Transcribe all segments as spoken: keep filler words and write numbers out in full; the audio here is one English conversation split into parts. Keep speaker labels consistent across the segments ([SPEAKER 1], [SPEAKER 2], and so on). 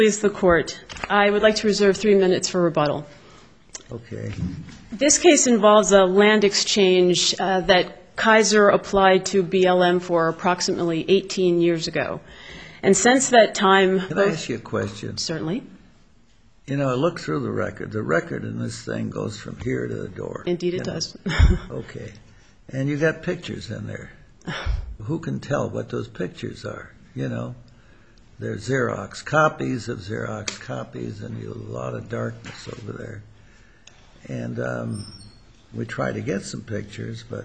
[SPEAKER 1] Please, the court. I would like to reserve three minutes for rebuttal.
[SPEAKER 2] Okay.
[SPEAKER 1] This case involves a land exchange uh, that Kaiser applied to B L M for approximately eighteen years ago. And since that time...
[SPEAKER 2] Can I ask you a question?
[SPEAKER 1] Certainly.
[SPEAKER 2] You know, I look through the record. The record in this thing goes from here to the door.
[SPEAKER 1] Indeed it
[SPEAKER 2] you know?
[SPEAKER 1] does.
[SPEAKER 2] Okay. And you got pictures in there. Who can tell what those pictures are, you know? They're Xerox copies of Xerox copies, and a lot of darkness over there. And um, we tried to get some pictures, but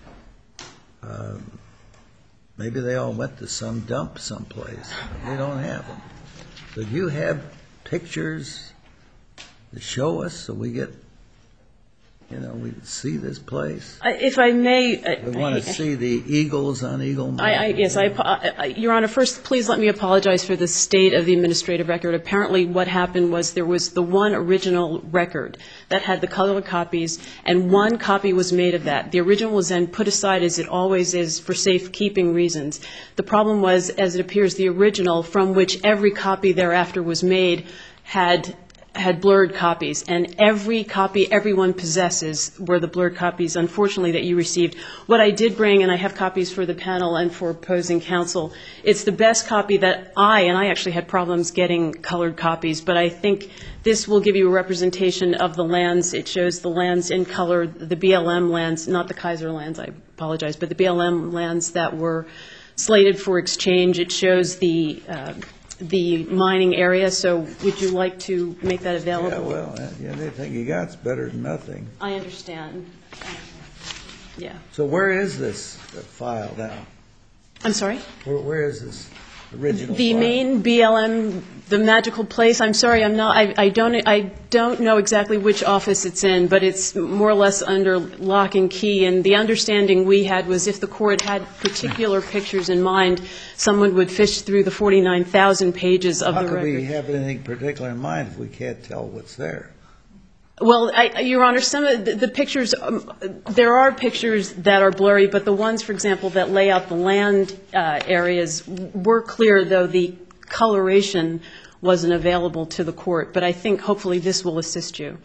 [SPEAKER 2] um, maybe they all went to some dump someplace. We don't have them. So do you have pictures to show us so we get, you know, we see this place?
[SPEAKER 1] Uh, If I may... uh,
[SPEAKER 2] We want to see the eagles on Eagle Mountain.
[SPEAKER 1] I, I, yes, I, I, Your Honor, first, please let me apologize for the state of the administrative record. Apparently, what happened was there was the one original record that had the color copies, and one copy was made of that. The original was then put aside, as it always is, for safekeeping reasons. The problem was, as it appears, the original, from which every copy thereafter was made, had had blurred copies, and every copy everyone possesses were the blurred copies, unfortunately, that you received. What I did bring, and I have copies for the panel and for opposing counsel, it's the best copy that I, and I actually had problems getting colored copies, but I think this will give you a representation of the lands. It shows the lands in color, the B L M lands, not the Kaiser lands, I apologize, but the B L M lands that were slated for exchange. It shows the uh, the mining area, so would you like to make that available?
[SPEAKER 2] Yeah, well, yeah, anything you got's better than nothing.
[SPEAKER 1] I understand. Yeah.
[SPEAKER 2] So where is this file now?
[SPEAKER 1] I'm sorry?
[SPEAKER 2] Where, where is this original
[SPEAKER 1] The
[SPEAKER 2] file?
[SPEAKER 1] main B L M, the magical place, I'm sorry, I'm not, I, I don't, I don't know exactly which office it's in, but it's more or less under lock and key, and the understanding we had was if the court had particular pictures in mind, someone would fish through the forty-nine thousand pages of
[SPEAKER 2] How
[SPEAKER 1] the
[SPEAKER 2] could
[SPEAKER 1] record.
[SPEAKER 2] we have anything particular in mind if we can't tell what's there?
[SPEAKER 1] Well, I, Your Honor, some of the, the pictures, um, there are pictures that are blurry, but the ones, for example, that lay out the land uh, areas were clear, though the coloration wasn't available to the court. But I think hopefully this will assist you.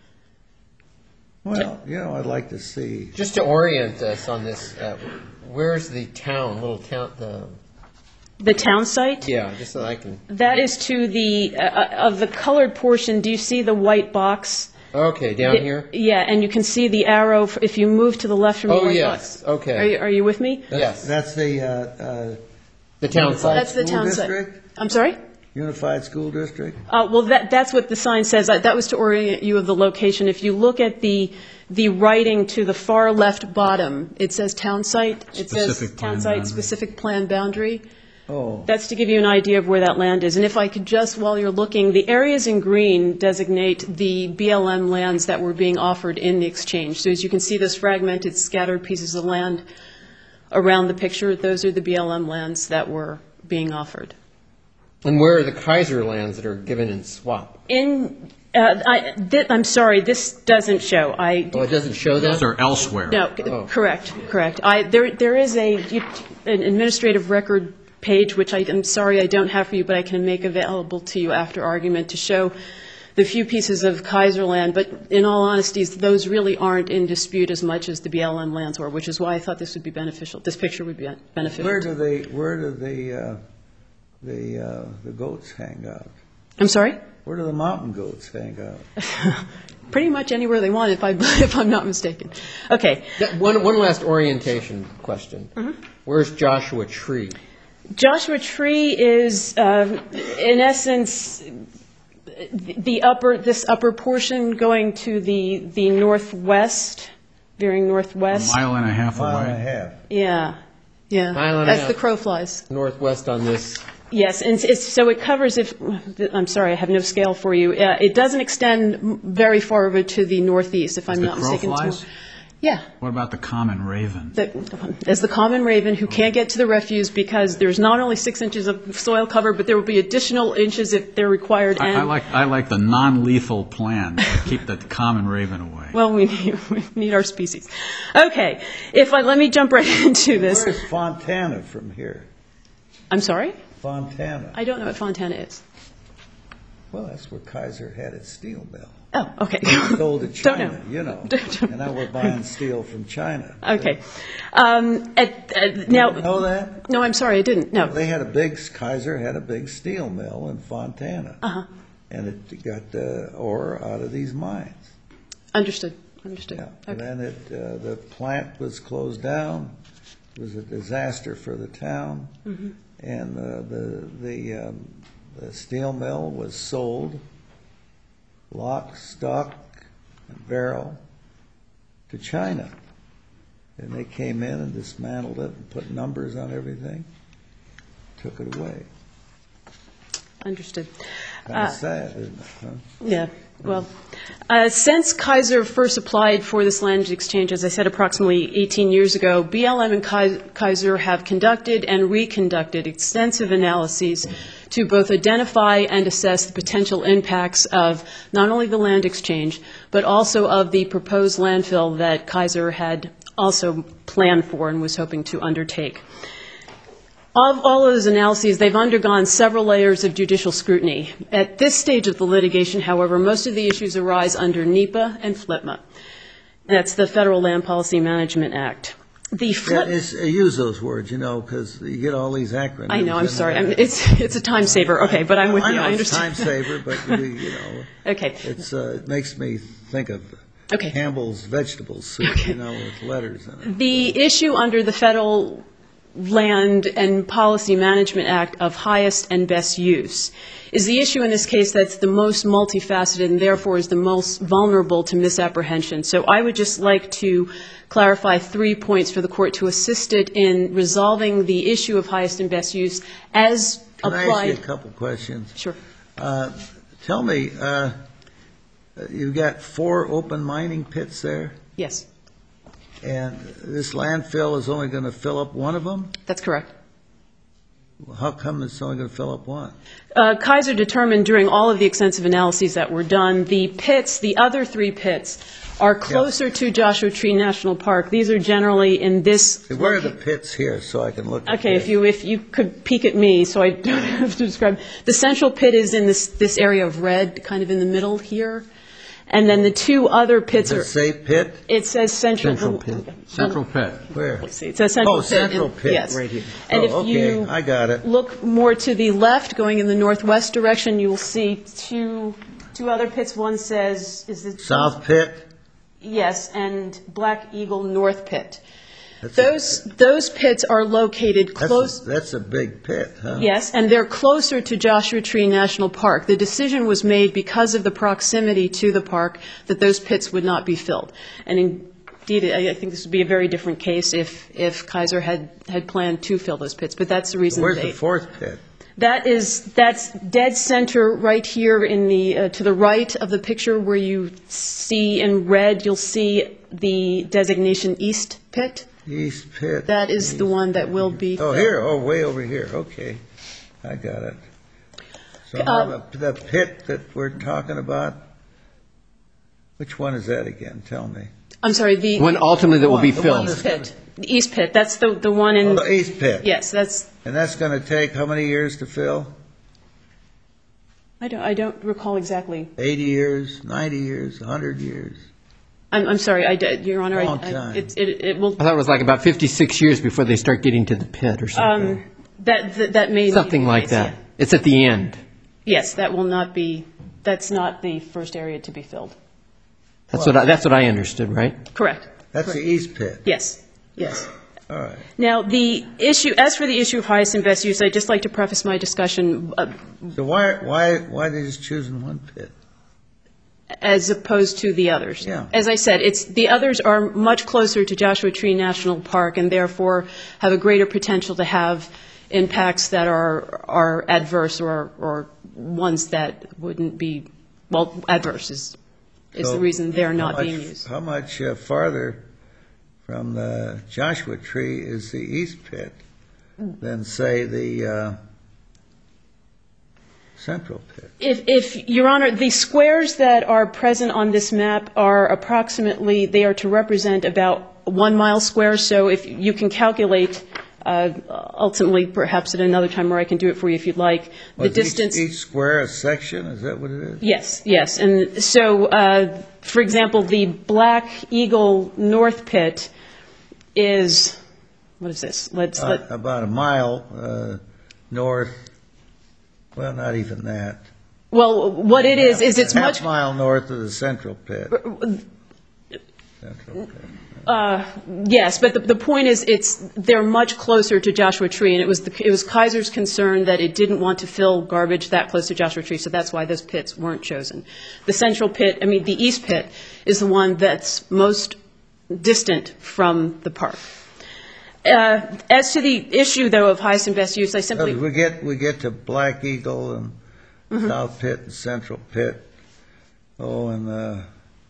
[SPEAKER 2] Well, you know, I'd like to see.
[SPEAKER 3] Just to orient us on this, uh, where's the town, little town, the...
[SPEAKER 1] The town site?
[SPEAKER 3] Yeah, just so I can...
[SPEAKER 1] That is to the, uh, of the colored portion, do you see the white box?
[SPEAKER 3] Okay, down
[SPEAKER 1] The-
[SPEAKER 3] here?
[SPEAKER 1] Yeah, and you can see the arrow f- if you move to the left from the
[SPEAKER 3] Oh,
[SPEAKER 1] white
[SPEAKER 3] yes,
[SPEAKER 1] box.
[SPEAKER 3] okay.
[SPEAKER 1] Are you, are you with me?
[SPEAKER 3] Yes.
[SPEAKER 2] That's the uh, uh,
[SPEAKER 3] The town
[SPEAKER 2] Unified
[SPEAKER 3] site.
[SPEAKER 1] That's the
[SPEAKER 2] School
[SPEAKER 1] town site.
[SPEAKER 2] District?
[SPEAKER 1] I'm sorry?
[SPEAKER 2] Unified School District?
[SPEAKER 1] Uh, well, that, that's what the sign says. Uh, That was to orient you of the location. If you look at the, the writing to the far left bottom, it says town site. It says
[SPEAKER 4] Specific
[SPEAKER 1] town
[SPEAKER 4] plan
[SPEAKER 1] site,
[SPEAKER 4] boundary.
[SPEAKER 1] specific plan boundary.
[SPEAKER 2] Oh,
[SPEAKER 1] That's to give you an idea of where that land is. And if I could just, while you're looking, the areas in green designate the B L M lands that were being offered in the exchange. So as you can see, those fragmented, scattered pieces of land around the picture, those are the B L M lands that were being offered.
[SPEAKER 3] And where are the Kaiser lands that are given in swap?
[SPEAKER 1] In, uh, I, thi- I'm sorry, this doesn't show. I,
[SPEAKER 3] Oh, it doesn't show that?
[SPEAKER 4] Those are elsewhere.
[SPEAKER 1] no, c-
[SPEAKER 3] Oh.
[SPEAKER 1] correct, correct. I, there, there is a, you- an administrative record page, which I, I'm sorry I don't have for you, but I can make available to you after argument to show the few pieces of Kaiser land. But in all honesty, those really aren't in dispute as much as the B L M lands were, which is why I thought this would be beneficial. This picture would be beneficial.
[SPEAKER 2] where do they, where do the, uh, the, uh, the goats hang out?
[SPEAKER 1] I'm sorry?
[SPEAKER 2] Where do the mountain goats hang out?
[SPEAKER 1] Pretty much anywhere they want, if, I, if I'm not mistaken. Okay.
[SPEAKER 3] That- One, one last orientation question.
[SPEAKER 1] Mm-hmm.
[SPEAKER 3] Where's Joshua Tree?
[SPEAKER 1] Joshua Tree is, uh, in essence, the upper, this upper portion going to the, the northwest, veering
[SPEAKER 4] A
[SPEAKER 1] northwest.
[SPEAKER 4] mile and a half
[SPEAKER 2] Mile and a
[SPEAKER 4] away.
[SPEAKER 2] half.
[SPEAKER 1] Yeah, yeah.
[SPEAKER 3] Mile and a
[SPEAKER 1] As
[SPEAKER 3] half.
[SPEAKER 1] the crow flies.
[SPEAKER 3] Northwest on this.
[SPEAKER 1] Yes, and it's, it's- so it covers, if, I'm sorry, I have no scale for you. Uh, It doesn't extend m- very far over to the northeast, if I'm
[SPEAKER 4] the
[SPEAKER 1] not
[SPEAKER 4] crow
[SPEAKER 1] mistaken. It's more-
[SPEAKER 4] flies?
[SPEAKER 1] Yeah.
[SPEAKER 4] What about the common raven?
[SPEAKER 1] The- As the common raven who can't get to the refuse because there's not only six inches of soil cover, but there will be additional inches if they're required.
[SPEAKER 4] I, I
[SPEAKER 1] and-
[SPEAKER 4] like I like the non-lethal plan to keep the common raven away.
[SPEAKER 1] Well, we need, we need our species. Okay, if I, let me jump right into this.
[SPEAKER 2] Where's Fontana from here?
[SPEAKER 1] I'm sorry?
[SPEAKER 2] Fontana.
[SPEAKER 1] I don't know what Fontana is.
[SPEAKER 2] Well, that's where Kaiser had its steel mill.
[SPEAKER 1] Oh, okay.
[SPEAKER 2] Sold to
[SPEAKER 1] Don't
[SPEAKER 2] China,
[SPEAKER 1] know.
[SPEAKER 2] you know.
[SPEAKER 1] Don't-
[SPEAKER 2] And now we're buying steel from China.
[SPEAKER 1] Okay. Um, at, at, now,
[SPEAKER 2] You know that?
[SPEAKER 1] no, I'm sorry, I didn't. No.
[SPEAKER 2] They had a big, Kaiser had a big steel mill in Fontana.
[SPEAKER 1] Uh-huh.
[SPEAKER 2] And it got the ore out of these mines.
[SPEAKER 1] Understood. Understood.
[SPEAKER 2] Yeah.
[SPEAKER 1] Okay.
[SPEAKER 2] And then it, uh, the plant was closed down. It was a disaster for the town.
[SPEAKER 1] Mm-hmm.
[SPEAKER 2] And uh, the, the, um, the steel mill was sold, lock, stock, and barrel, to China. And they came in and dismantled it and put numbers on everything, took it away.
[SPEAKER 1] Understood.
[SPEAKER 2] Kind of sad, isn't it? Huh?
[SPEAKER 1] Yeah, well, uh, since Kaiser first applied for this land exchange, as I said, approximately eighteen years ago, B L M and Kai- Kaiser have conducted and reconducted extensive analyses to both identify and assess the potential impacts of not only the land exchange, but also of the proposed landfill that Kaiser had also planned for and was hoping to undertake. Of all of those analyses, they've undergone several layers of judicial scrutiny. At this stage of the litigation, however, most of the issues arise under NEPA and FLIPMA. That's the Federal Land Policy Management Act. The
[SPEAKER 2] Yeah,
[SPEAKER 1] FLIP,
[SPEAKER 2] it's, uh, use those words, you know, because you get all these acronyms.
[SPEAKER 1] I know, I'm
[SPEAKER 2] in
[SPEAKER 1] sorry,
[SPEAKER 2] there.
[SPEAKER 1] I'm, it's it's a time saver. Okay, but I'm with
[SPEAKER 2] I
[SPEAKER 1] you.
[SPEAKER 2] know
[SPEAKER 1] I
[SPEAKER 2] it's
[SPEAKER 1] understand.
[SPEAKER 2] time saver, but we, you know,
[SPEAKER 1] Okay.
[SPEAKER 2] it's uh, it makes me think of
[SPEAKER 1] Okay.
[SPEAKER 2] Campbell's vegetable soup, you know, with letters in it.
[SPEAKER 1] The issue under the Federal Land and Policy Management Act of highest and best use is the issue in this case that's the most multifaceted and therefore is the most vulnerable to misapprehension. So I would just like to clarify three points for the court to assist it in resolving the issue of highest and best use as
[SPEAKER 2] Can I
[SPEAKER 1] applied.
[SPEAKER 2] ask you a couple questions?
[SPEAKER 1] Sure.
[SPEAKER 2] Uh, Tell me, uh, you've got four open mining pits there,
[SPEAKER 1] Yes,
[SPEAKER 2] and this landfill is only going to fill up one of them?
[SPEAKER 1] that's correct.
[SPEAKER 2] How come it's only going to fill up one?
[SPEAKER 1] Uh, Kaiser determined during all of the extensive analyses that were done, the pits, the other three pits, are closer to Joshua Tree National Park. These are generally in this.
[SPEAKER 2] Hey, where are the pits here, so I can look at
[SPEAKER 1] Okay,
[SPEAKER 2] this?
[SPEAKER 1] if you if you could peek at me, so I don't have to describe. The central pit is in this this area of red, kind of in the middle here, and then the two other pits
[SPEAKER 2] Does
[SPEAKER 1] are.
[SPEAKER 2] it say pit?
[SPEAKER 1] It says central.
[SPEAKER 3] Central pit.
[SPEAKER 4] Central pit.
[SPEAKER 2] Where?
[SPEAKER 1] Let's see. It says central
[SPEAKER 2] Oh,
[SPEAKER 1] pit.
[SPEAKER 2] central
[SPEAKER 1] and-
[SPEAKER 2] pit,
[SPEAKER 1] yes.
[SPEAKER 2] right here.
[SPEAKER 1] And
[SPEAKER 2] Oh,
[SPEAKER 1] if
[SPEAKER 2] okay,
[SPEAKER 1] you
[SPEAKER 2] I got it.
[SPEAKER 1] look more to the left, going in the northwest direction, you will see two two other pits. One says is it
[SPEAKER 2] South pit?
[SPEAKER 1] Yes, and Black Eagle North Pit.
[SPEAKER 2] That's a-
[SPEAKER 1] Those those pits are located
[SPEAKER 2] That's
[SPEAKER 1] close.
[SPEAKER 2] a, that's a big pit, huh?
[SPEAKER 1] Yes, and they're closer to Joshua Tree National Park. The decision was made because of the proximity to the park that those pits would not be filled. And indeed, I I think this would be a very different case if, if Kaiser had, had planned to fill those pits, but that's the reason
[SPEAKER 2] Where's
[SPEAKER 1] they...
[SPEAKER 2] the fourth pit?
[SPEAKER 1] That is, that's dead center right here in the, uh, to the right of the picture where you see in red, you'll see the designation East Pit.
[SPEAKER 2] East pit.
[SPEAKER 1] That is the one that will be...
[SPEAKER 2] Oh, here, oh, way over here, okay. I got it. So
[SPEAKER 1] Uh,
[SPEAKER 2] now the, the pit that we're talking about, which one is that again? Tell me.
[SPEAKER 1] I'm sorry, the...
[SPEAKER 3] One ultimately that will be
[SPEAKER 2] The one
[SPEAKER 3] filled.
[SPEAKER 2] that's-
[SPEAKER 1] Pit. The East Pit, that's the, the one
[SPEAKER 2] Oh,
[SPEAKER 1] in...
[SPEAKER 2] the East pit.
[SPEAKER 1] Yes, that's,
[SPEAKER 2] And that's going to take how many years to fill?
[SPEAKER 1] I don't, I don't recall exactly.
[SPEAKER 2] eighty years, ninety years, one hundred years?
[SPEAKER 1] I'm, I'm sorry, I, d- Your Honor, I-
[SPEAKER 2] Long
[SPEAKER 1] I,
[SPEAKER 2] time.
[SPEAKER 1] it, it, it will,
[SPEAKER 3] I thought it was like about fifty-six years before they start getting to the pit or something.
[SPEAKER 1] um, that, that that may... be
[SPEAKER 3] Something
[SPEAKER 1] the
[SPEAKER 3] like
[SPEAKER 1] case,
[SPEAKER 3] that.
[SPEAKER 1] yeah.
[SPEAKER 3] It's at the end.
[SPEAKER 1] Yes, that will not be, that's not the first area to be filled.
[SPEAKER 3] That's what I, that's what I understood, right?
[SPEAKER 1] Correct.
[SPEAKER 2] That's the East pit.
[SPEAKER 1] Yes, yes.
[SPEAKER 2] All right.
[SPEAKER 1] Now, the issue, as for the issue of highest and best use, I'd just like to preface my discussion uh,
[SPEAKER 2] So why, why, why they just choosing one pit?
[SPEAKER 1] as opposed to the others.
[SPEAKER 2] Yeah.
[SPEAKER 1] As I said, it's, the others are much closer to Joshua Tree National Park and therefore have a greater potential to have impacts that are, are adverse or, or ones that wouldn't be, well, adverse is, is
[SPEAKER 2] So
[SPEAKER 1] the reason they're
[SPEAKER 2] how
[SPEAKER 1] not
[SPEAKER 2] much-
[SPEAKER 1] being used.
[SPEAKER 2] How much uh, farther from the Joshua Tree is the East pit than, say, the uh, Central pit?
[SPEAKER 1] If, if, Your Honor, the squares that are present on this map are approximately, they are to represent about one mile square, so if you can calculate uh, ultimately, perhaps at another time where I can do it for you if you'd like. The
[SPEAKER 2] Was
[SPEAKER 1] distance.
[SPEAKER 2] Each, each square a section, is that what it is?
[SPEAKER 1] Yes, yes. And so, uh, for example, the Black Eagle North Pit is, what is this? Let's
[SPEAKER 2] Uh,
[SPEAKER 1] let,
[SPEAKER 2] About a mile uh, north, well, not even that.
[SPEAKER 1] well, what it is, is it's
[SPEAKER 2] Half
[SPEAKER 1] much,
[SPEAKER 2] mile north of the central pit. Central pit.
[SPEAKER 1] uh, yes, but the, the point is, it's, they're much closer to Joshua Tree, and it was, the, it was Kaiser's concern that it didn't want to fill garbage that close to Joshua Tree, so that's why those pits weren't chosen. The central pit, I mean, the east pit is the one that's most distant from the park. Uh, as to the issue, though, of highest and best use, I simply...
[SPEAKER 2] We get, we get to Black Eagle and South Pit and Central Pit, oh, in the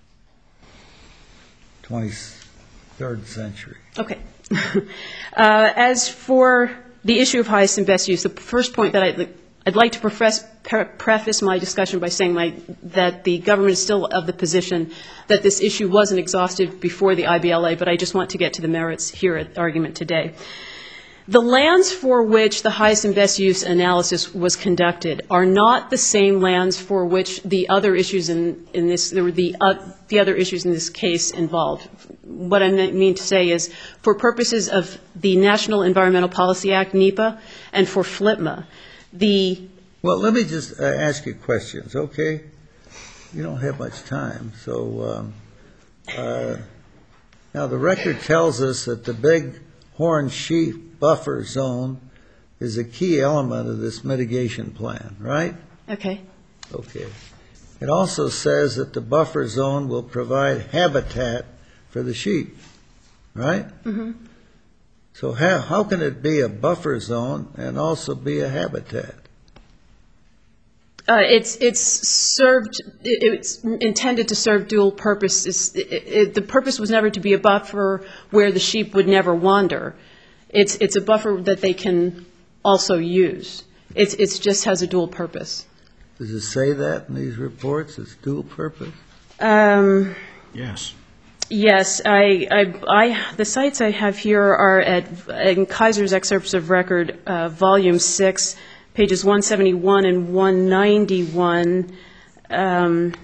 [SPEAKER 2] twenty-third century.
[SPEAKER 1] Okay. uh, as for the issue of highest and best use, the first point that I'd, I'd like to profess, pre- preface my discussion by saying my, that the government is still of the position that this issue wasn't exhausted before the I B L A, but I just want to get to the merits here at argument today. The lands for which the highest and best use analysis was conducted are not the same lands for which the other issues in, in this, there were the, uh, the other issues in this case involved. What I mean to say is, for purposes of the National Environmental Policy Act, NEPA, and for FLIPMA, the...
[SPEAKER 2] Well, let me just uh, ask you questions, okay? You don't have much time, so... Um, uh, now, the record tells us that the Big Horn Sheep buffer zone is a key element of this mitigation plan, right?
[SPEAKER 1] Okay.
[SPEAKER 2] Okay. It also says that the buffer zone will provide habitat for the sheep, right?
[SPEAKER 1] Mm-hmm.
[SPEAKER 2] So how, how can it be a buffer zone and also be a habitat?
[SPEAKER 1] Uh, it's it's served. It, it's intended to serve dual purposes. It, it, the purpose was never to be a buffer where the sheep would never wander. It's it's a buffer that they can also use. It's it's just has a dual purpose.
[SPEAKER 2] Does it say that in these reports? It's dual purpose?
[SPEAKER 1] Um,
[SPEAKER 4] Yes.
[SPEAKER 1] yes, I, I I the sites I have here are at in Kaiser's excerpts of record, uh, volume six, pages one seventy-one and one ninety-one. Um,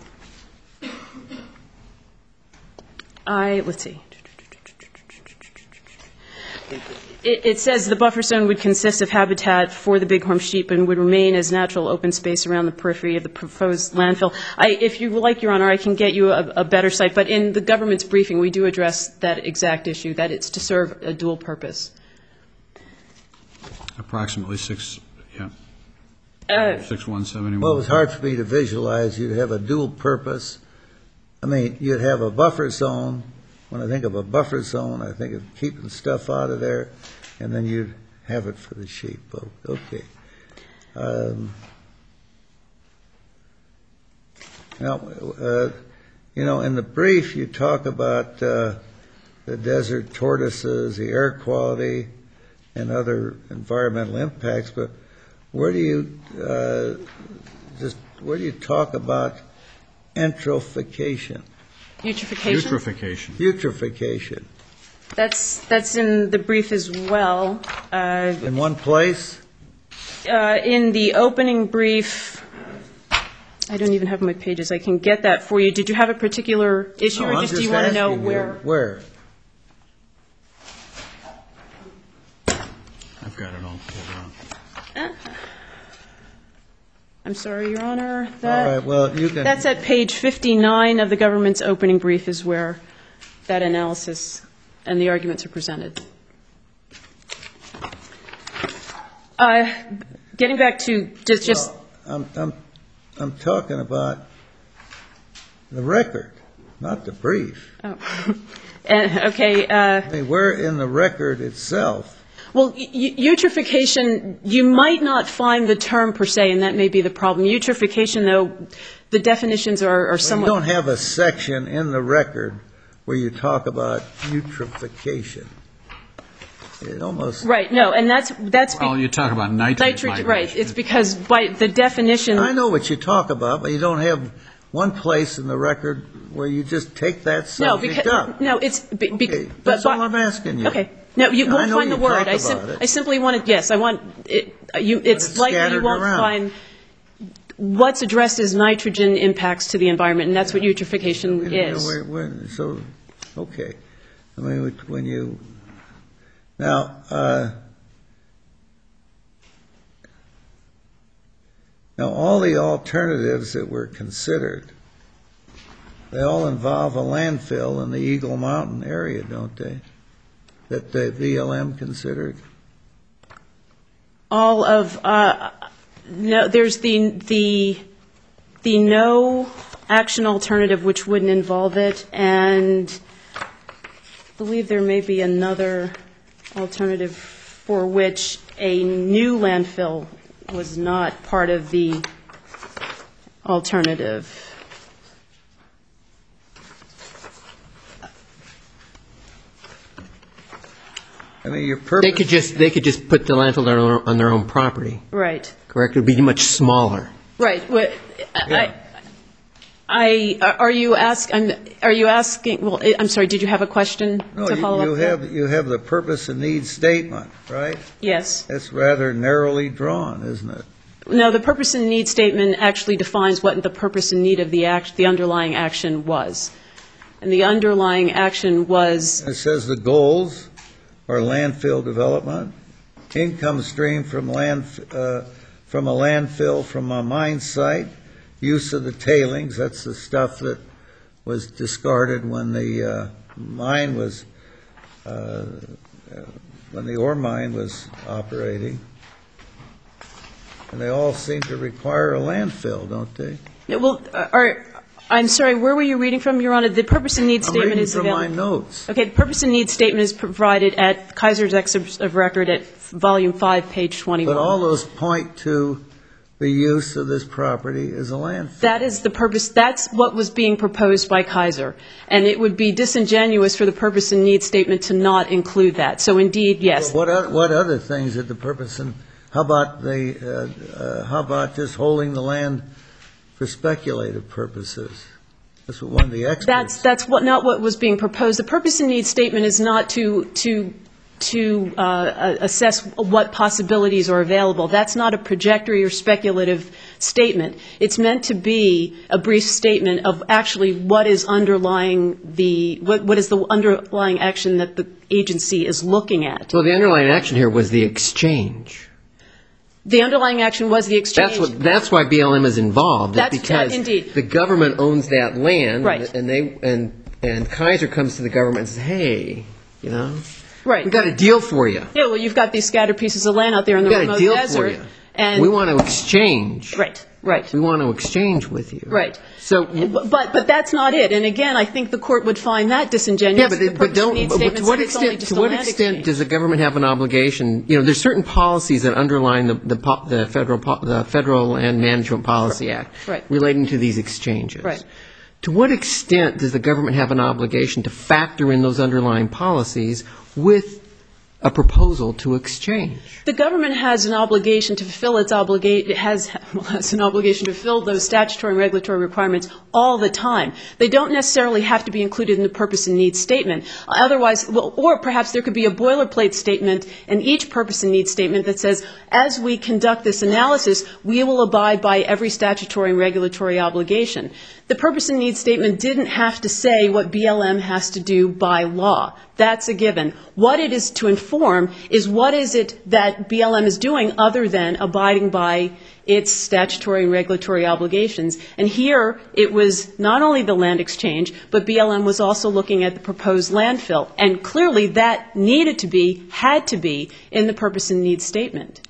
[SPEAKER 1] I let's see. It, it says the buffer zone would consist of habitat for the bighorn sheep and would remain as natural open space around the periphery of the proposed landfill. I, if you like, Your Honor, I can get you a, a better site, but in the government's briefing, we do address that exact issue, that it's to serve a dual purpose.
[SPEAKER 4] Approximately six, yeah.
[SPEAKER 1] Uh,
[SPEAKER 4] Six one seventy-one.
[SPEAKER 2] Well, it was hard for me to visualize. You'd have a dual purpose. I mean, you'd have a buffer zone. When I think of a buffer zone, I think of keeping stuff out of there, and then you'd have it for the sheep. Okay. Um, now, uh, you know, in the brief, you talk about uh, the desert tortoises, the air quality, and other environmental impacts, but where do you uh, just where do you talk about eutrophication?
[SPEAKER 1] Eutrophication?
[SPEAKER 4] Eutrophication.
[SPEAKER 2] Eutrophication.
[SPEAKER 1] That's, that's in the brief as well. Uh,
[SPEAKER 2] In one place?
[SPEAKER 1] uh, in the opening brief, I don't even have my pages. I can get that for you. Did you have a particular issue,
[SPEAKER 2] No,
[SPEAKER 1] or
[SPEAKER 2] I'm
[SPEAKER 1] just do you want to know
[SPEAKER 2] asking you,
[SPEAKER 1] where?
[SPEAKER 2] Where?
[SPEAKER 4] I've got it all pulled out.
[SPEAKER 1] I'm sorry, Your Honor.
[SPEAKER 2] All
[SPEAKER 1] That,
[SPEAKER 2] right, well, you can...
[SPEAKER 1] that's at page fifty-nine of the government's opening brief is where that analysis and the arguments are presented. Uh, getting back to just, just
[SPEAKER 2] Well, I'm, I'm, I'm talking about the record, not the brief.
[SPEAKER 1] oh. And, okay. Uh,
[SPEAKER 2] I mean, where in the record itself?
[SPEAKER 1] Well, eutrophication, you might not find the term per se, and that may be the problem. Eutrophication, though, the definitions are, are
[SPEAKER 2] You
[SPEAKER 1] somewhat...
[SPEAKER 2] don't have a section in the record where you talk about eutrophication. It almost...
[SPEAKER 1] Right, no, and that's... that's be-
[SPEAKER 4] Well, you talk about nitrate
[SPEAKER 1] nitrate,
[SPEAKER 4] migration.
[SPEAKER 1] right. It's because by the definition...
[SPEAKER 2] I know what you talk about, but you don't have one place in the record where you just take that
[SPEAKER 1] No,
[SPEAKER 2] subject
[SPEAKER 1] because...
[SPEAKER 2] up.
[SPEAKER 1] No, it's... Be, be,
[SPEAKER 2] Okay,
[SPEAKER 1] but
[SPEAKER 2] that's
[SPEAKER 1] by-
[SPEAKER 2] all I'm asking you.
[SPEAKER 1] Okay, No, you
[SPEAKER 2] I
[SPEAKER 1] won't
[SPEAKER 2] know
[SPEAKER 1] find
[SPEAKER 2] you
[SPEAKER 1] the word.
[SPEAKER 2] talk
[SPEAKER 1] I, sim-
[SPEAKER 2] about it.
[SPEAKER 1] I simply wanted, yes, I want, it, you, it's
[SPEAKER 2] it's
[SPEAKER 1] likely you
[SPEAKER 2] scattered
[SPEAKER 1] won't
[SPEAKER 2] around.
[SPEAKER 1] find what's addressed as nitrogen impacts to the environment, and that's what eutrophication
[SPEAKER 2] You know,
[SPEAKER 1] is.
[SPEAKER 2] we're- we're- So, okay. I mean, when you, now, uh, now all the alternatives that were considered, they all involve a landfill in the Eagle Mountain area, don't they? That the B L M considered?
[SPEAKER 1] All of, uh, no, there's the, the, the no action alternative, which wouldn't involve it, and I believe there may be another alternative for which a new landfill was not part of the alternative.
[SPEAKER 2] I mean, your purpose.
[SPEAKER 3] They could just, they could just put the landfill on their own- on their own property,
[SPEAKER 1] Right.
[SPEAKER 3] correct? It would be much smaller.
[SPEAKER 1] Right. What- I, I, are you ask, I'm, are you asking, well, I'm sorry, did you have a question
[SPEAKER 2] No,
[SPEAKER 1] to
[SPEAKER 2] you,
[SPEAKER 1] follow
[SPEAKER 2] you
[SPEAKER 1] up? with that?
[SPEAKER 2] have, you have the purpose and need statement, right?
[SPEAKER 1] Yes.
[SPEAKER 2] That's rather narrowly drawn, isn't it?
[SPEAKER 1] No, the purpose and need statement actually defines what the purpose and need of the act, the underlying action was. And the underlying action was,
[SPEAKER 2] It says the goals are landfill development, income stream from land, uh, from a landfill from a mine site, use of the tailings, that's the stuff that was discarded when the uh, mine was, uh, when the ore mine was operating. And they all seem to require a landfill, don't they?
[SPEAKER 1] yeah, well, are, I'm sorry, where were you reading from, Your Honor? The purpose and need
[SPEAKER 2] I'm
[SPEAKER 1] statement
[SPEAKER 2] reading
[SPEAKER 1] is
[SPEAKER 2] from my
[SPEAKER 1] available.
[SPEAKER 2] notes.
[SPEAKER 1] Okay, the purpose and need statement is provided at Kaiser's excerpts of record at volume five, page twenty-one.
[SPEAKER 2] But all those point to the use of this property as a landfill.
[SPEAKER 1] That is the purpose, that's what was being proposed by Kaiser. And it would be disingenuous for the purpose and need statement to not include that. So indeed, yes.
[SPEAKER 2] What oth- what other things did the purpose and, how about the, uh, uh, how about just holding the land for speculative purposes? That's what one of the experts.
[SPEAKER 1] That's, that's what, not what was being proposed. The purpose and need statement is not to, to, to uh, assess what possibilities are available. That's not a trajectory or speculative statement. It's meant to be a brief statement of actually what is underlying the, what, what is the underlying action that the agency is looking at.
[SPEAKER 3] Well, the underlying action here was the exchange.
[SPEAKER 1] The underlying action was the exchange.
[SPEAKER 3] That's what, that's why B L M is involved. is
[SPEAKER 1] That's-
[SPEAKER 3] because
[SPEAKER 1] uh, indeed.
[SPEAKER 3] the government owns that land.
[SPEAKER 1] Right.
[SPEAKER 3] And they, and, and Kaiser comes to the government and says, hey, you know,
[SPEAKER 1] Right.
[SPEAKER 3] we got a deal for you.
[SPEAKER 1] Yeah, well, you've got these scattered pieces of land out there in the
[SPEAKER 3] We got a
[SPEAKER 1] remote
[SPEAKER 3] deal for
[SPEAKER 1] desert.
[SPEAKER 3] you.
[SPEAKER 1] And
[SPEAKER 3] We want to exchange.
[SPEAKER 1] Right, right.
[SPEAKER 3] We want to exchange with you.
[SPEAKER 1] Right.
[SPEAKER 3] So,
[SPEAKER 1] But, but but that's not it. And again, I think the court would find that disingenuous.
[SPEAKER 3] yeah, but,
[SPEAKER 1] The
[SPEAKER 3] but
[SPEAKER 1] purpose
[SPEAKER 3] don't,
[SPEAKER 1] and need
[SPEAKER 3] but
[SPEAKER 1] statement
[SPEAKER 3] to what
[SPEAKER 1] said it's only
[SPEAKER 3] extent,
[SPEAKER 1] just
[SPEAKER 3] to
[SPEAKER 1] a
[SPEAKER 3] what
[SPEAKER 1] land
[SPEAKER 3] extent
[SPEAKER 1] exchange.
[SPEAKER 3] does the government have an obligation, you know, there's certain policies that underline the, the, po- the federal, po- the Federal Land Management Policy Act.
[SPEAKER 1] Right.
[SPEAKER 3] Relating to these exchanges.
[SPEAKER 1] Right.
[SPEAKER 3] To what extent does the government have an obligation to factor in those underlying policies with a proposal to exchange?
[SPEAKER 1] The government has an obligation to fulfill its obligation, has, well, has an obligation to fulfill those statutory and regulatory requirements all the time. They don't necessarily have to be included in the purpose and needs statement. Otherwise, well, or perhaps there could be a boilerplate statement in each purpose and needs statement that says, as we conduct this analysis, we will abide by every statutory and regulatory obligation. The purpose and needs statement didn't have to say what B L M has to do by law. That's a given. What it is to inform is what is it that B L M is doing other than abiding by its statutory and regulatory obligations. And here it was not only the land exchange, but B L M was also looking at the proposed landfill. And clearly that needed to be, had to be, in the purpose and needs statement.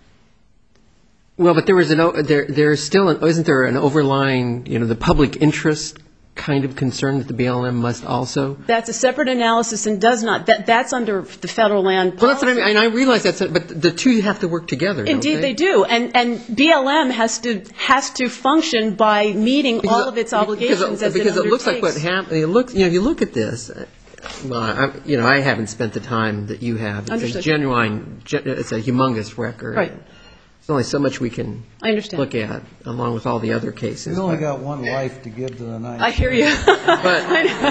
[SPEAKER 3] Well, but there was an, o- there, there's still, an, isn't there an overlying, you know, the public interest kind of concern that the B L M must also?
[SPEAKER 1] That's a separate analysis and does not, that, that's under the federal land policy.
[SPEAKER 3] Well, that's what I mean, and I realize that's, it, but the two have to work together, don't
[SPEAKER 1] Indeed,
[SPEAKER 3] they?
[SPEAKER 1] they do, and and B L M has to has to function by meeting
[SPEAKER 3] Because-
[SPEAKER 1] all of its obligations
[SPEAKER 3] because,
[SPEAKER 1] as
[SPEAKER 3] because
[SPEAKER 1] it
[SPEAKER 3] it looks like what
[SPEAKER 1] undertakes.
[SPEAKER 3] happened. It looks, you know, if you look at this. uh, Well, I, you know, I haven't spent the time that you have. It's
[SPEAKER 1] Understood.
[SPEAKER 3] a genuine, gen- it's a humongous record.
[SPEAKER 1] Right.
[SPEAKER 3] There's only so much we can
[SPEAKER 1] I understand.
[SPEAKER 3] look at, along with all the other cases.
[SPEAKER 2] You've only got one life to give to the ninth.
[SPEAKER 1] I hear you.
[SPEAKER 3] But,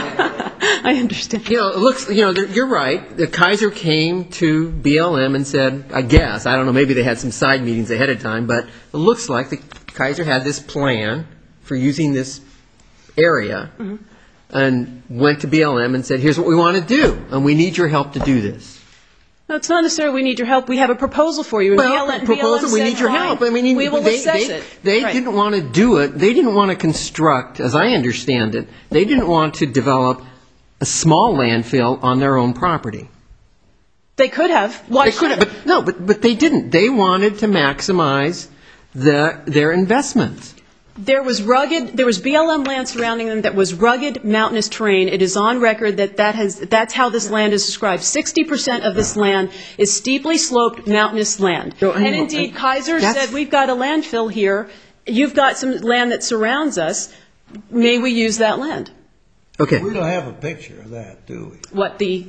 [SPEAKER 1] I understand.
[SPEAKER 3] you know, it looks, you know, you're right. The Kaiser came to B L M and said, I guess, I don't know, maybe they had some side meetings ahead of time, but it looks like the Kaiser had this plan for using this area
[SPEAKER 1] Mm-hmm.
[SPEAKER 3] and went to B L M and said, here's what we want to do, and we need your help to do this.
[SPEAKER 1] No, it's not necessarily we need your help. We have a proposal for you. And
[SPEAKER 3] Well,
[SPEAKER 1] B L M,
[SPEAKER 3] proposal,
[SPEAKER 1] B L M
[SPEAKER 3] we
[SPEAKER 1] said,
[SPEAKER 3] need your
[SPEAKER 1] fine,
[SPEAKER 3] help. I mean,
[SPEAKER 1] we will
[SPEAKER 3] they,
[SPEAKER 1] assess
[SPEAKER 3] they,
[SPEAKER 1] it.
[SPEAKER 3] They
[SPEAKER 1] Right.
[SPEAKER 3] didn't want to do it. They didn't want to construct, as I understand it, they didn't want to develop a small landfill on their own property.
[SPEAKER 1] They could have. Why
[SPEAKER 3] They could have,
[SPEAKER 1] should-
[SPEAKER 3] but no, but, but they didn't. They wanted to maximize the, their investments.
[SPEAKER 1] There was rugged, there was B L M land surrounding them that was rugged, mountainous terrain. It is on record that that has, that's how this land is described. sixty percent of this land is steeply sloped, mountainous land.
[SPEAKER 3] No, I
[SPEAKER 1] And
[SPEAKER 3] know.
[SPEAKER 1] indeed, Kaiser
[SPEAKER 3] That's-
[SPEAKER 1] said, we've got a landfill here. You've got some land that surrounds us. May we use that land?
[SPEAKER 3] Okay.
[SPEAKER 2] We don't have a picture of that, do we?
[SPEAKER 1] What the,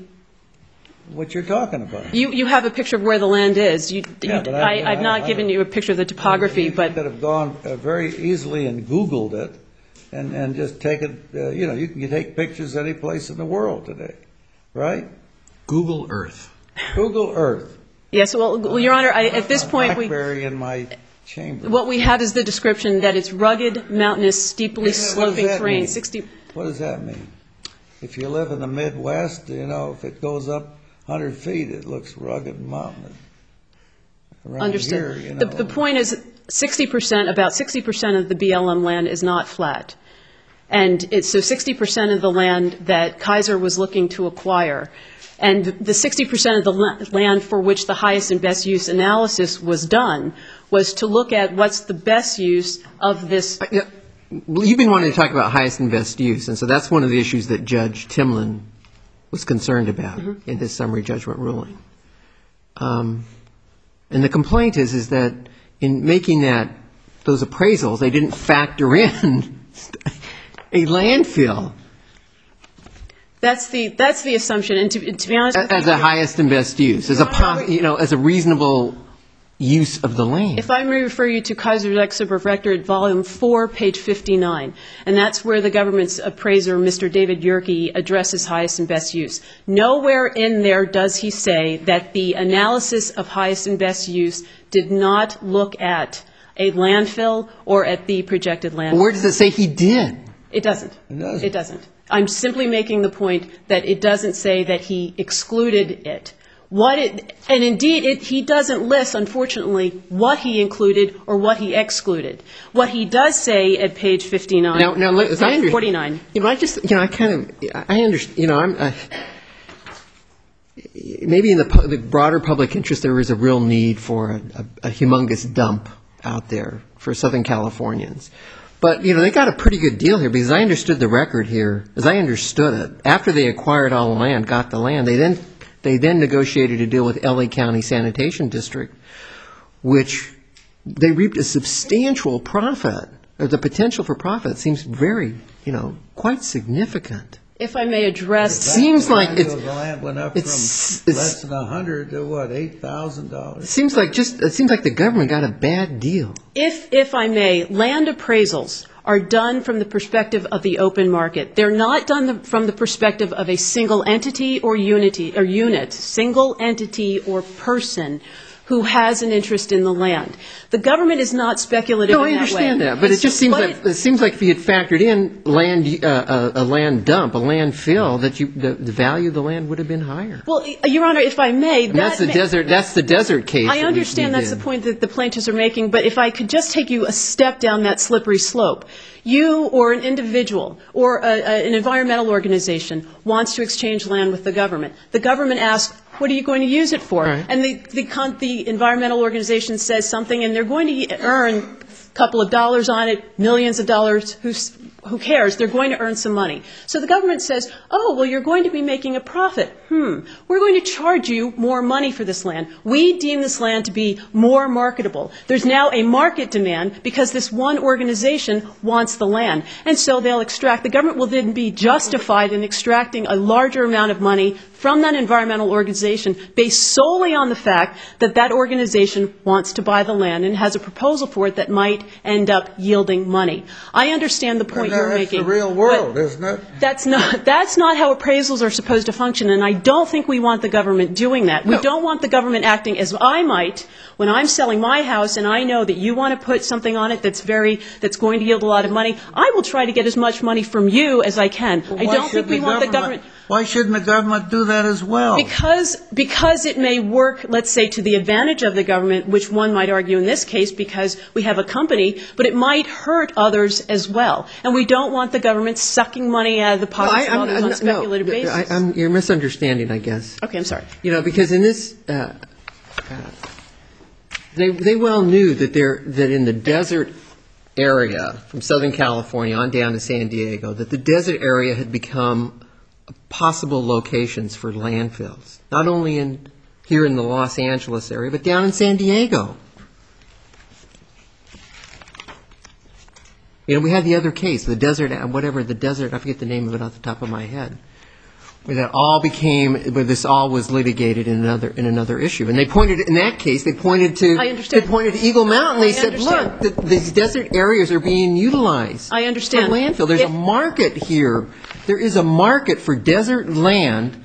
[SPEAKER 2] What you're talking about.
[SPEAKER 1] you, you have a picture of where the land is. You,
[SPEAKER 2] Yeah,
[SPEAKER 1] you-
[SPEAKER 2] but
[SPEAKER 1] I,
[SPEAKER 2] I-
[SPEAKER 1] I've not
[SPEAKER 2] I-
[SPEAKER 1] given you a picture of the topography,
[SPEAKER 2] You
[SPEAKER 1] but
[SPEAKER 2] could have gone uh, very easily and Googled it and, and just taken, uh, you know, you can take pictures any place in the world today, right?
[SPEAKER 4] Google Earth.
[SPEAKER 2] Google Earth.
[SPEAKER 1] yes, well, well, Your Honor, I, at this point, we,
[SPEAKER 2] Blackberry in my chamber.
[SPEAKER 1] what we have is the description that it's rugged, mountainous, steeply
[SPEAKER 2] What does
[SPEAKER 1] sloping
[SPEAKER 2] that
[SPEAKER 1] terrain,
[SPEAKER 2] mean?
[SPEAKER 1] sixty,
[SPEAKER 2] What does that mean? If you live in the Midwest, you know, if it goes up one hundred feet, it looks rugged and mountainous. Around
[SPEAKER 1] understood.
[SPEAKER 2] here, you
[SPEAKER 1] The,
[SPEAKER 2] know,
[SPEAKER 1] the point is, sixty percent, about sixty percent of the B L M land is not flat. And it's, so sixty percent of the land that Kaiser was looking to acquire, and the sixty percent of the la- land for which the highest and best use analysis was done, was to look at what's the best use of this.
[SPEAKER 3] Yeah, well, you've been wanting to talk about highest and best use, and so that's one of the issues that Judge Timlin was concerned about
[SPEAKER 1] Mm-hmm.
[SPEAKER 3] in his summary judgment ruling. Um, and the complaint is, is that in making that, those appraisals, they didn't factor in a landfill
[SPEAKER 1] That's the, that's the assumption, and to, to be honest with you.
[SPEAKER 3] as a highest and best use, as a, pos- you know, as a reasonable use of the land.
[SPEAKER 1] If I may refer you to Kaiser's Excerpt of Record, Volume four, page fifty-nine, and that's where the government's appraiser, Mister David Yerke, addresses highest and best use. Nowhere in there does he say that the analysis of highest and best use did not look at a landfill or at the projected landfill.
[SPEAKER 3] Where does it say he did?
[SPEAKER 1] It doesn't.
[SPEAKER 2] It doesn't.
[SPEAKER 1] It doesn't. I'm simply making the point that it doesn't say that he excluded it. What it, and indeed, it, he doesn't list, unfortunately, what he included or what he excluded. What he does say at page fifty-nine,
[SPEAKER 3] Now, now, look, as I understand,
[SPEAKER 1] forty-nine.
[SPEAKER 3] you know, I just, you know, I kind of, I understand, you know, I'm, I, maybe in the, pu- the broader public interest, there is a real need for a, a, a humongous dump out there for Southern Californians. But, you know, they got a pretty good deal here, because I understood the record here, as I understood it, after they acquired all the land, got the land, they then, they then negotiated a deal with L A County Sanitation District, which they reaped a substantial profit, or the potential for profit seems very, you know, quite significant.
[SPEAKER 1] If I may address,
[SPEAKER 3] Seems
[SPEAKER 2] The
[SPEAKER 3] like
[SPEAKER 2] value
[SPEAKER 3] it's-
[SPEAKER 2] of the land went up
[SPEAKER 3] it's-
[SPEAKER 2] from
[SPEAKER 3] it's-
[SPEAKER 2] less than a hundred to what, eight thousand
[SPEAKER 3] It
[SPEAKER 2] dollars?
[SPEAKER 3] seems like just, it seems like the government got a bad deal.
[SPEAKER 1] if, if I may, land appraisals are done from the perspective of the open market. They're not done the, from the perspective of a single entity or unity, or unit, single entity or person who has an interest in the land. The government is not speculative
[SPEAKER 3] No,
[SPEAKER 1] in
[SPEAKER 3] I
[SPEAKER 1] that way.
[SPEAKER 3] understand that, but
[SPEAKER 1] And
[SPEAKER 3] it just
[SPEAKER 1] so
[SPEAKER 3] seems
[SPEAKER 1] what
[SPEAKER 3] like,
[SPEAKER 1] it-
[SPEAKER 3] it seems like if you had factored in land, uh, a, a land dump, a landfill, that you, the, the value of the land would have been higher.
[SPEAKER 1] Well, Your Honor, if I may,
[SPEAKER 3] And that's
[SPEAKER 1] that
[SPEAKER 3] the
[SPEAKER 1] may-
[SPEAKER 3] desert, that's the desert case.
[SPEAKER 1] I
[SPEAKER 3] that we-
[SPEAKER 1] understand
[SPEAKER 3] we
[SPEAKER 1] that's the
[SPEAKER 3] did.
[SPEAKER 1] point that the plaintiffs are making, but if I could just take you a step down that slippery slope. You or an individual or a, a, an environmental organization wants to exchange land with the government. The government asks, what are you going to use it for?
[SPEAKER 3] Right.
[SPEAKER 1] And the, the, con- the environmental organization says something, and they're going to earn a couple of dollars on it, millions of dollars, who's, who cares? They're going to earn some money. So the government says, oh, well, you're going to be making a profit. hmm, we're going to charge you more money for this land. We deem this land to be more marketable. There's now a market demand because this one organization wants the land. And so they'll extract, the government will then be justified in extracting a larger amount of money from that environmental organization based solely on the fact that that organization wants to buy the land and has a proposal for it that might end up yielding money. I understand the point you're making.
[SPEAKER 2] That's the real world, isn't it?
[SPEAKER 1] That's not, that's not how appraisals are supposed to function, and I don't think we want the government doing that. We don't want the government acting as I might when I'm selling my house and I know that you want to put something on it that's very, that's going to yield a lot of money. I will try to get as much money from you as I can.
[SPEAKER 2] Well,
[SPEAKER 1] I don't think we want the government...
[SPEAKER 2] Why shouldn't the government do that as well?
[SPEAKER 1] Because, because it may work, let's say, to the advantage of the government, which one might argue in this case because we have a company, but it might hurt others as well. And we don't want the government sucking money out of the pockets
[SPEAKER 3] well, I,
[SPEAKER 1] of others
[SPEAKER 3] I'm,
[SPEAKER 1] on a speculative
[SPEAKER 3] no,
[SPEAKER 1] basis.
[SPEAKER 3] I, I'm, you're misunderstanding, I guess.
[SPEAKER 1] Okay, I'm sorry.
[SPEAKER 3] You know, because in this, uh, uh, they they well knew that there that in the desert area from Southern California on down to San Diego, that the desert area had become possible locations for landfills, not only in here in the Los Angeles area, but down in San Diego. You know, we had the other case, the desert, whatever the desert, I forget the name of it off the top of my head, where that all became, where this all was litigated in another in another issue. And they pointed, in that case, they pointed to,
[SPEAKER 1] I understand.
[SPEAKER 3] they pointed to Eagle Mountain. They
[SPEAKER 1] I
[SPEAKER 3] said,
[SPEAKER 1] understand.
[SPEAKER 3] look, the, these desert areas are being utilized.
[SPEAKER 1] I understand.
[SPEAKER 3] For landfill. There's
[SPEAKER 1] If-
[SPEAKER 3] a market here. There is a market for desert land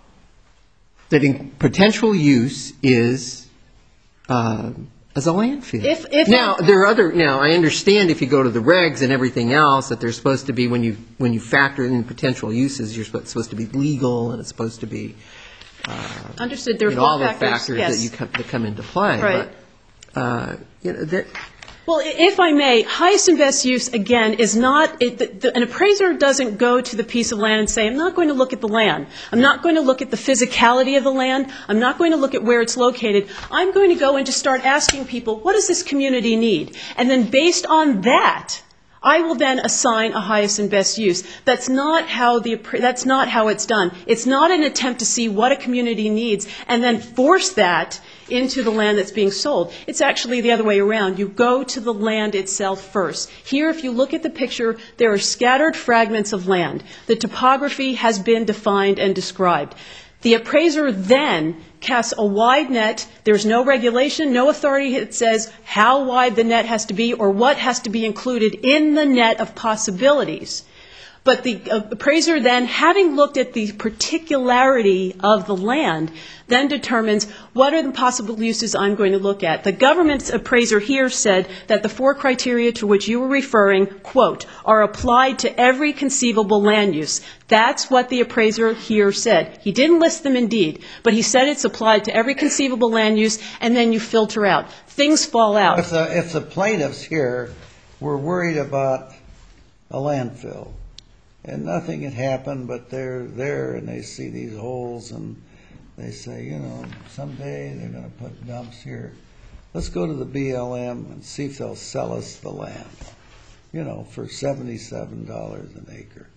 [SPEAKER 3] that in potential use is uh, as a landfill.
[SPEAKER 1] If- if
[SPEAKER 3] now
[SPEAKER 1] I-
[SPEAKER 3] there are other. Now I understand if you go to the regs and everything else that they're supposed to be when you when you factor in potential uses, you're supposed supposed to be legal and it's supposed to be
[SPEAKER 1] Understood. There are
[SPEAKER 3] you know,
[SPEAKER 1] four
[SPEAKER 3] all the
[SPEAKER 1] factors,
[SPEAKER 3] factors
[SPEAKER 1] yes.
[SPEAKER 3] that you come, that come into play.
[SPEAKER 1] Right.
[SPEAKER 3] But uh, you know that.
[SPEAKER 1] Well, if I may, highest and best use, again, is not, it, the, the, an appraiser doesn't go to the piece of land and say, I'm not going to look at the land. I'm not going to look at the physicality of the land. I'm not going to look at where it's located. I'm going to go and just start asking people, what does this community need? And then based on that, I will then assign a highest and best use. That's not how the that's not how it's done. It's not an attempt to see what a community needs and then force that into the land that's being sold. It's actually the other way around. You go to the land itself first. Here, if you look at the picture, there are scattered fragments of land. The topography has been defined and described. The appraiser then casts a wide net. There's no regulation, no authority that says how wide the net has to be or what has to be included in the net of possibilities. But the appraiser then, having looked at the particularity of the land, then determines what are the possible uses I'm going to look at. The government's appraiser here said that the four criteria to which you were referring, quote, are applied to every conceivable land use. That's what the appraiser here said. He didn't list them indeed, but he said it's applied to every conceivable land use, and then you filter out. Things fall out.
[SPEAKER 2] If the, if the plaintiffs here were worried about a landfill, and nothing had happened, but they're there and they see these holes and they say, you know, someday they're going to put dumps here. Let's go to the B L M and see if they'll sell us the land, you know, for seventy-seven dollars an acre.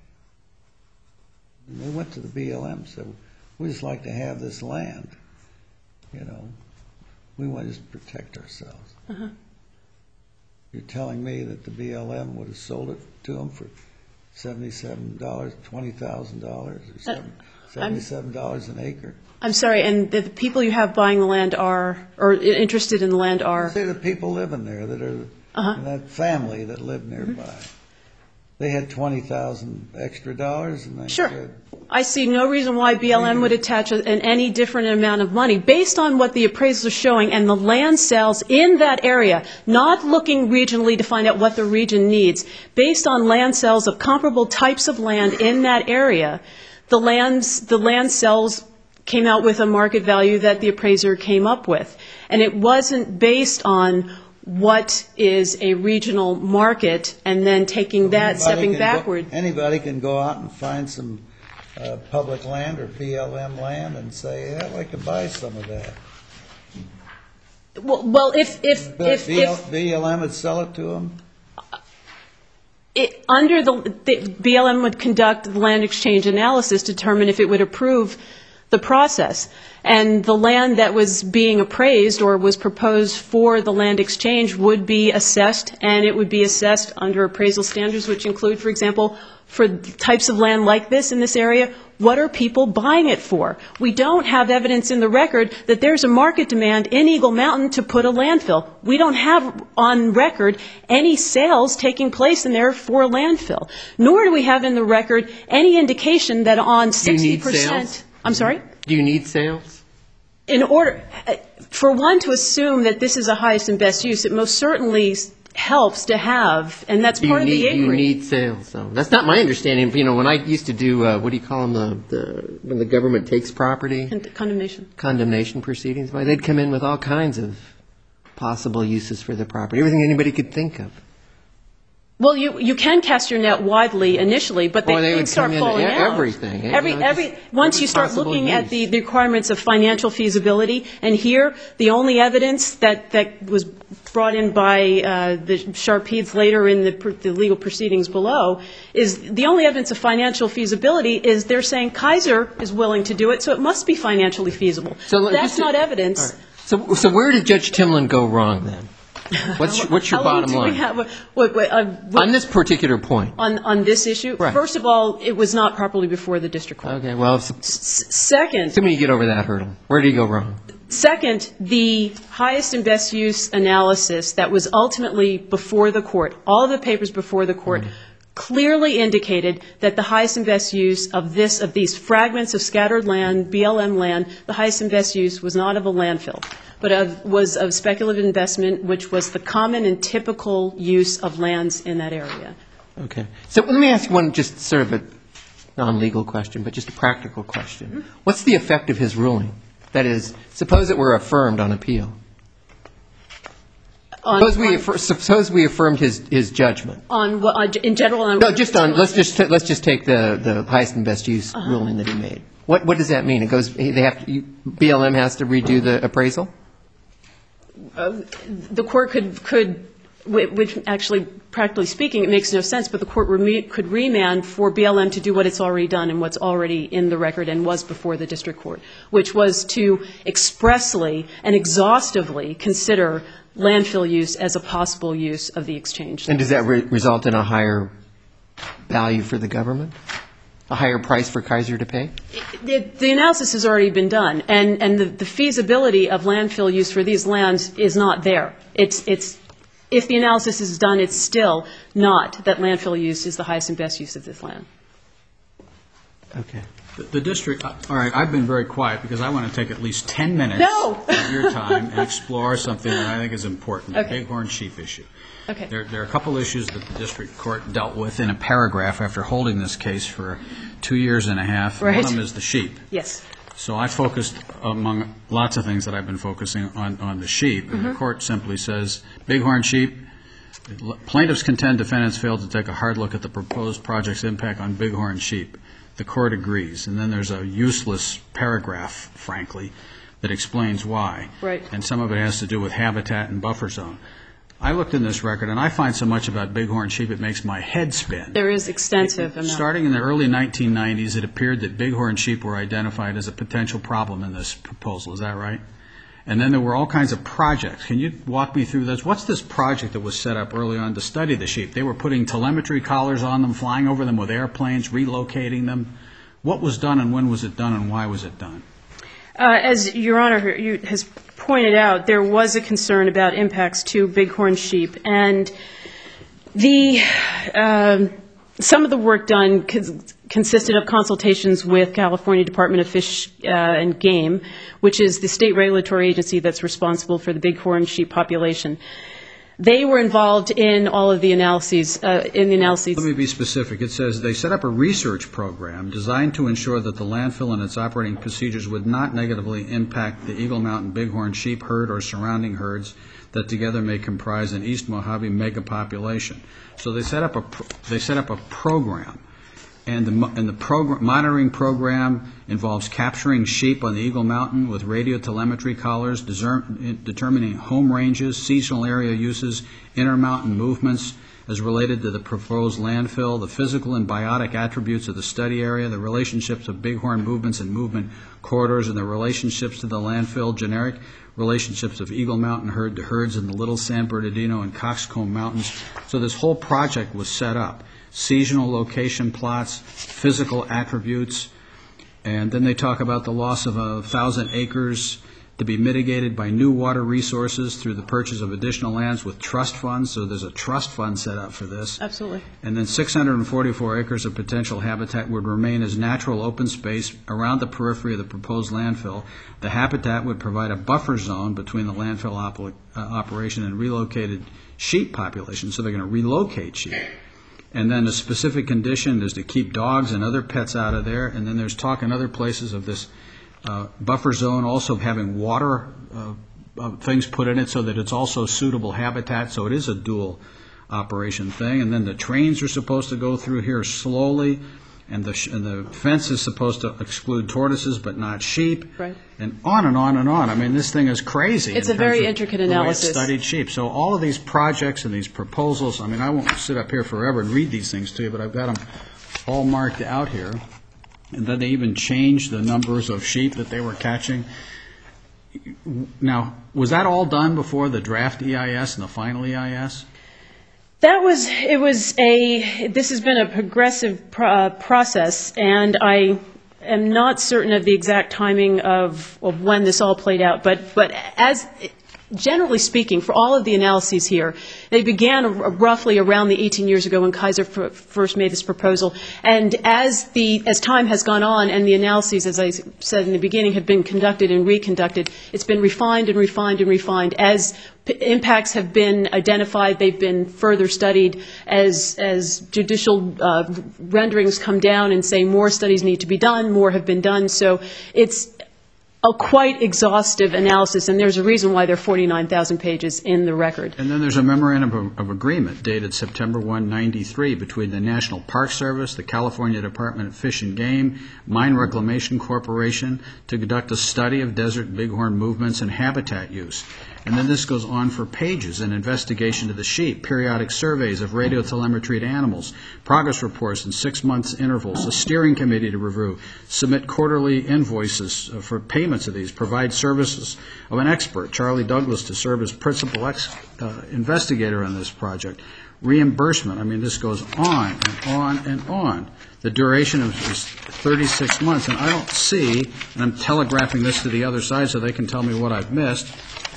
[SPEAKER 2] And they went to the B L M and said, we just like to have this land, you know. We want to just protect ourselves.
[SPEAKER 1] Uh-huh.
[SPEAKER 2] You're telling me that the B L M would have sold it to them for seventy-seven dollars, twenty thousand dollars, or seven, seventy-seven dollars an acre?
[SPEAKER 1] I'm sorry, and the people you have buying the land are, or interested in the land are?
[SPEAKER 2] Say the people living there that are,
[SPEAKER 1] Uh-huh.
[SPEAKER 2] and that family that lived nearby. Mm-hmm. They had twenty thousand extra dollars, and they
[SPEAKER 1] Sure.
[SPEAKER 2] said,
[SPEAKER 1] I see no reason why B L M would attach a, an any different amount of money based on what the appraisal is showing and the land sales in that area, not looking regionally to find out what the region needs. Based on land sales of comparable types of land in that area, the lands, the land sales came out with a market value that the appraiser came up with. And it wasn't based on what is a regional market and then taking that,
[SPEAKER 2] anybody
[SPEAKER 1] stepping
[SPEAKER 2] can
[SPEAKER 1] backward.
[SPEAKER 2] Go, anybody can go out and find some uh, public land or B L M land and say, yeah, I'd like to buy some of that.
[SPEAKER 1] Well, well, if if
[SPEAKER 2] But
[SPEAKER 1] if,
[SPEAKER 2] B L,
[SPEAKER 1] if
[SPEAKER 2] B L M would sell it to them?
[SPEAKER 1] It, under the, the B L M would conduct the land exchange analysis to determine if it would approve the process. And the land that was being appraised or was proposed for the land exchange would be assessed, and it would be assessed under appraisal standards, which include, for example, for types of land like this in this area, what are people buying it for? We don't have evidence in the record that there's a market demand in Eagle Mountain to put a landfill. We don't have on record any sales taking place in there for a landfill. Nor do we have in the record any indication that on sixty percent...
[SPEAKER 3] Do you need sales?
[SPEAKER 1] I'm sorry?
[SPEAKER 3] Do you need sales?
[SPEAKER 1] In order, for one to assume that this is a highest and best use, it most certainly helps to have, and that's part of the acreage.
[SPEAKER 3] Do you need sales, though? That's not my understanding. You know, when I used to do, uh, what do you call them, the, the, when the government takes property?
[SPEAKER 1] Con- condemnation.
[SPEAKER 3] Condemnation proceedings. Why, they'd come in with all kinds of possible uses for the property, everything anybody could think of.
[SPEAKER 1] Well, you you can cast your net widely initially, but they,
[SPEAKER 3] Or they
[SPEAKER 1] can
[SPEAKER 3] would
[SPEAKER 1] start
[SPEAKER 3] come in
[SPEAKER 1] falling
[SPEAKER 3] e-
[SPEAKER 1] out.
[SPEAKER 3] everything, eh?
[SPEAKER 1] Every
[SPEAKER 3] You know,
[SPEAKER 1] every
[SPEAKER 3] just
[SPEAKER 1] once
[SPEAKER 3] every
[SPEAKER 1] you start
[SPEAKER 3] possible
[SPEAKER 1] looking at
[SPEAKER 3] use.
[SPEAKER 1] the, the requirements of financial feasibility, and here the only evidence that, that was brought in by uh, the Sharpedes later in the, pr- the legal proceedings below is the only evidence of financial feasibility is they're saying Kaiser is willing to do it, so it must be financially feasible.
[SPEAKER 3] So let-
[SPEAKER 1] That's
[SPEAKER 3] just to-
[SPEAKER 1] not evidence.
[SPEAKER 3] all right. So, so where did Judge Timlin go wrong then? What's your, what's your
[SPEAKER 1] How long
[SPEAKER 3] bottom
[SPEAKER 1] do we
[SPEAKER 3] line
[SPEAKER 1] have? What, what, uh, what-
[SPEAKER 3] on this particular point?
[SPEAKER 1] on, on this issue?
[SPEAKER 3] Right.
[SPEAKER 1] First of all, it was not properly before the district court.
[SPEAKER 3] Okay, well, s-
[SPEAKER 1] S- Second,
[SPEAKER 3] assuming you get over that hurdle, where did he go wrong?
[SPEAKER 1] second, the highest and best use analysis that was ultimately before the court, all of the papers before the court, clearly indicated that the highest and best use of this, of these fragments of scattered land, B L M land, the highest and best use was not of a landfill, but of, was of speculative investment, which was the common and typical use of lands in that area.
[SPEAKER 3] Okay. So let me ask you one just sort of a non-legal question, but just a practical question.
[SPEAKER 1] Mm-hmm.
[SPEAKER 3] What's the effect of his ruling? That is, suppose it were affirmed on appeal.
[SPEAKER 1] On,
[SPEAKER 3] Suppose we,
[SPEAKER 1] on,
[SPEAKER 3] affir- suppose we affirmed his, his judgment.
[SPEAKER 1] on, what- on, in general, on
[SPEAKER 3] No, just on, let's just, ta- let's just take the, the highest and best use
[SPEAKER 1] Uh-huh.
[SPEAKER 3] ruling that he made. What, what does that mean? It goes, they have to, you- B L M has to redo the appraisal?
[SPEAKER 1] the court could, could, whi- which actually, practically speaking, it makes no sense, but the court reme- could remand for B L M to do what it's already done and what's already in the record and was before the district court, which was to expressly and exhaustively consider landfill use as a possible use of the exchange.
[SPEAKER 3] And does that re- result in a higher value for the government? A higher price for Kaiser to pay?
[SPEAKER 1] The, the analysis has already been done, and, and the, the feasibility of landfill use for these lands is not there. It's, it's, if the analysis is done, it's still not that landfill use is the highest and best use of this land.
[SPEAKER 3] Okay.
[SPEAKER 4] The- The district, uh, all right, I've been very quiet because I want to take at least ten minutes
[SPEAKER 1] No.
[SPEAKER 4] of your time and explore something that I think is important, the
[SPEAKER 1] Okay.
[SPEAKER 4] bighorn sheep issue.
[SPEAKER 1] Okay.
[SPEAKER 4] There, there are a couple issues that the district court dealt with in a paragraph after holding this case for two years and a half.
[SPEAKER 1] Right.
[SPEAKER 4] One of them is the sheep.
[SPEAKER 1] Yes.
[SPEAKER 4] So I focused, among lots of things that I've been focusing on, on the sheep, and the court simply says, bighorn sheep, plaintiffs contend defendants failed to take a hard look at the proposed project's impact on bighorn sheep. The court agrees. And then there's a useless paragraph, frankly, that explains why.
[SPEAKER 1] Right.
[SPEAKER 4] And some of it has to do with habitat and buffer zone. I looked in this record, and I find so much about bighorn sheep it makes my head spin.
[SPEAKER 1] There is extensive amount.
[SPEAKER 4] Starting in the early nineteen nineties, it appeared that bighorn sheep were identified as a potential problem in this proposal. Is that right? And then there were all kinds of projects. Can you walk me through this? What's this project that was set up early on to study the sheep? They were putting telemetry collars on them, flying over them with airplanes, relocating them. What was done and when was it done and why was it done?
[SPEAKER 1] Uh, as Your Honor you- has pointed out, there was a concern about impacts to bighorn sheep, and the um, some of the work done cons- consisted of consultations with California Department of Fish uh, and Game, which is the state regulatory agency that's responsible for the bighorn sheep population. They were involved in all of the analyses, uh, in the analyses.
[SPEAKER 4] Let me be specific. It says they set up a research program designed to ensure that the landfill and its operating procedures would not negatively impact the Eagle Mountain bighorn sheep herd or surrounding herds that together may comprise an East Mojave megapopulation. So they set up a pr- they set up a program, and the mo- and the program monitoring program involves capturing sheep on the Eagle Mountain with radio telemetry collars, discern, determining home ranges, seasonal area uses, intermountain movements, as related to the proposed landfill, the physical and biotic attributes of the study area, the relationships of bighorn movements and movement corridors, and the relationships to the landfill, generic relationships of Eagle Mountain herd to herds in the Little San Bernardino and Coxcomb Mountains. So this whole project was set up. Seasonal location plots, physical attributes, and then they talk about the loss of a thousand acres to be mitigated by new water resources through the purchase of additional lands with trust funds. So there's a trust fund set up for this.
[SPEAKER 1] Absolutely. And
[SPEAKER 4] then six hundred forty-four acres of potential habitat would remain as natural open space around the periphery of the proposed landfill. The habitat would provide a buffer zone between the landfill op- uh, operation and relocated sheep population. So they're going to relocate sheep. And then a specific condition is to keep dogs and other pets out of there. And then there's talk in other places of this uh, buffer zone also having water uh, uh, things put in it so that it's also suitable habitat. So it is a dual operation thing. And then the trains are supposed to go through here slowly. And the, sh- and the fence is supposed to exclude tortoises but not sheep.
[SPEAKER 1] Right.
[SPEAKER 4] And on and on and on. I mean, this thing is crazy.
[SPEAKER 1] It's
[SPEAKER 4] in
[SPEAKER 1] a very
[SPEAKER 4] terms of
[SPEAKER 1] intricate
[SPEAKER 4] the way it
[SPEAKER 1] analysis.
[SPEAKER 4] Studied sheep. So all of these projects and these proposals, I mean, I won't sit up here forever and read these things to you, but I've got them all marked out here. And then they even changed the numbers of sheep that they were catching. Now, was that all done before the draft E I S and the final E I S?
[SPEAKER 1] That was, it was a, this has been a progressive pro- uh, process, and I am not certain of the exact timing of, of when this all played out, but, but as, generally speaking, for all of the analyses here, they began r- roughly around the eighteen years ago when Kaiser f- first made this proposal. And as the as time has gone on and the analyses, as I said in the beginning, have been conducted and reconducted, it's been refined and refined and refined. As p- impacts have been identified, they've been further studied. As, as judicial uh, renderings come down and say more studies need to be done, more have been done. So it's a quite exhaustive analysis, and there's a reason why there are forty-nine thousand pages in the record.
[SPEAKER 4] And then there's a memorandum of, of agreement dated September first, ninety-three between the National Park Service, the California Department of Fish and Game, Mine Reclamation Corporation to conduct a study of desert bighorn movements and habitat use. And then this goes on for pages, an investigation of the sheep, periodic surveys of radiotelemetry to animals, progress reports in six months intervals, a steering committee to review, submit quarterly invoices for payments of these, provide services of an expert, Charlie Douglas, to serve as principal ex, uh, investigator on this project, reimbursement. I mean, this goes on and on and on. The duration of is thirty-six months, and I don't see, and I'm telegraphing this to the other side so they can tell me what I've missed.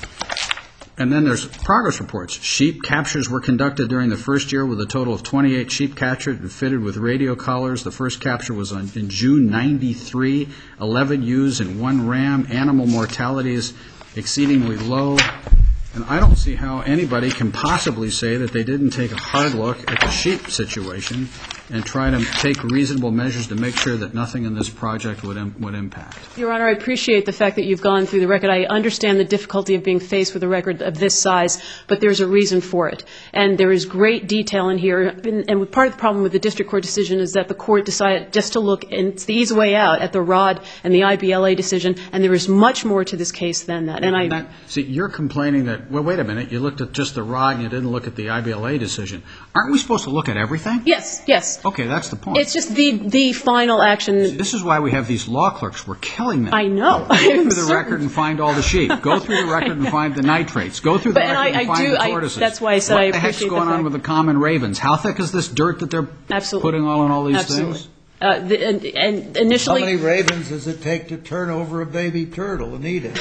[SPEAKER 4] And then there's progress reports. Sheep captures were conducted during the first year with a total of twenty-eight sheep captured and fitted with radio collars. The first capture was on, in June ninety-three, eleven ewes and one ram. Animal mortality is exceedingly low. And I don't see how anybody can possibly say that they didn't take a hard look at the sheep situation and try to take reasonable measures to make sure that nothing in this project would im- would impact.
[SPEAKER 1] Your Honor, I appreciate the fact that you've gone through the record. I understand the difficulty of being faced with a record of this size, but there's a reason for it. And there is great detail in here. And, and part of the problem with the district court decision is that the court decided just to look, and it's the easy way out, at the R O D and the I B L A decision, and there is much more to this case than that. And I
[SPEAKER 4] that, see, you're complaining that, well, wait a minute, you looked at just the R O D and you didn't look at the I B L A decision. Aren't we supposed to look at everything?
[SPEAKER 1] Yes, yes.
[SPEAKER 4] Okay, that's the point.
[SPEAKER 1] It's just the, the final action.
[SPEAKER 4] This is why we have these law clerks. We're killing them.
[SPEAKER 1] I know.
[SPEAKER 4] Go through the record and find all the sheep. Go through the record and find the nitrates. Go through the
[SPEAKER 1] But- and
[SPEAKER 4] record and,
[SPEAKER 1] I- I
[SPEAKER 4] find
[SPEAKER 1] do-
[SPEAKER 4] the
[SPEAKER 1] I-
[SPEAKER 4] tortoises.
[SPEAKER 1] that's why I said
[SPEAKER 4] what
[SPEAKER 1] I
[SPEAKER 4] the heck's
[SPEAKER 1] appreciate the
[SPEAKER 4] going on
[SPEAKER 1] fact-
[SPEAKER 4] with the common ravens? How thick is this dirt that they're
[SPEAKER 1] Absolutely.
[SPEAKER 4] putting all in all these
[SPEAKER 1] Absolutely.
[SPEAKER 4] things?
[SPEAKER 1] Uh, the, and, and
[SPEAKER 2] How
[SPEAKER 1] initially,
[SPEAKER 2] many ravens does it take to turn over a baby turtle and eat it?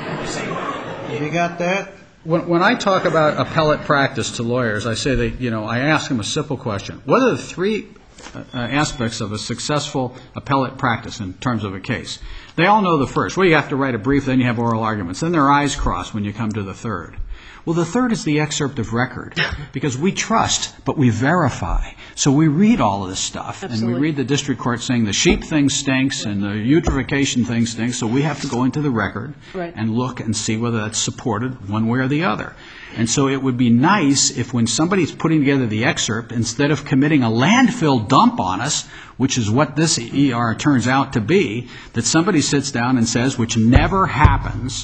[SPEAKER 2] Have you got that?
[SPEAKER 4] When, when I talk about appellate practice to lawyers, I say that, you know, I ask them a simple question. What are the three uh, aspects of a successful appellate practice in terms of a case? They all know the first. Well, you have to write a brief, then you have oral arguments. Then their eyes cross when you come to the third. Well, the third is the excerpt of record, because we trust, but we verify. So we read all of this stuff,
[SPEAKER 1] Absolutely.
[SPEAKER 4] and we read the district court saying the sheep thing stinks and the eutrophication thing stinks, so we have to go into the record
[SPEAKER 1] Right.
[SPEAKER 4] and look and see whether that's supported one way or the other. And so it would be nice if when somebody's putting together the excerpt, instead of committing a landfill dump on us, which is what this E R turns out to be, that somebody sits down and says, which never happens,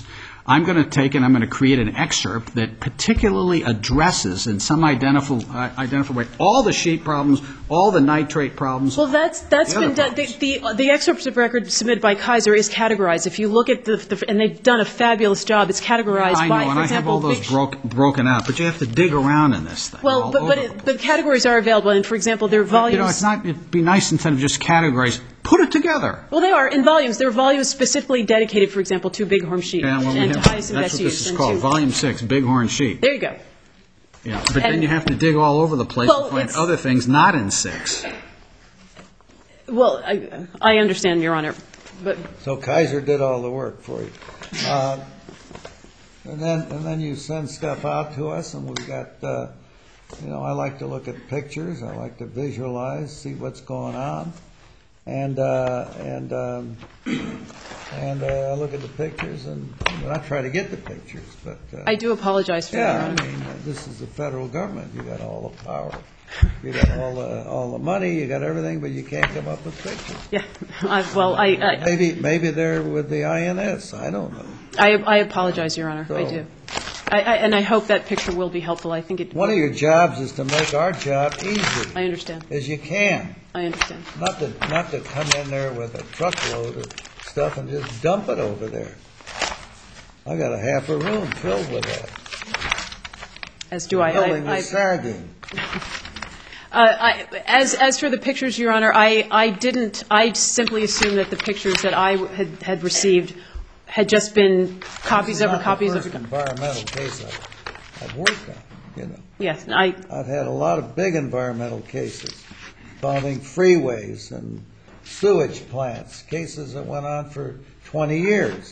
[SPEAKER 4] I'm going to take and I'm going to create an excerpt that particularly addresses in some identifiable, uh, identifiable way all the sheep problems, all the nitrate problems.
[SPEAKER 1] Well, that's that's
[SPEAKER 4] The
[SPEAKER 1] been
[SPEAKER 4] other
[SPEAKER 1] done. The, the the excerpt of record submitted by Kaiser is categorized. If you look at the, the and they've done a fabulous job. It's categorized
[SPEAKER 4] I know,
[SPEAKER 1] by,
[SPEAKER 4] and
[SPEAKER 1] for
[SPEAKER 4] I
[SPEAKER 1] example,
[SPEAKER 4] have all those
[SPEAKER 1] big sh-
[SPEAKER 4] broke, broken out, but you have to dig around in this thing.
[SPEAKER 1] Well,
[SPEAKER 4] all
[SPEAKER 1] but but,
[SPEAKER 4] over the
[SPEAKER 1] it, but categories are available, and for example, there are volumes.
[SPEAKER 4] You know, it's not. It'd be nice instead of just categorize, put it together.
[SPEAKER 1] Well, they are in volumes. There are volumes specifically dedicated, for example, to bighorn sheep
[SPEAKER 4] Yeah, well, we
[SPEAKER 1] and to
[SPEAKER 4] have-
[SPEAKER 1] highest and
[SPEAKER 4] that's
[SPEAKER 1] best
[SPEAKER 4] what
[SPEAKER 1] use.
[SPEAKER 4] this is
[SPEAKER 1] and
[SPEAKER 4] called,
[SPEAKER 1] to-
[SPEAKER 4] Volume Six, Bighorn Sheep.
[SPEAKER 1] There you go.
[SPEAKER 4] Yeah, but then
[SPEAKER 1] and-
[SPEAKER 4] you have to dig all over the place
[SPEAKER 1] Well,
[SPEAKER 4] to find
[SPEAKER 1] it's-
[SPEAKER 4] other things not in six.
[SPEAKER 1] Well, I, I understand, Your Honor, but
[SPEAKER 2] So Kaiser did all the work for you. Uh, And then, and then you send stuff out to us, and we've got, uh, you know, I like to look at pictures, I like to visualize, see what's going on. And, uh, and, um, and uh, I look at the pictures, and you know, I try to get the pictures, but. uh,
[SPEAKER 1] I do apologize for that, Your
[SPEAKER 2] Yeah, I
[SPEAKER 1] Honor.
[SPEAKER 2] mean, uh, this is the federal government, you got all the power, you got all the, all the money, you got everything, but you can't come up with pictures.
[SPEAKER 1] Yeah, I, well, I, I,
[SPEAKER 2] Maybe, maybe they're with the I N S, I don't know.
[SPEAKER 1] I, I apologize, Your Honor, I
[SPEAKER 2] So-
[SPEAKER 1] do. I, I, and I hope that picture will be helpful. I think it.
[SPEAKER 2] One of your jobs is to make our job easy
[SPEAKER 1] I understand.
[SPEAKER 2] as you can.
[SPEAKER 1] I understand.
[SPEAKER 2] Not to, not to come in there with a truckload of stuff and just dump it over there. I got a half a room filled with that.
[SPEAKER 1] As do I.
[SPEAKER 2] The building
[SPEAKER 1] I, I,
[SPEAKER 2] was sagging.
[SPEAKER 1] uh, I, as as for the pictures, Your Honor, I, I didn't. I simply assumed that the pictures that I had had received had just been copies over copies
[SPEAKER 2] This is
[SPEAKER 1] over.
[SPEAKER 2] not the first environmental case I've, I've worked on, you know.
[SPEAKER 1] Yes, I.
[SPEAKER 2] I've had a lot of big environmental cases involving freeways and sewage plants, cases that went on for twenty years.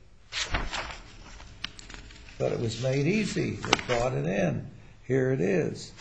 [SPEAKER 2] But it was made easy. They brought it in. Here it is.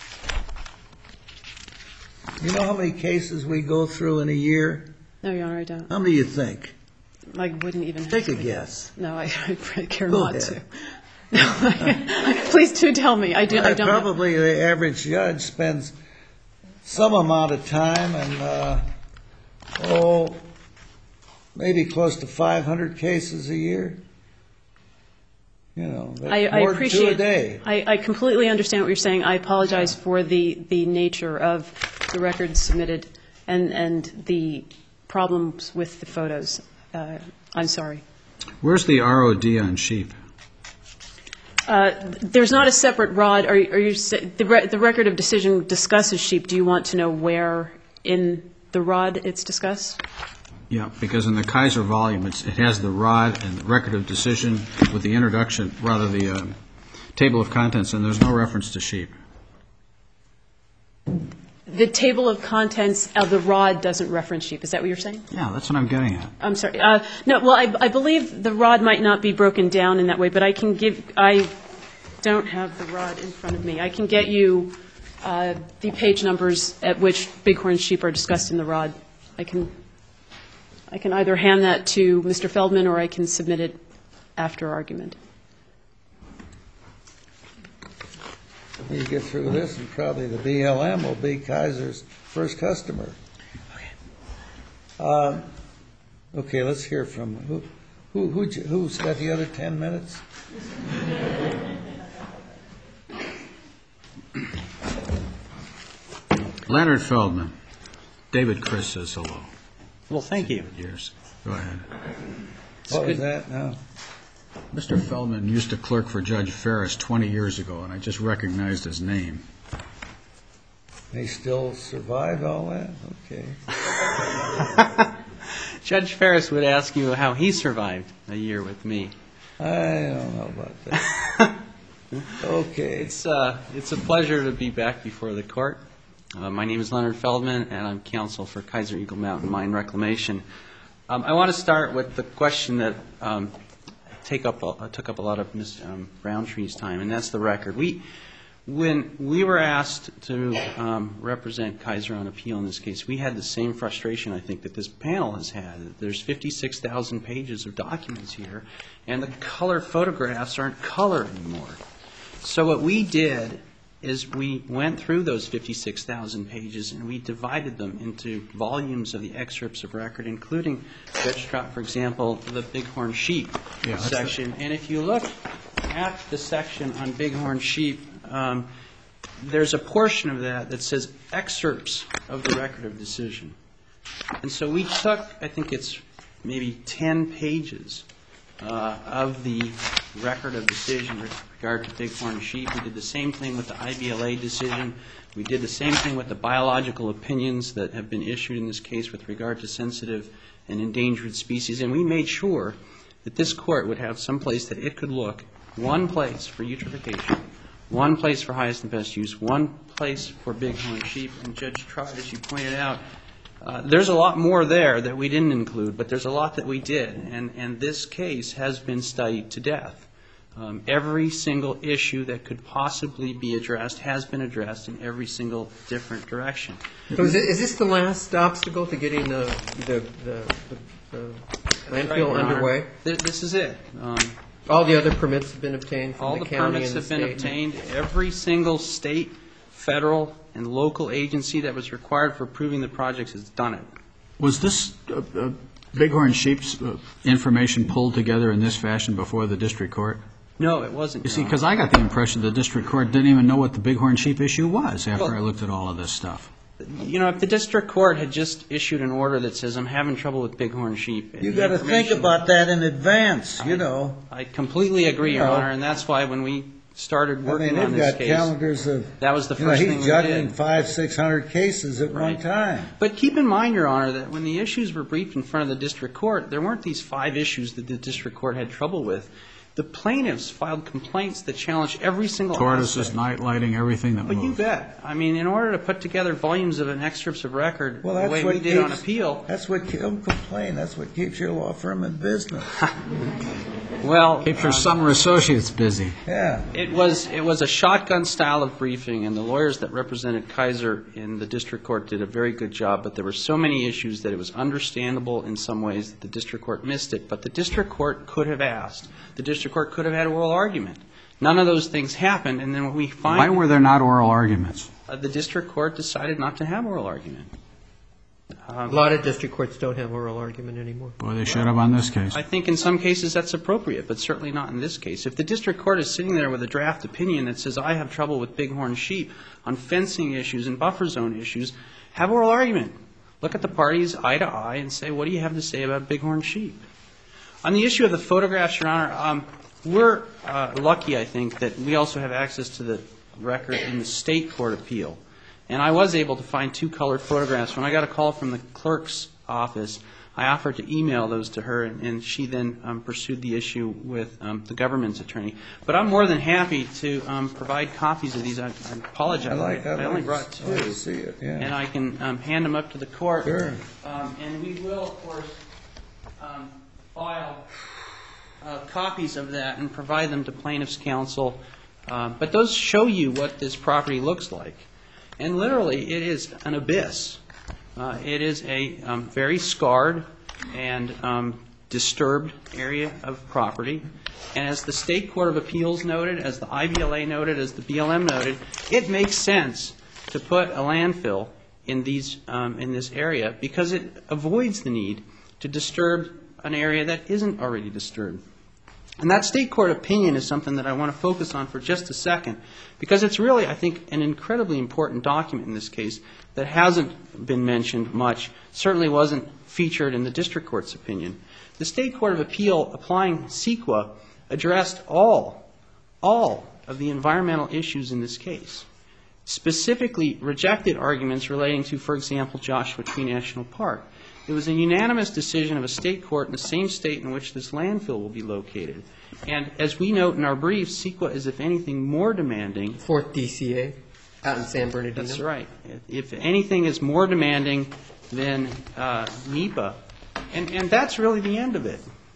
[SPEAKER 2] You know how many cases we go through in a year?
[SPEAKER 1] No, Your Honor, I don't.
[SPEAKER 2] How many do you think?
[SPEAKER 1] I wouldn't even.
[SPEAKER 2] Take a
[SPEAKER 1] hazard
[SPEAKER 2] guess.
[SPEAKER 1] No, I, I care
[SPEAKER 2] Go
[SPEAKER 1] not
[SPEAKER 2] ahead.
[SPEAKER 1] to. No, please do tell me. I do. I don't. know.
[SPEAKER 2] Probably the average judge spends some amount of time and, uh, oh, maybe close to five hundred cases a year. You know, that's
[SPEAKER 1] I, I
[SPEAKER 2] more than two
[SPEAKER 1] appreciate.
[SPEAKER 2] a day.
[SPEAKER 1] I, I completely understand what you're saying. I apologize for the, the nature of the records submitted and, and the problems with the photos. Uh, I'm sorry.
[SPEAKER 4] Where's the R O D on sheep?
[SPEAKER 1] Uh, there's not a separate rod. Are, you- are you sa- the, re, the record of decision discusses sheep? Do you want to know where in the rod it's discussed?
[SPEAKER 4] Yeah, because in the Kaiser volume, it's, it has the rod and the record of decision with the introduction, rather the uh, table of contents, and there's no reference to sheep.
[SPEAKER 1] The table of contents of the rod doesn't reference sheep. Is that what you're saying?
[SPEAKER 4] Yeah, that's what I'm getting at.
[SPEAKER 1] I'm sorry. Uh, no, well, I, I believe the rod might not be broken down in that way, but I can give, I don't have the rod in front of me. I can get you uh, the page numbers at which bighorn sheep are discussed in the rod. I can, I can either hand that to Mister Feldman or I can submit it after argument.
[SPEAKER 2] When you get through this, and probably the B L M will be Kaiser's first customer. Um, Okay, let's hear from, who, who, who'd you- who's got the other ten minutes?
[SPEAKER 4] Leonard Feldman. David Chris says hello.
[SPEAKER 5] Well, thank you.
[SPEAKER 4] Years. Go ahead.
[SPEAKER 2] What was that now?
[SPEAKER 4] Mister Feldman used to clerk for Judge Ferris twenty years ago, and I just recognized his name.
[SPEAKER 2] They still survived all that? Okay.
[SPEAKER 5] Judge Ferris would ask you how he survived a year with me.
[SPEAKER 2] I don't know about that. Okay.
[SPEAKER 5] It's, uh, it's a pleasure to be back before the court. Uh, my name is Leonard Feldman, and I'm counsel for Kaiser Eagle Mountain Mine Reclamation. Um, I want to start with the question that um, take up a, took up a lot of Miz Um, Browntree's time, and that's the record. We, when we were asked to um, represent Kaiser on appeal in this case, we had the same frustration, I think, that this panel has had. There's fifty-six thousand pages of documents here, and the color photographs aren't color anymore. So what we did is we went through those fifty-six thousand pages and we divided them into volumes of the excerpts of record, including, Judge Trott, for example, the Bighorn Sheep
[SPEAKER 4] Yeah,
[SPEAKER 5] section. And if you look at the section on Bighorn Sheep, um, there's a portion of that that says excerpts of the record of decision. And so we took, I think it's maybe ten pages uh, of the record of decision with regard to Bighorn Sheep. We did the same thing with the I B L A decision. We did the same thing with the biological opinions that have been issued in this case with regard to sensitive and endangered species. And we made sure that this court would have some place that it could look, one place for eutrophication, one place for highest and best use, one place for Bighorn Sheep. And Judge Trott, as you pointed out, Uh, there's a lot more there that we didn't include, but there's a lot that we did, and, and this case has been studied to death. Um, every single issue that could possibly be addressed has been addressed in every single different direction.
[SPEAKER 3] So is, it, is this the last obstacle to getting the, the, the, the, the landfill
[SPEAKER 5] Right,
[SPEAKER 3] underway?
[SPEAKER 5] Th- This is it. Um,
[SPEAKER 3] All the other permits have been obtained from
[SPEAKER 5] all
[SPEAKER 3] the
[SPEAKER 5] the
[SPEAKER 3] county
[SPEAKER 5] permits
[SPEAKER 3] and the
[SPEAKER 5] have been
[SPEAKER 3] state?
[SPEAKER 5] obtained. Every single state, federal, and local agency that was required for approving the projects has done it.
[SPEAKER 4] Was this uh, uh, Bighorn Sheep's uh, information pulled together in this fashion before the district court?
[SPEAKER 5] No, it wasn't.
[SPEAKER 4] You see,
[SPEAKER 5] Your
[SPEAKER 4] because
[SPEAKER 5] Honor.
[SPEAKER 4] I got the impression the district court didn't even know what the Bighorn Sheep issue was after
[SPEAKER 5] Well-
[SPEAKER 4] I looked at all of this stuff.
[SPEAKER 5] You know, if the district court had just issued an order that says, I'm having trouble with Bighorn Sheep.
[SPEAKER 2] You
[SPEAKER 5] the
[SPEAKER 2] got to think
[SPEAKER 5] information-
[SPEAKER 2] about that in advance, you know.
[SPEAKER 5] I completely agree, Your
[SPEAKER 2] You know.
[SPEAKER 5] Honor, and that's why when we started
[SPEAKER 2] I
[SPEAKER 5] working
[SPEAKER 2] mean,
[SPEAKER 5] on
[SPEAKER 2] they've
[SPEAKER 5] this
[SPEAKER 2] got
[SPEAKER 5] case,
[SPEAKER 2] calendars of,
[SPEAKER 5] that was the
[SPEAKER 2] you know,
[SPEAKER 5] first thing
[SPEAKER 2] he's
[SPEAKER 5] we
[SPEAKER 2] juggling
[SPEAKER 5] did.
[SPEAKER 2] five, six hundred cases at one
[SPEAKER 5] Right.
[SPEAKER 2] time.
[SPEAKER 5] But keep in mind, Your Honor, that when the issues were briefed in front of the district court, there weren't these five issues that the district court had trouble with. The plaintiffs filed complaints that challenged every single
[SPEAKER 4] Tortoises,
[SPEAKER 5] aspect.
[SPEAKER 4] night lighting, everything that
[SPEAKER 5] But you
[SPEAKER 4] moved.
[SPEAKER 5] bet. I mean, in order to put together volumes of an excerpts of record
[SPEAKER 2] Well,
[SPEAKER 5] the
[SPEAKER 2] that's
[SPEAKER 5] way
[SPEAKER 2] what
[SPEAKER 5] we did on
[SPEAKER 2] keeps-
[SPEAKER 5] appeal,
[SPEAKER 2] That's what, ke- don't complain, that's what keeps your law firm in business.
[SPEAKER 5] well,
[SPEAKER 4] Keeps your
[SPEAKER 5] um,
[SPEAKER 4] summer associates busy.
[SPEAKER 2] Yeah.
[SPEAKER 5] It was it was a shotgun style of briefing, and the lawyers that represented Kaiser in the district court did a very good job, but there were so many issues that it was understandable in some ways that the district court missed it. But the district court could have asked. The district court could have had oral argument. None of those things happened, and then what we find...
[SPEAKER 4] Why were there not oral arguments?
[SPEAKER 5] Uh, the district court decided not to have oral argument.
[SPEAKER 3] A lot of district courts don't have oral argument anymore.
[SPEAKER 4] Boy, they should have on this case.
[SPEAKER 5] I think in some cases that's appropriate, but certainly not in this case. If the district court is sitting there with a draft opinion that says, I have trouble with Bighorn Sheep on fencing issues and buffer zone issues, have oral argument. Look at the parties eye to eye and say, what do you have to say about Bighorn Sheep? On the issue of the photographs, Your Honor, um, we're uh, lucky, I think, that we also have access to the record in the state court appeal. And I was able to find two colored photographs. When I got a call from the clerk's office, I offered to email those to her, and, and she then um, pursued the issue with um, the government's attorney. But I'm more than happy to um, provide copies of these. I, I apologize.
[SPEAKER 2] I like, I
[SPEAKER 5] I only
[SPEAKER 2] like,
[SPEAKER 5] brought
[SPEAKER 2] I like
[SPEAKER 5] two.
[SPEAKER 2] to see it, yeah.
[SPEAKER 5] And I can um, hand them up to the court.
[SPEAKER 2] Sure.
[SPEAKER 5] Um, and we will, of course, um, file uh, copies of that and provide them to plaintiff's counsel. Uh, but those show you what this property looks like. And literally, it is an abyss. Uh, it is a um, very scarred and um, disturbed area of property. And as the State Court of Appeals noted, as the I B L A noted, as the B L M noted, it makes sense to put a landfill in these um, in this area because it avoids the need to disturb an area that isn't already disturbed. And that state court opinion is something that I want to focus on for just a second, because it's really, I think, an incredibly important document in this case that hasn't been mentioned much, certainly wasn't featured in the district court's opinion. The State Court of Appeal applying CEQA addressed all, all of the environmental issues in this case, specifically rejected arguments relating to, for example, Joshua Tree National Park. It was a unanimous decision of a state court in the same state in which this landfill will be located. And as we note in our brief, CEQA is, if anything, more demanding.
[SPEAKER 3] Fourth D C A out in San Bernardino.
[SPEAKER 5] That's right. If anything is more demanding than uh, NEPA. And, and that's really the end of it,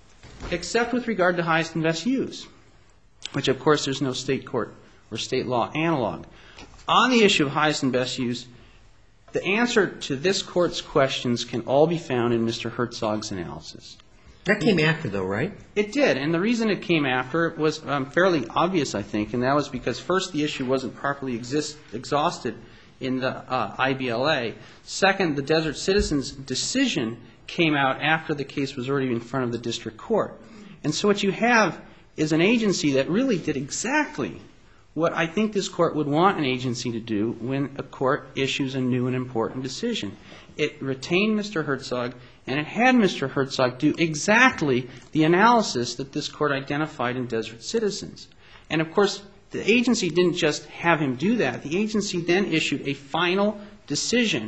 [SPEAKER 5] except with regard to highest and best use, which, of course, there's no state court or state law analog. On the issue of highest and best use, the answer to this Court's questions can all be found in Mister Herzog's analysis.
[SPEAKER 3] That came after, though, right?
[SPEAKER 5] It did, and the reason it came after was um, fairly obvious, I think, and that was because first the issue wasn't properly exist, exhausted in the uh, I B L A. Second, the Desert Citizens decision came out after the case was already in front of the district court. And so what you have is an agency that really did exactly what I think this court would want an agency to do when a court issues a new and important decision. It retained Mister Herzog, and it had Mister Herzog do exactly the analysis that this court identified in Desert Citizens. And of course, the agency didn't just have him do that. The agency then issued a final decision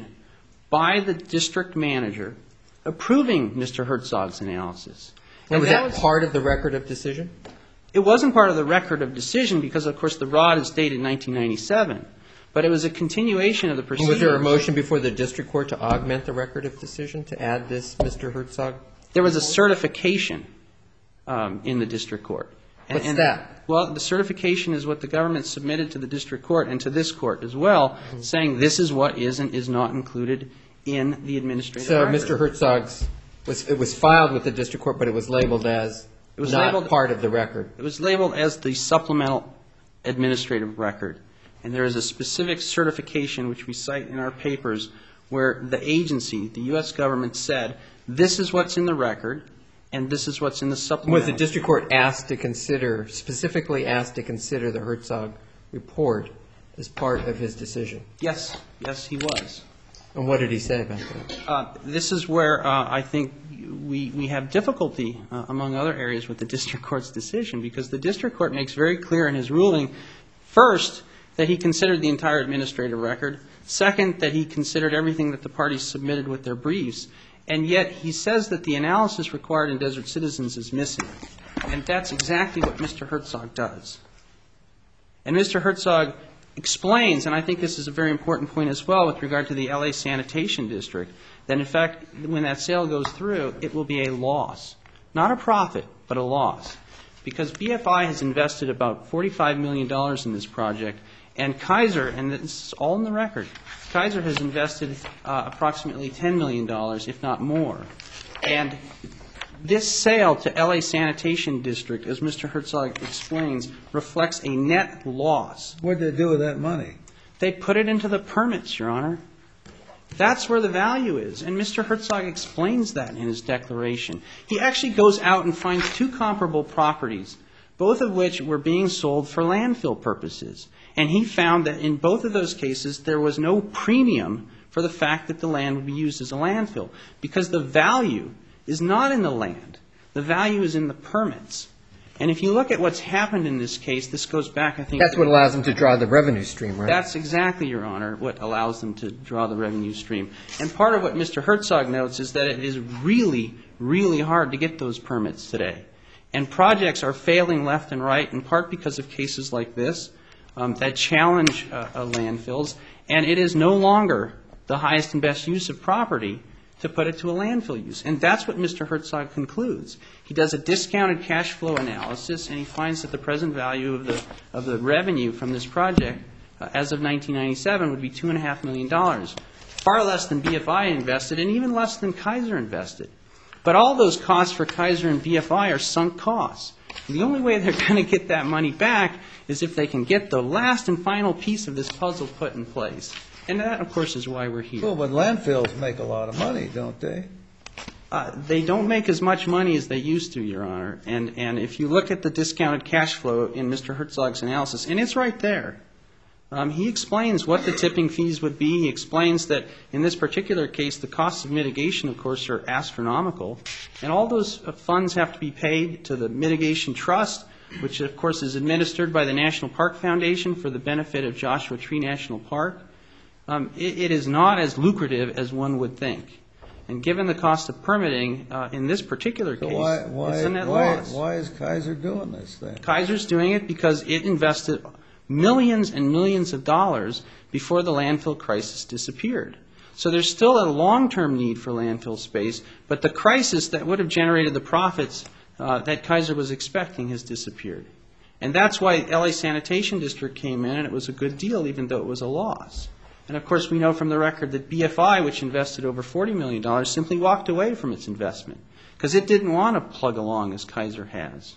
[SPEAKER 5] by the district manager approving Mister Herzog's analysis.
[SPEAKER 3] And was
[SPEAKER 5] that
[SPEAKER 3] that
[SPEAKER 5] was
[SPEAKER 3] part of the record of decision?
[SPEAKER 5] It wasn't part of the record of decision because, of course, the R O D is dated nineteen ninety-seven. But it was a continuation of the proceedings.
[SPEAKER 3] Was there a motion before the district court to augment the record of decision, to add this Mister Herzog?
[SPEAKER 5] There was a certification um, in the district court. And,
[SPEAKER 3] What's
[SPEAKER 5] and,
[SPEAKER 3] that?
[SPEAKER 5] Well, the certification is what the government submitted to the district court and to this court as well, mm-hmm. saying this is what is and is not included in the administrative
[SPEAKER 3] so
[SPEAKER 5] record.
[SPEAKER 3] Mister Herzog's, was, it was filed with the district court, but it was labeled as
[SPEAKER 5] it was
[SPEAKER 3] not
[SPEAKER 5] labeled,
[SPEAKER 3] part of the record.
[SPEAKER 5] It was labeled as the supplemental administrative record. And there is a specific certification, which we cite in our papers, where the agency, the U S government, said this is what's in the record and this is what's in the supplemental.
[SPEAKER 3] Was the district court asked to consider, specifically asked to consider the Herzog report as part of his decision?
[SPEAKER 5] Yes. Yes, he was.
[SPEAKER 3] And what did he say about that?
[SPEAKER 5] Uh, this is where uh, I think we, we have difficulty, uh, among other areas, with the district court's decision, because the district court makes very clear in his ruling, first, that he considered the entire administrative record, second, that he considered everything that the parties submitted with their briefs, and yet he says that the analysis required in Desert Citizens is missing. And that's exactly what Mister Herzog does. And Mister Herzog explains, and I think this is a very important point as well with regard to the L A Sanitation District, that in fact, when that sale goes through, it will be a loss. Not a profit, but a loss. Because B F I has invested about forty-five million dollars in this project, and Kaiser, and this is all in the record, Kaiser has invested uh, approximately ten million dollars, if not more. And this sale to L A Sanitation District, as Mister Herzog explains, reflects a net loss.
[SPEAKER 2] What did they do with that money?
[SPEAKER 5] They put it into the permits, Your Honor. That's where the value is. And Mister Herzog explains that in his declaration. He actually goes out and finds two comparable properties, both of which were being sold for landfill purposes. And he found that in both of those cases, there was no premium for the fact that the land would be used as a landfill, because the value is not in the land. The value is in the permits. And if you look at what's happened in this case, this goes back, I think...
[SPEAKER 3] That's what allows them to draw the revenue stream, right?
[SPEAKER 5] That's exactly, Your Honor, what allows them to draw the revenue stream. And part of what Mister Herzog notes is that it is really, really hard to get those permits today. And projects are failing left and right, in part because of cases like this um, that challenge uh, uh, landfills. And it is no longer the highest and best use of property to put it to a landfill use. And that's what Mister Herzog concludes. He does a discounted cash flow analysis, and he finds that the present value of the of the revenue from this project, uh, as of nineteen ninety-seven, would be two and a half million dollars, far less than B F I invested, and even less than Kaiser invested. But all those costs for Kaiser and B F I are sunk costs. And the only way they're going to get that money back is if they can get the last and final piece of this puzzle put in place. And that, of course, is why we're here.
[SPEAKER 2] Well, but landfills make a lot of money, don't they?
[SPEAKER 5] Uh, they don't make as much money as they used to, Your Honor. And, and if you look at the discounted cash flow in Mister Herzog's analysis, and it's right there, um, he explains what the tipping fees would be. He explains that in this particular case, the costs of mitigation, of course, are astronomical. And all those funds have to be paid to the mitigation trust, which, of course, is administered by the National Park Foundation for the benefit of Joshua Tree National Park. Um, it, it is not as lucrative as one would think. And given the cost of permitting uh, in this particular case,
[SPEAKER 2] so why, why,
[SPEAKER 5] it's a net
[SPEAKER 2] why,
[SPEAKER 5] loss.
[SPEAKER 2] Why is Kaiser doing this thing?
[SPEAKER 5] Kaiser's doing it because it invested millions and millions of dollars before the landfill crisis disappeared. So there's still a long-term need for landfill space, but the crisis that would have generated the profits uh, that Kaiser was expecting has disappeared. And that's why L A Sanitation District came in, and it was a good deal, even though it was a loss. And, of course, we know from the record that B F I, which invested over forty million dollars, simply walked away from its investment. because it didn't want to plug along as Kaiser has.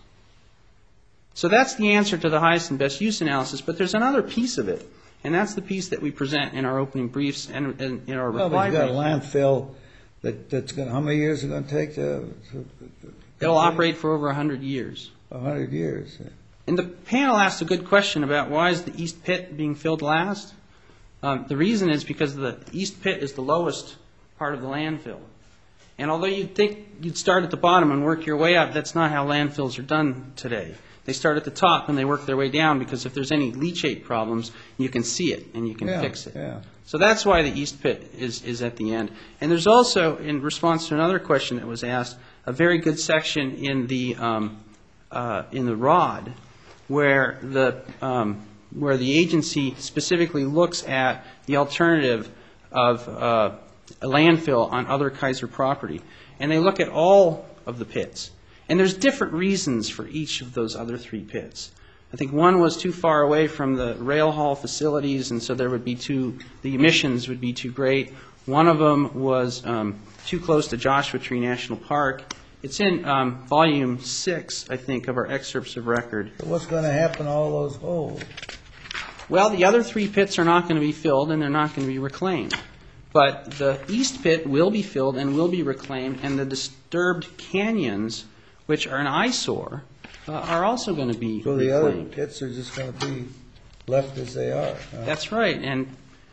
[SPEAKER 5] So that's the answer to the highest and best use analysis, but there's another piece of it, and that's the piece that we present in our opening briefs and, and in our
[SPEAKER 2] Well,
[SPEAKER 5] reply
[SPEAKER 2] but you've got a
[SPEAKER 5] brief.
[SPEAKER 2] landfill that, that's going, how many years is it going to take to? to
[SPEAKER 5] It'll operate for over one hundred years.
[SPEAKER 2] A hundred years.
[SPEAKER 5] And the panel asked a good question about why is the East Pit being filled last? Um, the reason is because the East Pit is the lowest part of the landfill. And although you'd think you'd start at the bottom and work your way up, that's not how landfills are done today. They start at the top and they work their way down, because if there's any leachate problems, you can see it and you can
[SPEAKER 2] Yeah,
[SPEAKER 5] fix it.
[SPEAKER 2] yeah.
[SPEAKER 5] So that's why the East Pit is, is at the end. And there's also, in response to another question that was asked, a very good section in the um, uh, in the R O D where the um, where the agency specifically looks at the alternative of uh, a landfill on other Kaiser property, and they look at all of the pits. And there's different reasons for each of those other three pits. I think one was too far away from the rail haul facilities, and so there would be too, the emissions would be too great. One of them was um, too close to Joshua Tree National Park. It's in um, volume six, I think, of our excerpts of record.
[SPEAKER 2] So what's going to happen to all those holes?
[SPEAKER 5] Well, the other three pits are not going to be filled, and they're not going to be reclaimed. But the East Pit will be filled and will be reclaimed, and the disturbed canyons, which are an eyesore, uh, are also going to be
[SPEAKER 2] So the other
[SPEAKER 5] reclaimed.
[SPEAKER 2] pits are just going to be left as they are. huh?
[SPEAKER 5] That's right, and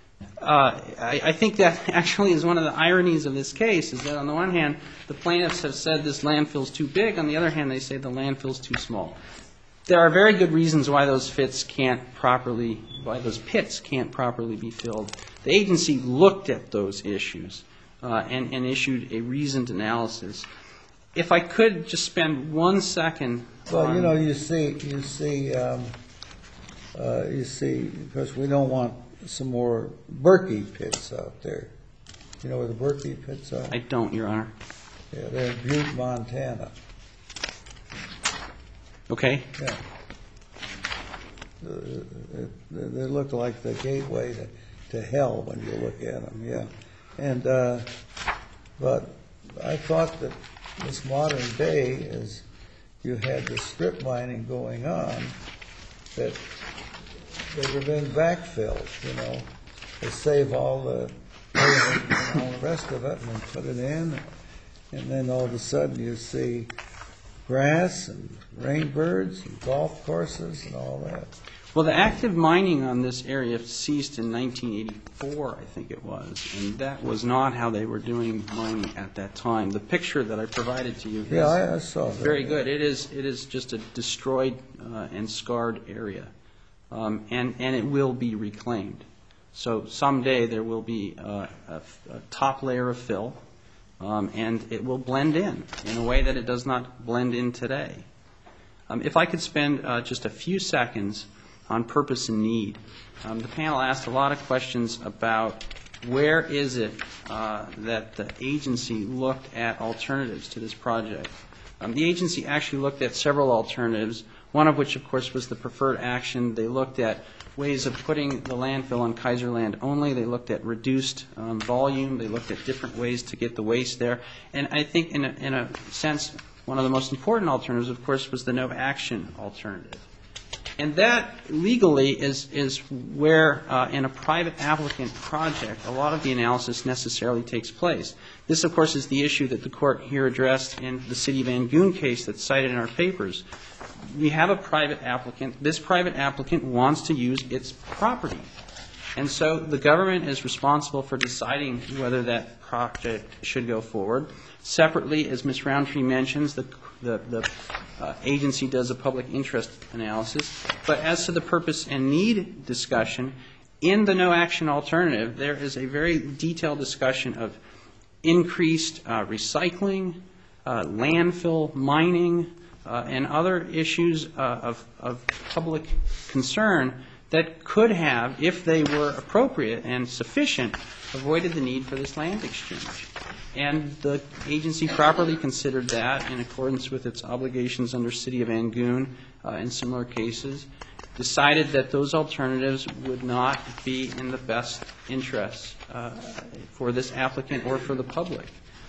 [SPEAKER 5] uh, I, I think that actually is one of the ironies of this case, is that on the one hand, the plaintiffs have said this landfill's too big, on the other hand, they say the landfill's too small. There are very good reasons why those pits can't properly, why those pits can't properly be filled. The agency looked at those issues uh, and, and issued a reasoned analysis. If I could just spend one second
[SPEAKER 2] Well,
[SPEAKER 5] on,
[SPEAKER 2] you know, you see, you see, um, uh, you see, because we don't want some more Berkey pits out there. You know where the Berkey pits are?
[SPEAKER 5] I don't, Your Honor.
[SPEAKER 2] Yeah, they're in Butte, Montana.
[SPEAKER 5] Okay.
[SPEAKER 2] Yeah. Uh, They they look like the gateway to, to hell when you look at them, yeah. And, uh, but I thought that this modern day, as you had the strip mining going on, that they were being backfilled, you know. They save all the, and all the rest of it and then put it in, and then all of a sudden you see grass and rainbirds and golf courses and all that.
[SPEAKER 5] Well, the active mining on this area ceased in nineteen eighty-four, I think it was, and that was not how they were doing mining at that time. The picture that I provided to you is
[SPEAKER 2] Yeah, I, I saw that.
[SPEAKER 5] very good. It is it is just a destroyed uh, and scarred area, um, and and it will be reclaimed. So someday there will be uh, a, a top layer of fill, um, and it will blend in in a way that it does not blend in today. Um, if I could spend uh, just a few seconds on purpose and need. Um, the panel asked a lot of questions about where is it uh, that the agency looked at alternatives to this project. Um, the agency actually looked at several alternatives, one of which, of course, was the preferred action. They looked at ways of putting the landfill on Kaiser land only. They looked at reduced um, volume. They looked at different ways to get the waste there. And I think, in a, in a sense, one of the most important alternatives, of course, was the no action alternative. And that legally is, is where, uh, in a private applicant project, a lot of the analysis necessarily takes place. This, of course, is the issue that the court here addressed in the City of Angoon case that's cited in our papers. We have a private applicant. This private applicant wants to use its property. And so the government is responsible for deciding whether that project should go forward. Separately, as Miz Roundtree mentions, the, the, the uh, agency does a public interest analysis. But as to the purpose and need discussion, in the no action alternative, there is a very detailed discussion of increased uh, recycling, uh, landfill mining, uh, and other issues uh, of, of public concern that could have, if they were appropriate and sufficient, avoided the need for this land exchange. And the agency properly considered that in accordance with its obligations under City of Angoon uh, in similar cases, decided that those alternatives would not be in the best interest uh, for this applicant or for the public.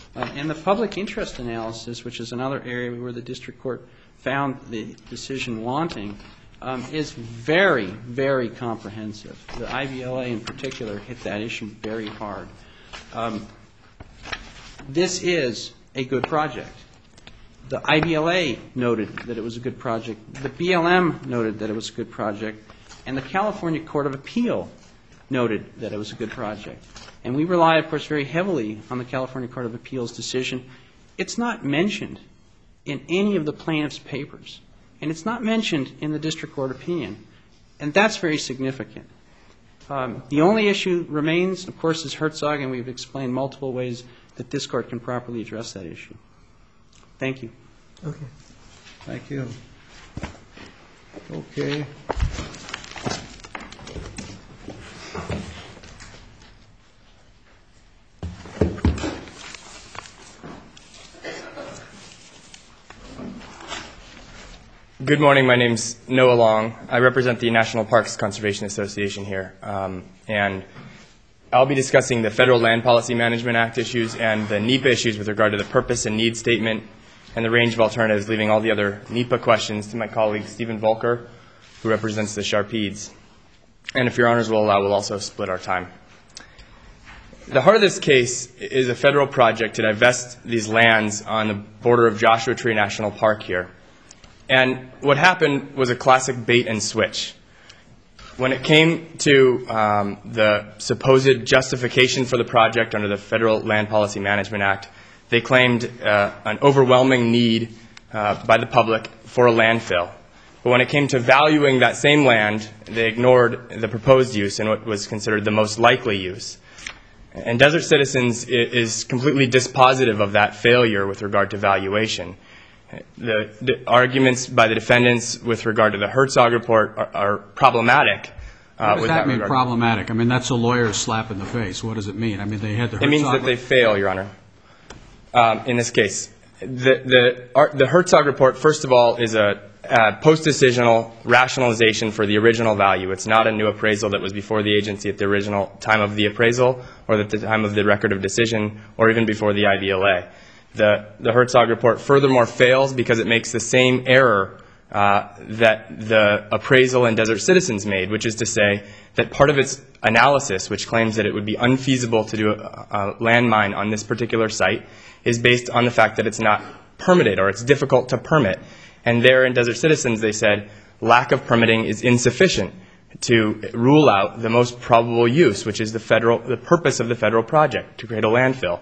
[SPEAKER 5] Uh, and the public interest analysis, which is another area where the district court found the decision wanting, um, is very, very comprehensive. The I V L A in particular hit that issue very hard. Um, this is a good project. The I V L A noted that it was a good project. The B L M noted that it was a good project. And the California Court of Appeal noted that it was a good project. And we rely, of course, very heavily on the California Court of Appeal's decision. It's not mentioned in any of the plaintiff's papers. And it's not mentioned in the district court opinion. And that's very significant. Um, the only issue remains, of course, is Herzog, and we've explained multiple ways that this court can properly address that issue. Thank you.
[SPEAKER 2] Okay. Thank you. Okay.
[SPEAKER 6] Good morning. My name's Noah Long. I represent the National Parks Conservation Association here. Um, and I'll be discussing the Federal Land Policy Management Act issues and the NEPA issues with regard to the purpose and need statement and the range of alternatives, leaving all the other NEPA questions to my colleague Stephen Volker, who represents the Sharpedes. And if your honors will allow, we'll also split our time. The heart of this case is a federal project to divest these lands on the border of Joshua Tree National Park here. And what happened was a classic bait and switch. When it came to um, the supposed justification for the project under the Federal Land Policy Management Act, they claimed uh, an overwhelming need uh, by the public for a landfill. But when it came to valuing that same land, they ignored the proposed use and what was considered the most likely use. And Desert Citizens is completely dispositive of that failure with regard to valuation. The, the arguments by the defendants with regard to the Herzog report are, are problematic. Uh,
[SPEAKER 4] What does
[SPEAKER 6] with
[SPEAKER 4] that
[SPEAKER 6] that
[SPEAKER 4] mean,
[SPEAKER 6] regard.
[SPEAKER 4] problematic? I mean, that's a lawyer's slap in the face. What does it mean? I mean, they had the Herzog...
[SPEAKER 6] It means that they fail, Your Honor, um, in this case. The, the, our, the Herzog report, first of all, is a uh, post-decisional rationalization for the original value. It's not a new appraisal that was before the agency at the original time of the appraisal or at the time of the record of decision or even before the I V L A. The, the Herzog report furthermore fails because it makes the same error uh, that the appraisal in Desert Citizens made, which is to say that part of its analysis, which claims that it would be unfeasible to do a, a landmine on this particular site, is based on the fact that it's not permitted or it's difficult to permit. And there in Desert Citizens they said lack of permitting is insufficient to rule out the most probable use, which is the federal, the purpose of the federal project, to create a landfill.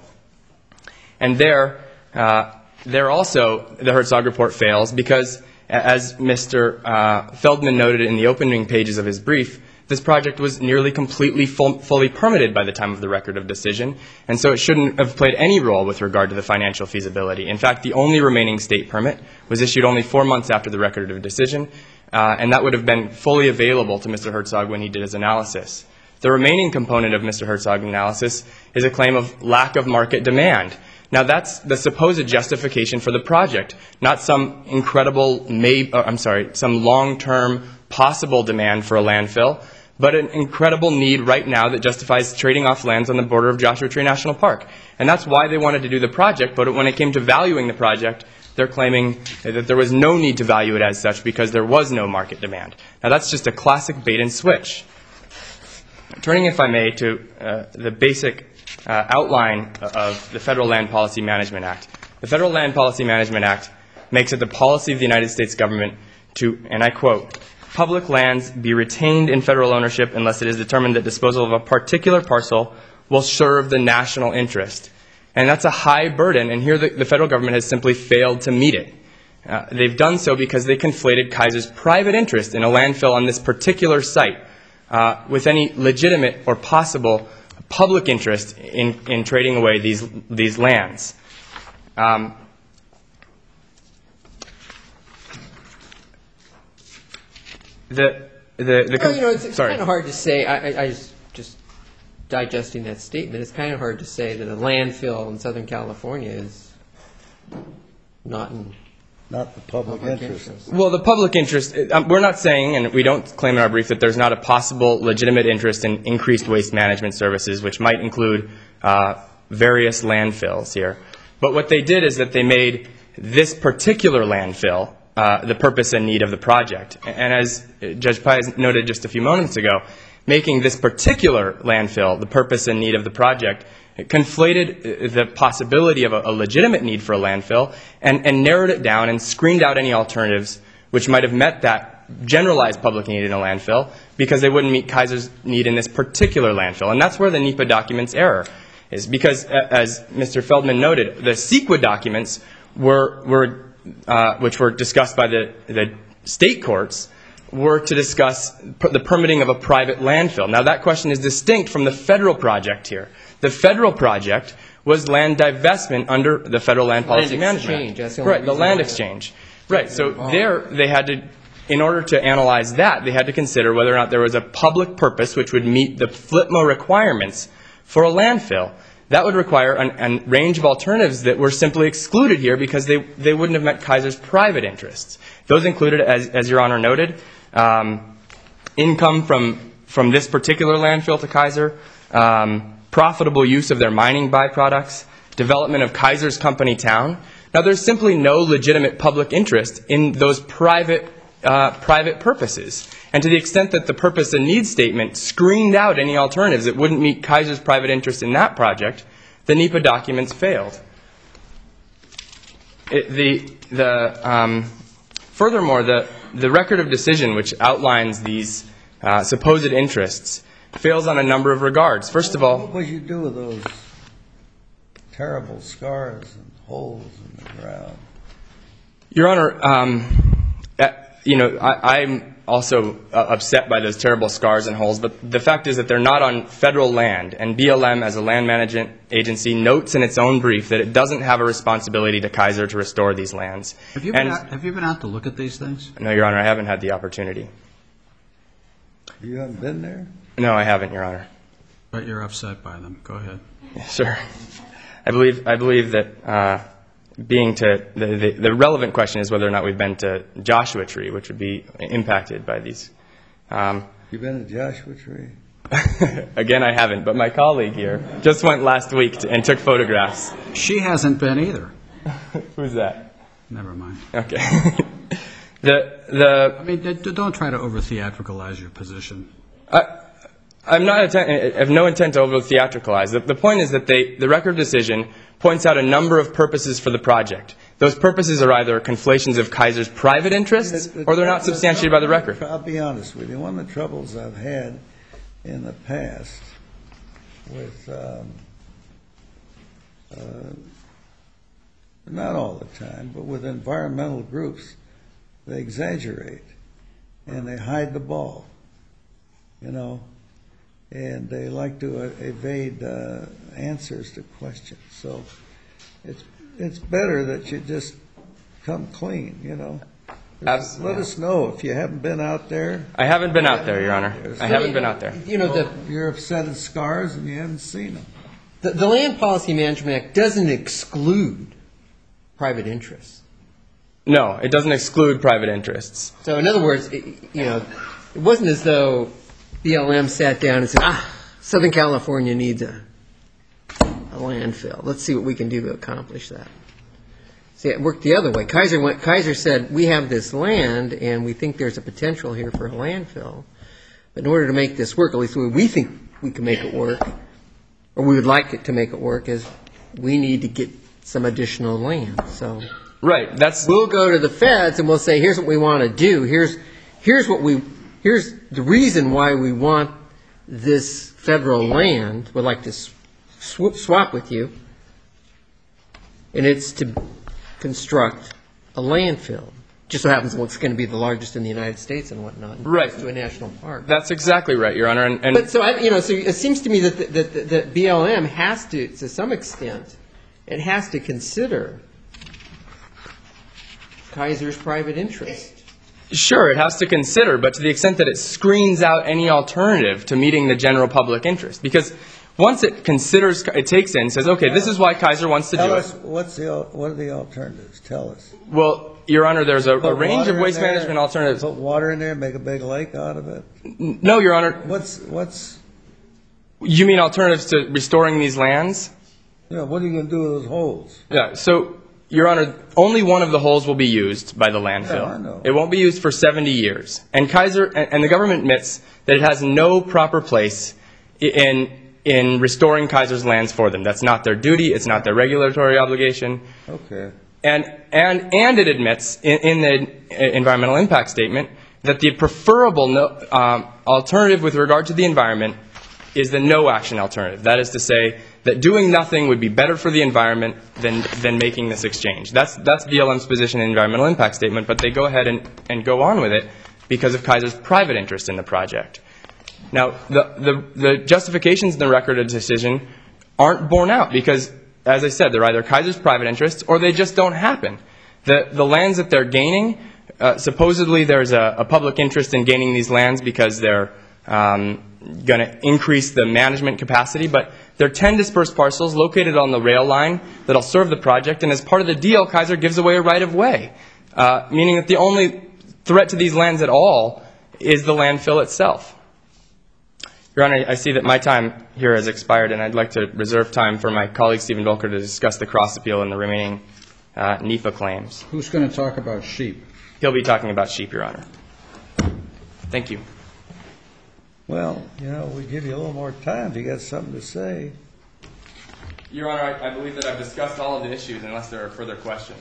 [SPEAKER 6] And there, uh, there also, the Herzog report fails because, as Mister Uh, Feldman noted in the opening pages of his brief, this project was nearly completely full, fully permitted by the time of the record of decision, and so it shouldn't have played any role with regard to the financial feasibility. In fact, the only remaining state permit was issued only four months after the record of decision, uh, and that would have been fully available to Mister Herzog when he did his analysis. The remaining component of Mister Herzog's analysis is a claim of lack of market demand. Now, that's the supposed justification for the project, not some incredible, may, uh, I'm sorry, some long-term possible demand for a landfill, but an incredible need right now that justifies trading off lands on the border of Joshua Tree National Park. And that's why they wanted to do the project, but when it came to valuing the project, they're claiming that there was no need to value it as such because there was no market demand. Now, that's just a classic bait and switch. Turning, if I may, to uh, the basic Uh, outline of the Federal Land Policy Management Act. The Federal Land Policy Management Act makes it the policy of the United States government to, and I quote, public lands be retained in federal ownership unless it is determined that disposal of a particular parcel will serve the national interest. And that's a high burden, and here the, the federal government has simply failed to meet it. Uh, they've done so because they conflated Kaiser's private interest in a landfill on this particular site uh, with any legitimate or possible public interest in, in trading away these, these lands. Um, the, the, the
[SPEAKER 3] well, you know, it's, it's
[SPEAKER 6] sorry.
[SPEAKER 3] kind of hard to say. I, I, I just, just digesting that statement, it's kind of hard to say that a landfill in Southern California is not in
[SPEAKER 2] Not the public
[SPEAKER 3] public
[SPEAKER 2] interest.
[SPEAKER 3] interest.
[SPEAKER 6] Well, the public interest, um, we're not saying, and we don't claim in our brief, that there's not a possible legitimate interest in increased waste management services, which might include uh, various landfills here. But what they did is that they made this particular landfill uh, the purpose and need of the project. And as Judge Pius noted just a few moments ago, making this particular landfill the purpose and need of the project conflated the possibility of a, a legitimate need for a landfill and, and narrowed it down and screened out any alternatives which might have met that generalized public need in a landfill because they wouldn't meet Kaiser's need in this particular landfill. And that's where the NEPA documents error is, because as Mister Feldman noted, the CEQA documents were, were uh, which were discussed by the, the state courts, were to discuss the permitting of a private landfill. Now that question is distinct from the federal project here. The federal project was land divestment under the Federal Land Policy Management Act. Right, the land exchange. Right, so there they had to, in order to analyze that, they had to consider whether or not there was a public purpose which would meet the F L I P M O requirements for a landfill. That would require a range of alternatives that were simply excluded here because they, they wouldn't have met Kaiser's private interests. Those included, as, as Your Honor noted, um, income from, from this particular landfill to Kaiser, um, profitable use of their mining byproducts, development of Kaiser's company town. Now, there's simply no legitimate public interest in those private, uh, private purposes. And to the extent that the purpose and need statement screened out any alternatives that wouldn't meet Kaiser's private interest in that project, the NEPA documents failed. It, the, the, um, furthermore, the, the record of decision which outlines these uh, supposed interests fails on a number of regards. First of all,
[SPEAKER 2] what would you do with those terrible scars and holes in the ground?
[SPEAKER 6] Your Honor, um, uh, you know, I, I'm also uh, upset by those terrible scars and holes, but the fact is that they're not on federal land, and B L M, as a land management agency, notes in its own brief that it doesn't have a responsibility to Kaiser to restore these lands.
[SPEAKER 4] Have you been,
[SPEAKER 6] and,
[SPEAKER 4] out, have you been out to look at these things?
[SPEAKER 6] No, Your Honor, I haven't had the opportunity.
[SPEAKER 2] You haven't been there?
[SPEAKER 6] No, I haven't, Your Honor.
[SPEAKER 4] But you're upset by them. Go ahead.
[SPEAKER 6] Yes, sir. I believe I believe that uh, being to the, the the relevant question is whether or not we've been to Joshua Tree, which would be impacted by these. Um,
[SPEAKER 2] You been to Joshua Tree?
[SPEAKER 6] Again, I haven't, but my colleague here just went last week to, and took photographs.
[SPEAKER 4] She hasn't been either.
[SPEAKER 6] Who's that?
[SPEAKER 4] Never mind.
[SPEAKER 6] Okay. the the
[SPEAKER 4] I mean, d- d- don't try to over theatricalize your position.
[SPEAKER 6] I, I'm not attent, I have no intent to over theatricalize. The, the point is that they, the record of decision points out a number of purposes for the project. Those purposes are either conflations of Kaiser's private interests, or they're not substantiated by the record.
[SPEAKER 2] I'll be honest with you. One of the troubles I've had in the past with, um, uh, not all the time, but with environmental groups, they exaggerate and they hide the ball, you know, and they like to uh, evade uh, answers to questions. So it's it's better that you just come clean, you know. Just let us know if you haven't been out there.
[SPEAKER 6] I haven't been out there, Your Honor. I haven't been out there.
[SPEAKER 3] You know, the,
[SPEAKER 2] You're upset at scars and you haven't seen them.
[SPEAKER 3] the, the Land Policy Management Act doesn't exclude private interests.
[SPEAKER 6] No, it doesn't exclude private interests.
[SPEAKER 3] So in other words, it, you know, it wasn't as though B L M sat down and said, ah, Southern California needs a, a landfill. Let's see what we can do to accomplish that. See, it worked the other way. Kaiser went, Kaiser said, we have this land and we think there's a potential here for a landfill. But in order to make this work, at least the way we think we can make it work, or we would like it to make it work, is we need to get some additional land. So
[SPEAKER 6] Right. That's
[SPEAKER 3] we'll go to the feds and we'll say, here's what we want to do. Here's here's what we here's the reason why we want this federal land. We'd like to sw- swap with you, and it's to construct a landfill. Just so happens it's going to be the largest in the United States and whatnot.
[SPEAKER 6] Right.
[SPEAKER 3] To a national park.
[SPEAKER 6] that's exactly right, Your Honor. And, and
[SPEAKER 3] But so I, you know, so it seems to me that that, that that B L M has to, to some extent, it has to consider Kaiser's private interest.
[SPEAKER 6] Sure, it has to consider, but to the extent that it screens out any alternative to meeting the general public interest. Because once it considers, it takes in, says, okay, this is why Kaiser wants to
[SPEAKER 2] Tell
[SPEAKER 6] do
[SPEAKER 2] us,
[SPEAKER 6] it.
[SPEAKER 2] what's the, al- what are the alternatives? Tell us.
[SPEAKER 6] Well, Your Honor, there's a, a
[SPEAKER 2] Put
[SPEAKER 6] range
[SPEAKER 2] water
[SPEAKER 6] of
[SPEAKER 2] in
[SPEAKER 6] waste
[SPEAKER 2] there,
[SPEAKER 6] management alternatives.
[SPEAKER 2] Put water in there, make a big lake out of it.
[SPEAKER 6] No, Your Honor.
[SPEAKER 2] What's, what's,
[SPEAKER 6] You mean alternatives to restoring these lands?
[SPEAKER 2] Yeah, what are you going to do with those holes?
[SPEAKER 6] Yeah, so, Your Honor, only one of the holes will be used by the landfill.
[SPEAKER 2] Yeah, I know.
[SPEAKER 6] It won't be used for seventy years. And Kaiser, and, and the government admits that it has no proper place in, in restoring Kaiser's lands for them. That's not their duty, it's not their regulatory obligation.
[SPEAKER 2] Okay.
[SPEAKER 6] And, and, and it admits in, in the environmental impact statement that the preferable no, um, alternative with regard to the environment is the no action alternative. That is to say that doing nothing would be better for the environment than, than making this exchange. That's, that's B L M's position in the environmental impact statement, but they go ahead and, and go on with it because of Kaiser's private interest in the project. Now, the, the, the justifications in the record of decision aren't borne out because, as I said, they're either Kaiser's private interests or they just don't happen. The, the lands that they're gaining, uh, supposedly there's a, a public interest in gaining these lands because they're um, going to increase the management capacity, but there are ten dispersed parcels located on the rail line that'll serve the project, and as part of the deal, Kaiser gives away a right-of-way, uh, meaning that the only threat to these lands at all is the landfill itself. Your Honor, I see that my time here has expired, and I'd like to reserve time for my colleague Stephen Volker to discuss the cross-appeal and the remaining uh, NEPA claims.
[SPEAKER 4] Who's going to talk about sheep?
[SPEAKER 6] He'll be talking about sheep, Your Honor. Thank you.
[SPEAKER 2] Well, you know, we give you a little more time if you got something to say.
[SPEAKER 6] Your Honor, I, I believe that I've discussed all of the issues unless there are further questions.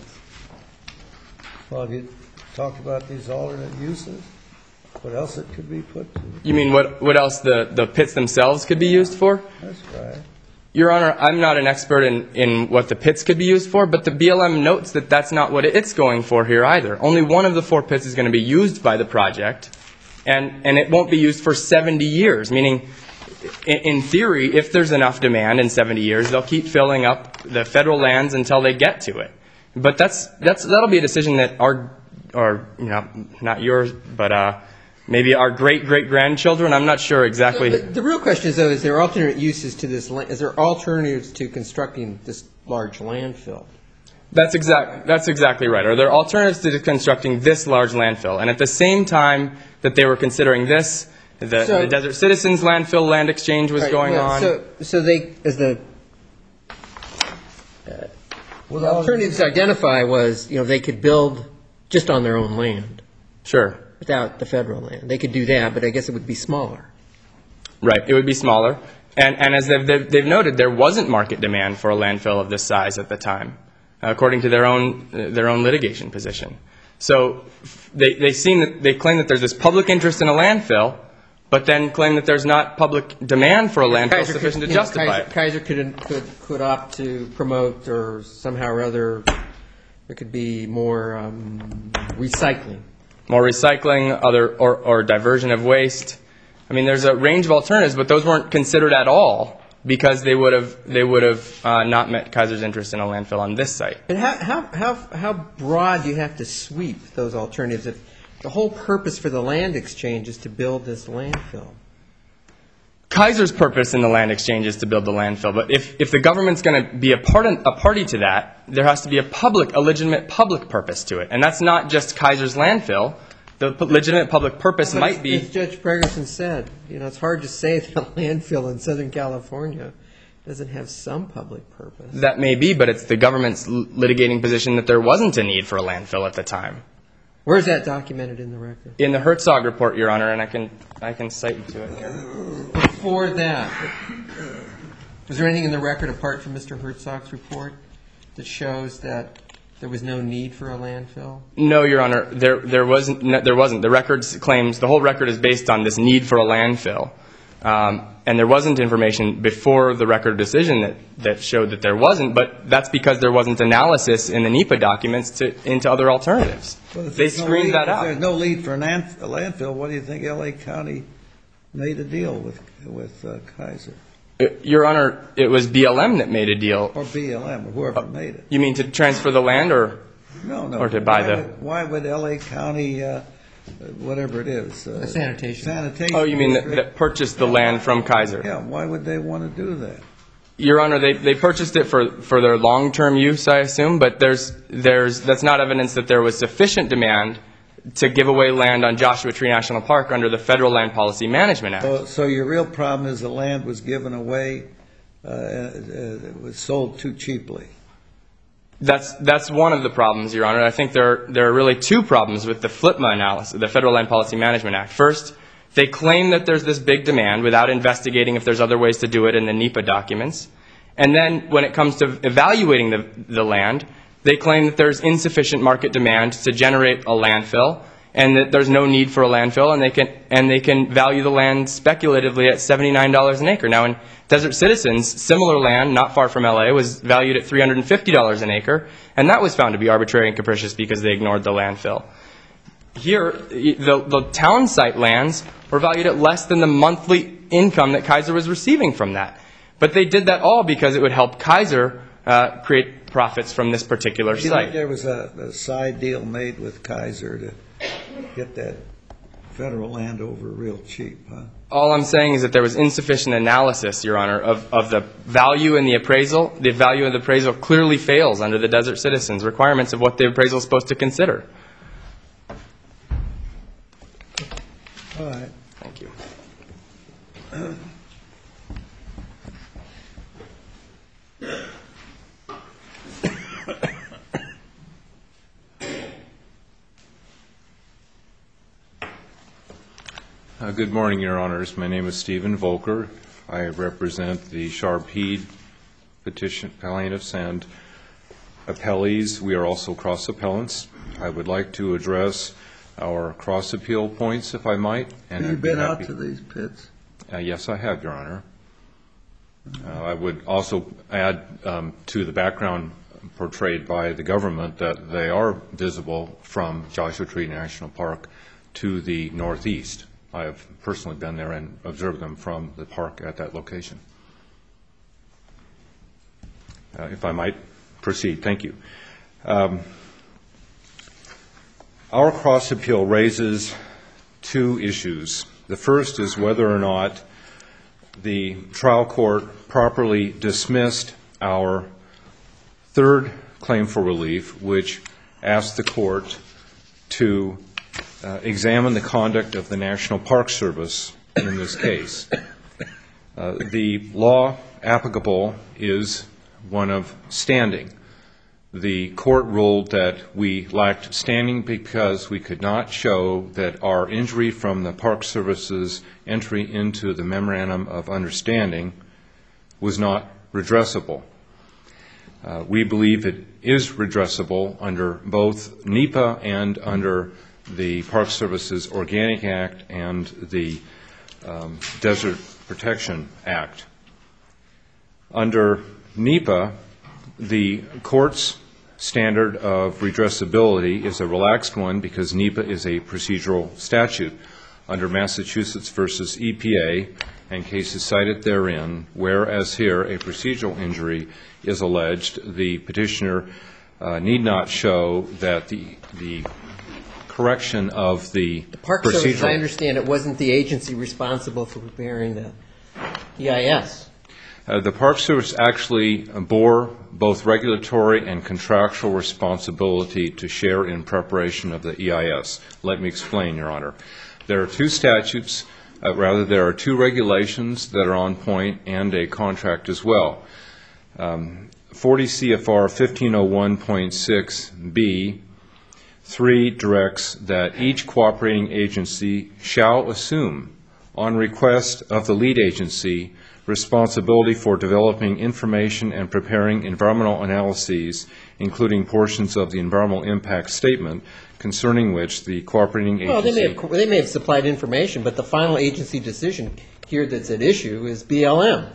[SPEAKER 2] Well, have you talked about these alternate uses? What else it could be put to?
[SPEAKER 6] You mean what, what else the, the pits themselves could be used for?
[SPEAKER 2] That's right.
[SPEAKER 6] Your Honor, I'm not an expert in, in what the pits could be used for, but the B L M notes that that's not what it's going for here either. Only one of the four pits is going to be used by the project, and, and it won't be used for seventy years, meaning in, in theory, if there's enough demand in seventy years, they'll keep filling up the federal lands until they get to it. But that's, that's, that'll be a decision that our, or, you know, not yours, but uh, maybe our great-great-grandchildren, I'm not sure exactly.
[SPEAKER 3] The, the real question is, though, is there alternate uses to this, is there alternatives to constructing this large landfill?
[SPEAKER 6] That's, exact, that's exactly right. Are there alternatives to constructing this large landfill? And at the same time that they were considering this, the,
[SPEAKER 3] So-
[SPEAKER 6] the Desert Citizens landfill land exchange was
[SPEAKER 3] Right,
[SPEAKER 6] going
[SPEAKER 3] well,
[SPEAKER 6] on.
[SPEAKER 3] So, so they, as the
[SPEAKER 2] Well,
[SPEAKER 3] the alternatives to identify was, you know, they could build just on their own land
[SPEAKER 6] Sure.
[SPEAKER 3] without the federal land. They could do that, but I guess it would be smaller.
[SPEAKER 6] Right. It would be smaller. And, and as they've, they've, they've noted, there wasn't market demand for a landfill of this size at the time, according to their own, uh, their own litigation position. So they, they, seem that, they claim that there's this public interest in a landfill, but then claim that there's not public demand for a landfill
[SPEAKER 3] Kaiser
[SPEAKER 6] sufficient
[SPEAKER 3] could,
[SPEAKER 6] to
[SPEAKER 3] you know,
[SPEAKER 6] justify
[SPEAKER 3] Kaiser,
[SPEAKER 6] it.
[SPEAKER 3] Kaiser could, could, could opt to promote or somehow or other, there could be more um, recycling.
[SPEAKER 6] More recycling, other or, or diversion of waste. I mean, there's a range of alternatives, but those weren't considered at all because they would have they would have uh, not met Kaiser's interest in a landfill on this site.
[SPEAKER 3] And how, how, how, how broad do you have to sweep those alternatives if the whole purpose for the land exchange is to build this landfill?
[SPEAKER 6] Kaiser's purpose in the land exchange is to build the landfill, but if, if the government's going to be a, part a party to that, there has to be a public, a legitimate public purpose to it. And that's not just Kaiser's landfill. The p- legitimate public purpose
[SPEAKER 3] But
[SPEAKER 6] might
[SPEAKER 3] as,
[SPEAKER 6] be...
[SPEAKER 3] as Judge Pregerson said, you know, it's hard to say that a landfill in Southern California doesn't have some public purpose.
[SPEAKER 6] That may be, but it's the government's l- litigating position that there wasn't a need for a landfill at the time.
[SPEAKER 3] Where is that documented in the record?
[SPEAKER 6] In the Herzog report, Your Honor, and I can, I can cite you to it here.
[SPEAKER 3] Before that, was there anything in the record apart from Mister Herzog's report that shows that there was no need for a landfill?
[SPEAKER 6] No, Your Honor, there, there, wasn't, no, there wasn't. The record claims, the whole record is based on this need for a landfill. Um, and there wasn't information before the record decision that, that showed that there wasn't, but that's because there wasn't analysis in the NEPA documents to, into other alternatives.
[SPEAKER 2] Well, if
[SPEAKER 6] They
[SPEAKER 2] there's no
[SPEAKER 6] screened
[SPEAKER 2] lead-
[SPEAKER 6] that
[SPEAKER 2] If there's
[SPEAKER 6] out.
[SPEAKER 2] no need for an ant- a landfill, what do you think L A County made a deal with, with uh, Kaiser?
[SPEAKER 6] Uh, Your Honor, it was B L M that made a deal.
[SPEAKER 2] Or B L M, or whoever made it?
[SPEAKER 6] You mean to transfer the land or?
[SPEAKER 2] No, no.
[SPEAKER 6] Or to buy
[SPEAKER 2] why
[SPEAKER 6] the-
[SPEAKER 2] Would, why would L A County, uh, whatever it is? Uh,
[SPEAKER 3] The sanitation.
[SPEAKER 2] Sanitation.
[SPEAKER 6] Oh, you mean that,
[SPEAKER 2] district-
[SPEAKER 6] that purchased the land from Kaiser?
[SPEAKER 2] Yeah, why would they want to do that?
[SPEAKER 6] Your Honor, they, they purchased it for, for their long-term use, I assume, but there's, there's, that's not evidence that there was sufficient demand to give away land on Joshua Tree National Park under the Federal Land Policy Management Act.
[SPEAKER 2] So, so your real problem is the land was given away uh, uh, it was sold too cheaply.
[SPEAKER 6] That's that's one of the problems, Your Honor. I think there there are really two problems with the FLIPMA analysis, the Federal Land Policy Management Act. First, they claim that there's this big demand without investigating if there's other ways to do it in the NEPA documents. And then when it comes to evaluating the the land, they claim that there's insufficient market demand to generate a landfill, and that there's no need for a landfill, and they can and they can value the land speculatively at seventy-nine dollars an acre. Now, in Desert Citizens, similar land not far from L A was valued at three hundred fifty dollars an acre, and that was found to be arbitrary and capricious because they ignored the landfill. Here, the, the town site lands were valued at less than the monthly income that Kaiser was receiving from that. But they did that all because it would help Kaiser uh, create profits from this particular
[SPEAKER 2] Do you
[SPEAKER 6] site.
[SPEAKER 2] think there was a, a side deal made with Kaiser to get that federal land over real cheap, huh?
[SPEAKER 6] All I'm saying is that there was insufficient analysis, Your Honor, of, of the value in the appraisal. The value of the appraisal clearly fails under the Desert Citizens requirements of what the appraisal is supposed to consider.
[SPEAKER 2] All right.
[SPEAKER 6] Thank you.
[SPEAKER 7] Uh, good morning, Your Honors. My name is Stephen Volker. I represent the Sharpede petition plaintiffs and appellees. We are also cross-appellants. I would like to address our cross-appeal points, if I might. And
[SPEAKER 2] Have you
[SPEAKER 7] I'd be
[SPEAKER 2] been out
[SPEAKER 7] happy-
[SPEAKER 2] to these pits?
[SPEAKER 7] Uh, yes, I have, Your Honor. Uh, I would also add um, to the background portrayed by the government that they are visible from Joshua Tree National Park to the northeast. I have personally been there and observed them from the park at that location. Uh, if I might proceed, thank you. Um, our cross-appeal raises two issues. The first is whether or not the trial court properly dismissed our third claim for relief, which asked the court to uh, examine the conduct of the National Park Service in this case. Uh, the law applicable is one of standing. The court ruled that we lacked standing because we could not show that our injury from the Park Service's entry into the Memorandum of Understanding was not redressable. Uh, we believe it is redressable under both NEPA and under the Park Service's Organic Act and the um, Desert Protection Act. Under NEPA, the court's standard of redressability is a relaxed one because NEPA is a procedural statute. Under Massachusetts versus E P A and cases cited therein, whereas here a procedural injury is alleged, the petitioner uh, need not show that the the correction of the,
[SPEAKER 3] The Park
[SPEAKER 7] procedural.
[SPEAKER 3] Service, as I understand it, wasn't the agency responsible for preparing the E I S.
[SPEAKER 7] Uh, the Park Service actually bore both regulatory and contractual responsibility to share in preparation of the E I S. Let me explain, Your Honor. There are two statutes, uh, rather there are two regulations that are on point and a contract as well. Um, forty C F R fifteen oh one point six B three directs that each cooperating agency shall assume, on request of the lead agency, responsibility for developing information and preparing environmental analyses, including portions of the environmental impact statement, concerning which the cooperating agency...
[SPEAKER 3] Well, they may have, they may have supplied information, but the final agency decision here that's at issue is B L M.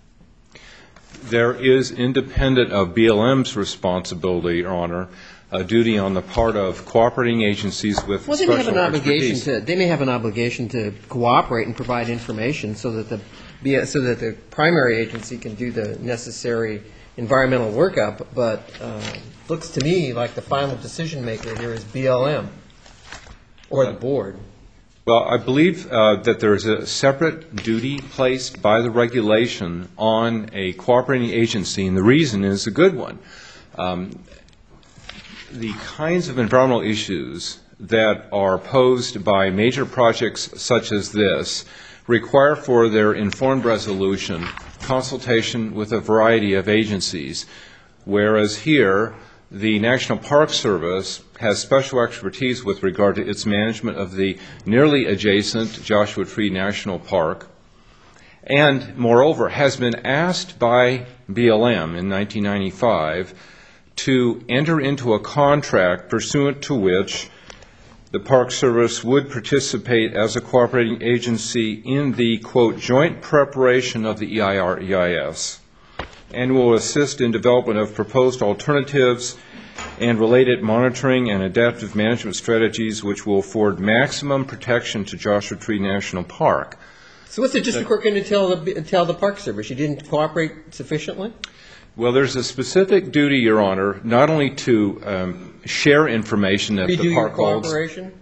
[SPEAKER 7] There is, independent of B L M's responsibility, Your Honor, a duty on the part of cooperating agencies with
[SPEAKER 3] Well, they
[SPEAKER 7] special
[SPEAKER 3] may have an obligation
[SPEAKER 7] expertise.
[SPEAKER 3] to, they may have an obligation to cooperate and provide information so that the, be- so that the primary agency can do the necessary environmental workup, but uh, looks to me like the final decision maker here is B L M or the board.
[SPEAKER 7] Well, I believe uh, that there is a separate duty placed by the regulation on a cooperating agency, and the reason is a good one. Um, the kinds of environmental issues that are posed by major projects such as this require for their informed resolution consultation with a variety of agencies, whereas here, the National Park Service has special expertise with regard to its management of the nearly adjacent Joshua Tree National Park, and moreover has been asked by B L M in nineteen ninety-five to enter into a contract pursuant to which the Park Service would participate as a cooperating agency in the, quote, joint preparation of the E I R E I S, and will assist in development of proposed alternatives and related monitoring and adaptive management strategies which will afford maximum protection to Joshua Tree National Park.
[SPEAKER 3] So what's the district court going to tell the, tell the Park Service? You didn't cooperate sufficiently?
[SPEAKER 7] Well, there's a specific duty, Your Honor, not only to um, share information that the park holds,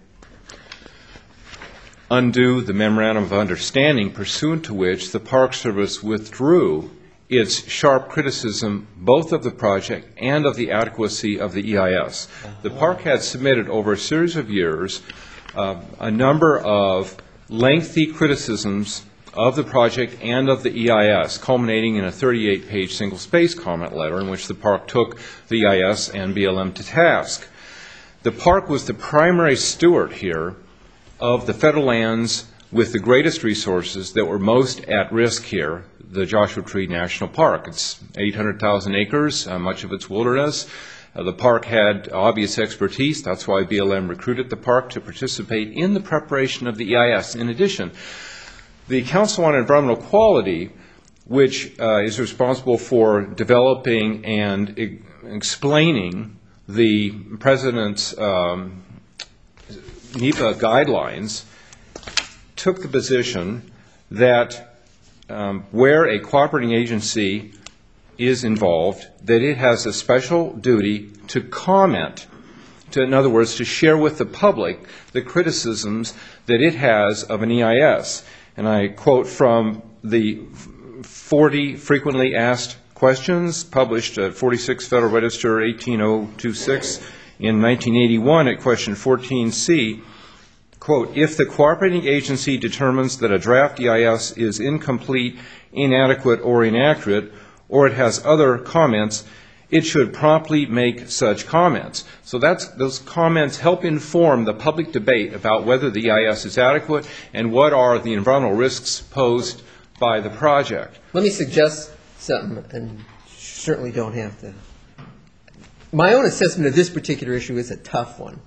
[SPEAKER 7] undo the memorandum of understanding pursuant to which the Park Service withdrew its sharp criticism both of the project and of the adequacy of the E I S. The park had submitted over a series of years uh, a number of lengthy criticisms of the project and of the E I S, culminating in a thirty-eight page single-space comment letter in which the park took the E I S and B L M to task. The park was the primary steward here of the federal lands with the greatest resources that were most at risk here, the Joshua Tree National Park. It's eight hundred thousand acres, uh, much of it's wilderness. Uh, the park had obvious expertise. That's why B L M recruited the park to participate in the preparation of the E I S. In addition, the Council on Environmental Quality, which uh, is responsible for developing and e- explaining the President's um, NEPA guidelines, took the position that um, where a cooperating agency is involved, that it has a special duty to comment, to, in other words, to share with the public the criticisms that it has of an E I S. And I quote from the forty frequently asked questions published at forty-six Federal Register eighteen oh twenty-six in nineteen eighty-one at question fourteen C, quote, if the cooperating agency determines that a draft E I S is incomplete, inadequate, or inaccurate, or it has other comments, it should promptly make such comments. So that's, those comments help inform the public debate about whether the E I S is adequate and what are the environmental risks posed by the project.
[SPEAKER 3] Let me suggest something, and certainly don't have to. My own assessment of this particular issue is a tough one.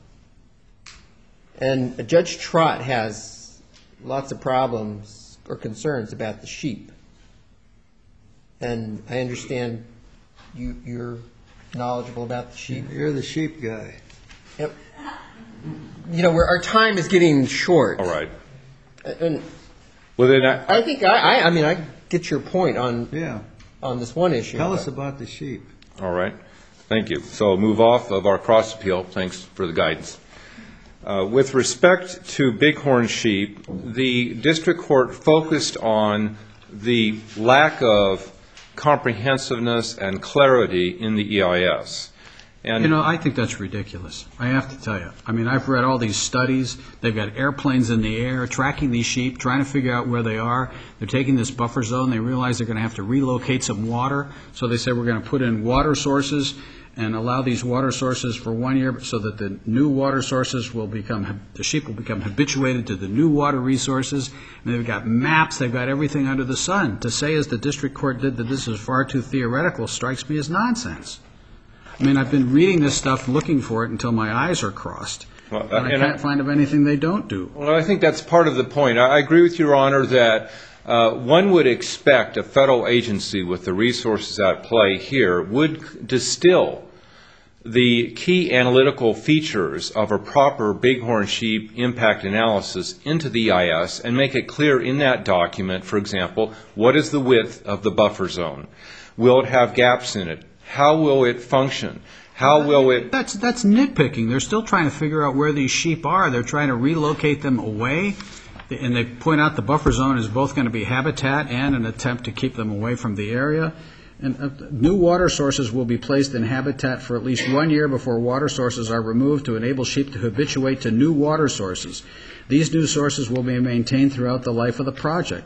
[SPEAKER 3] And Judge Trott has lots of problems or concerns about the sheep. And I understand you, you're knowledgeable about the sheep.
[SPEAKER 2] You're the sheep guy.
[SPEAKER 3] Yep. You know, where our time is getting short.
[SPEAKER 7] All right.
[SPEAKER 3] And
[SPEAKER 7] Well, then I,
[SPEAKER 3] I think, I, I, I mean, I get your point on,
[SPEAKER 2] Yeah.
[SPEAKER 3] on this one issue.
[SPEAKER 2] Tell us about the sheep.
[SPEAKER 7] all right. Thank you. So I'll move off of our cross appeal. Thanks for the guidance. Uh, with respect to bighorn sheep, the district court focused on the lack of comprehensiveness and clarity in the E I S. And
[SPEAKER 4] You know, I think that's ridiculous. I have to tell you. I mean, I've read all these studies. They've got airplanes in the air tracking these sheep, trying to figure out where they are. They're taking this buffer zone. They realize they're going to have to relocate some water. So they say we're going to put in water sources and allow these water sources for one year so that the new water sources will become, the sheep will become habituated to the new water resources. And they've got maps, they've got everything under the sun. To say, as the district court did, that this is far too theoretical strikes me as nonsense. I mean, I've been reading this stuff, looking for it until my eyes are crossed.
[SPEAKER 7] Well,
[SPEAKER 4] and I
[SPEAKER 7] and
[SPEAKER 4] can't
[SPEAKER 7] I-
[SPEAKER 4] find of anything they don't do.
[SPEAKER 7] Well, I think that's part of the point. I I agree with Your Honor that uh, one would expect a federal agency with the resources at play here would distill the key analytical features of a proper bighorn sheep impact analysis into the E I S and make it clear in that document, for example, what is the width of the buffer zone? Will it have gaps in it? How will it function? How will it...
[SPEAKER 4] That's, that's nitpicking. They're still trying to figure out where these sheep are. They're trying to relocate them away. And they point out the buffer zone is both going to be habitat and an attempt to keep them away from the area. And uh, new water sources will be placed in habitat for at least one year before water sources are removed to enable sheep to habituate to new water sources. These new sources will be maintained throughout the life of the project.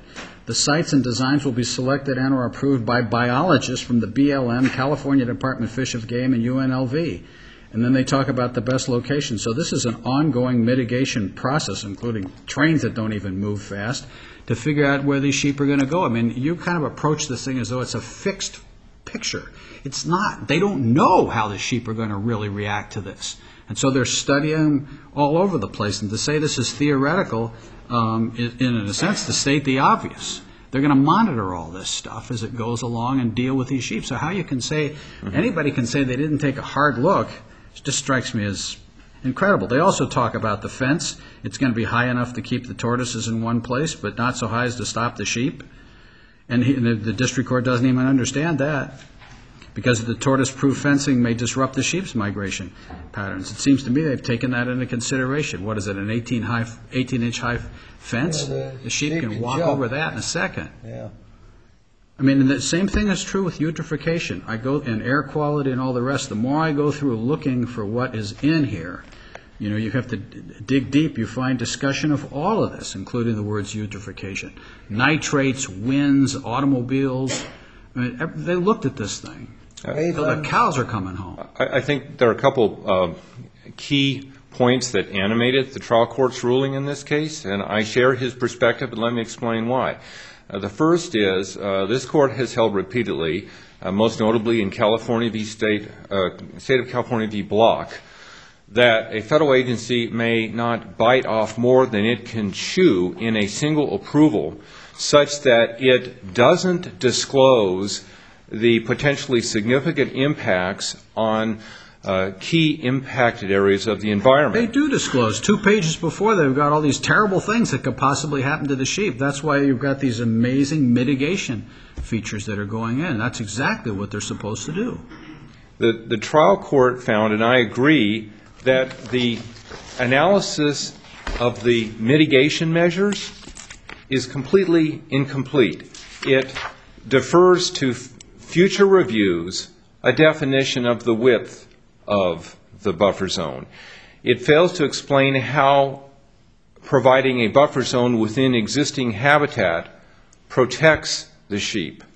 [SPEAKER 4] The sites and designs will be selected and or approved by biologists from the B L M, California Department of Fish and Game, and U N L V. And then they talk about the best location. So this is an ongoing mitigation process, including trains that don't even move fast, to figure out where these sheep are going to go. I mean, you kind of approach this thing as though it's a fixed picture. It's not. They don't know how the sheep are going to really react to this. And so they're studying all over the place. And to say this is theoretical, um, is, in a sense, to state the obvious. They're going to monitor all this stuff as it goes along and deal with these sheep. So how you can say, mm-hmm. anybody can say they didn't take a hard look, it just strikes me as incredible. They also talk about the fence. It's going to be high enough to keep the tortoises in one place, but not so high as to stop the sheep. And he, the, the district court doesn't even understand that, because the tortoise-proof fencing may disrupt the sheep's migration patterns. It seems to me they've taken that into consideration. What is it, an eighteen-inch high fence?
[SPEAKER 2] Yeah, the
[SPEAKER 4] the sheep
[SPEAKER 2] sheep
[SPEAKER 4] can
[SPEAKER 2] can
[SPEAKER 4] walk
[SPEAKER 2] jump.
[SPEAKER 4] over that in a second.
[SPEAKER 2] Yeah.
[SPEAKER 4] I mean, and the same thing is true with eutrophication. I go and air quality and all the rest. The more I go through looking for what is in here, you know, you have to d- dig deep. You find discussion of all of this, including the words eutrophication, nitrates, winds, automobiles. I mean, ev- they looked at this thing. So the cows are coming home.
[SPEAKER 7] I, I think there are a couple uh, key points that animated the trial court's ruling in this case, and I share his perspective, and let me explain why. Uh, the first is uh, this court has held repeatedly, uh, most notably in California v. State, uh, State of California v. Block, that a federal agency may not bite off more than it can chew in a single approval, such that it doesn't disclose the potentially significant impacts on uh, key impacted areas of the environment.
[SPEAKER 4] They do disclose. Two pages before, they've got all these terrible things that could possibly happen to the sheep. That's why you've got these amazing mitigation features that are going in. That's exactly what they're supposed to do.
[SPEAKER 7] The, the trial court found, and I agree, that the analysis of the mitigation measures is completely incomplete. It defers to f- future reviews, a definition of the width of the buffer zone. It fails to explain how providing a buffer zone within existing habitat protects the sheep.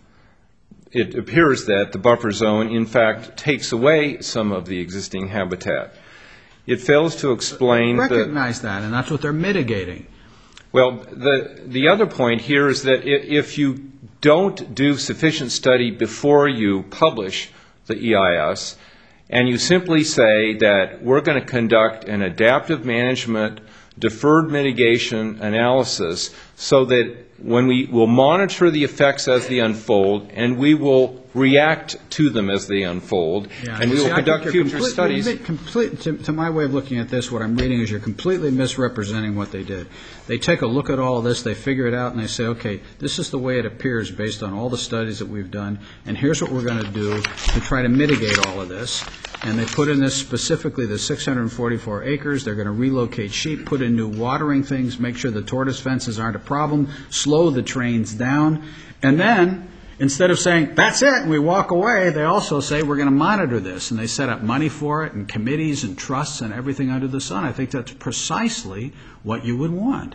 [SPEAKER 7] It appears that the buffer zone, in fact, takes away some of the existing habitat. It fails to explain the...
[SPEAKER 4] Recognize that, and that's what they're mitigating.
[SPEAKER 7] Well, the the other point here is that if you don't do sufficient study before you publish the E I S, and you simply say that we're going to conduct an adaptive management, deferred mitigation analysis so that when we will monitor the effects as they unfold, and we will react to them as they unfold,
[SPEAKER 4] Yeah,
[SPEAKER 7] and we
[SPEAKER 4] see,
[SPEAKER 7] will
[SPEAKER 4] I
[SPEAKER 7] conduct
[SPEAKER 4] think you're
[SPEAKER 7] future
[SPEAKER 4] complete-
[SPEAKER 7] studies.
[SPEAKER 4] you're complete- to, to my way of looking at this, what I'm reading is you're completely misrepresenting what they did. They take a look at all this, they figure it out, and they say, okay, this is the way it appears based on all the studies that we've done, and here's what we're going to do to try to mitigate all of this. And they put in this specifically the six hundred forty-four acres. They're going to relocate sheep, put in new watering things, make sure the tortoise fences aren't a problem, slow the trains down. And then, instead of saying, that's it, and we walk away, they also say, we're going to monitor this. And they set up money for it, and committees and trusts and everything under the sun. I think that's precisely what you would want.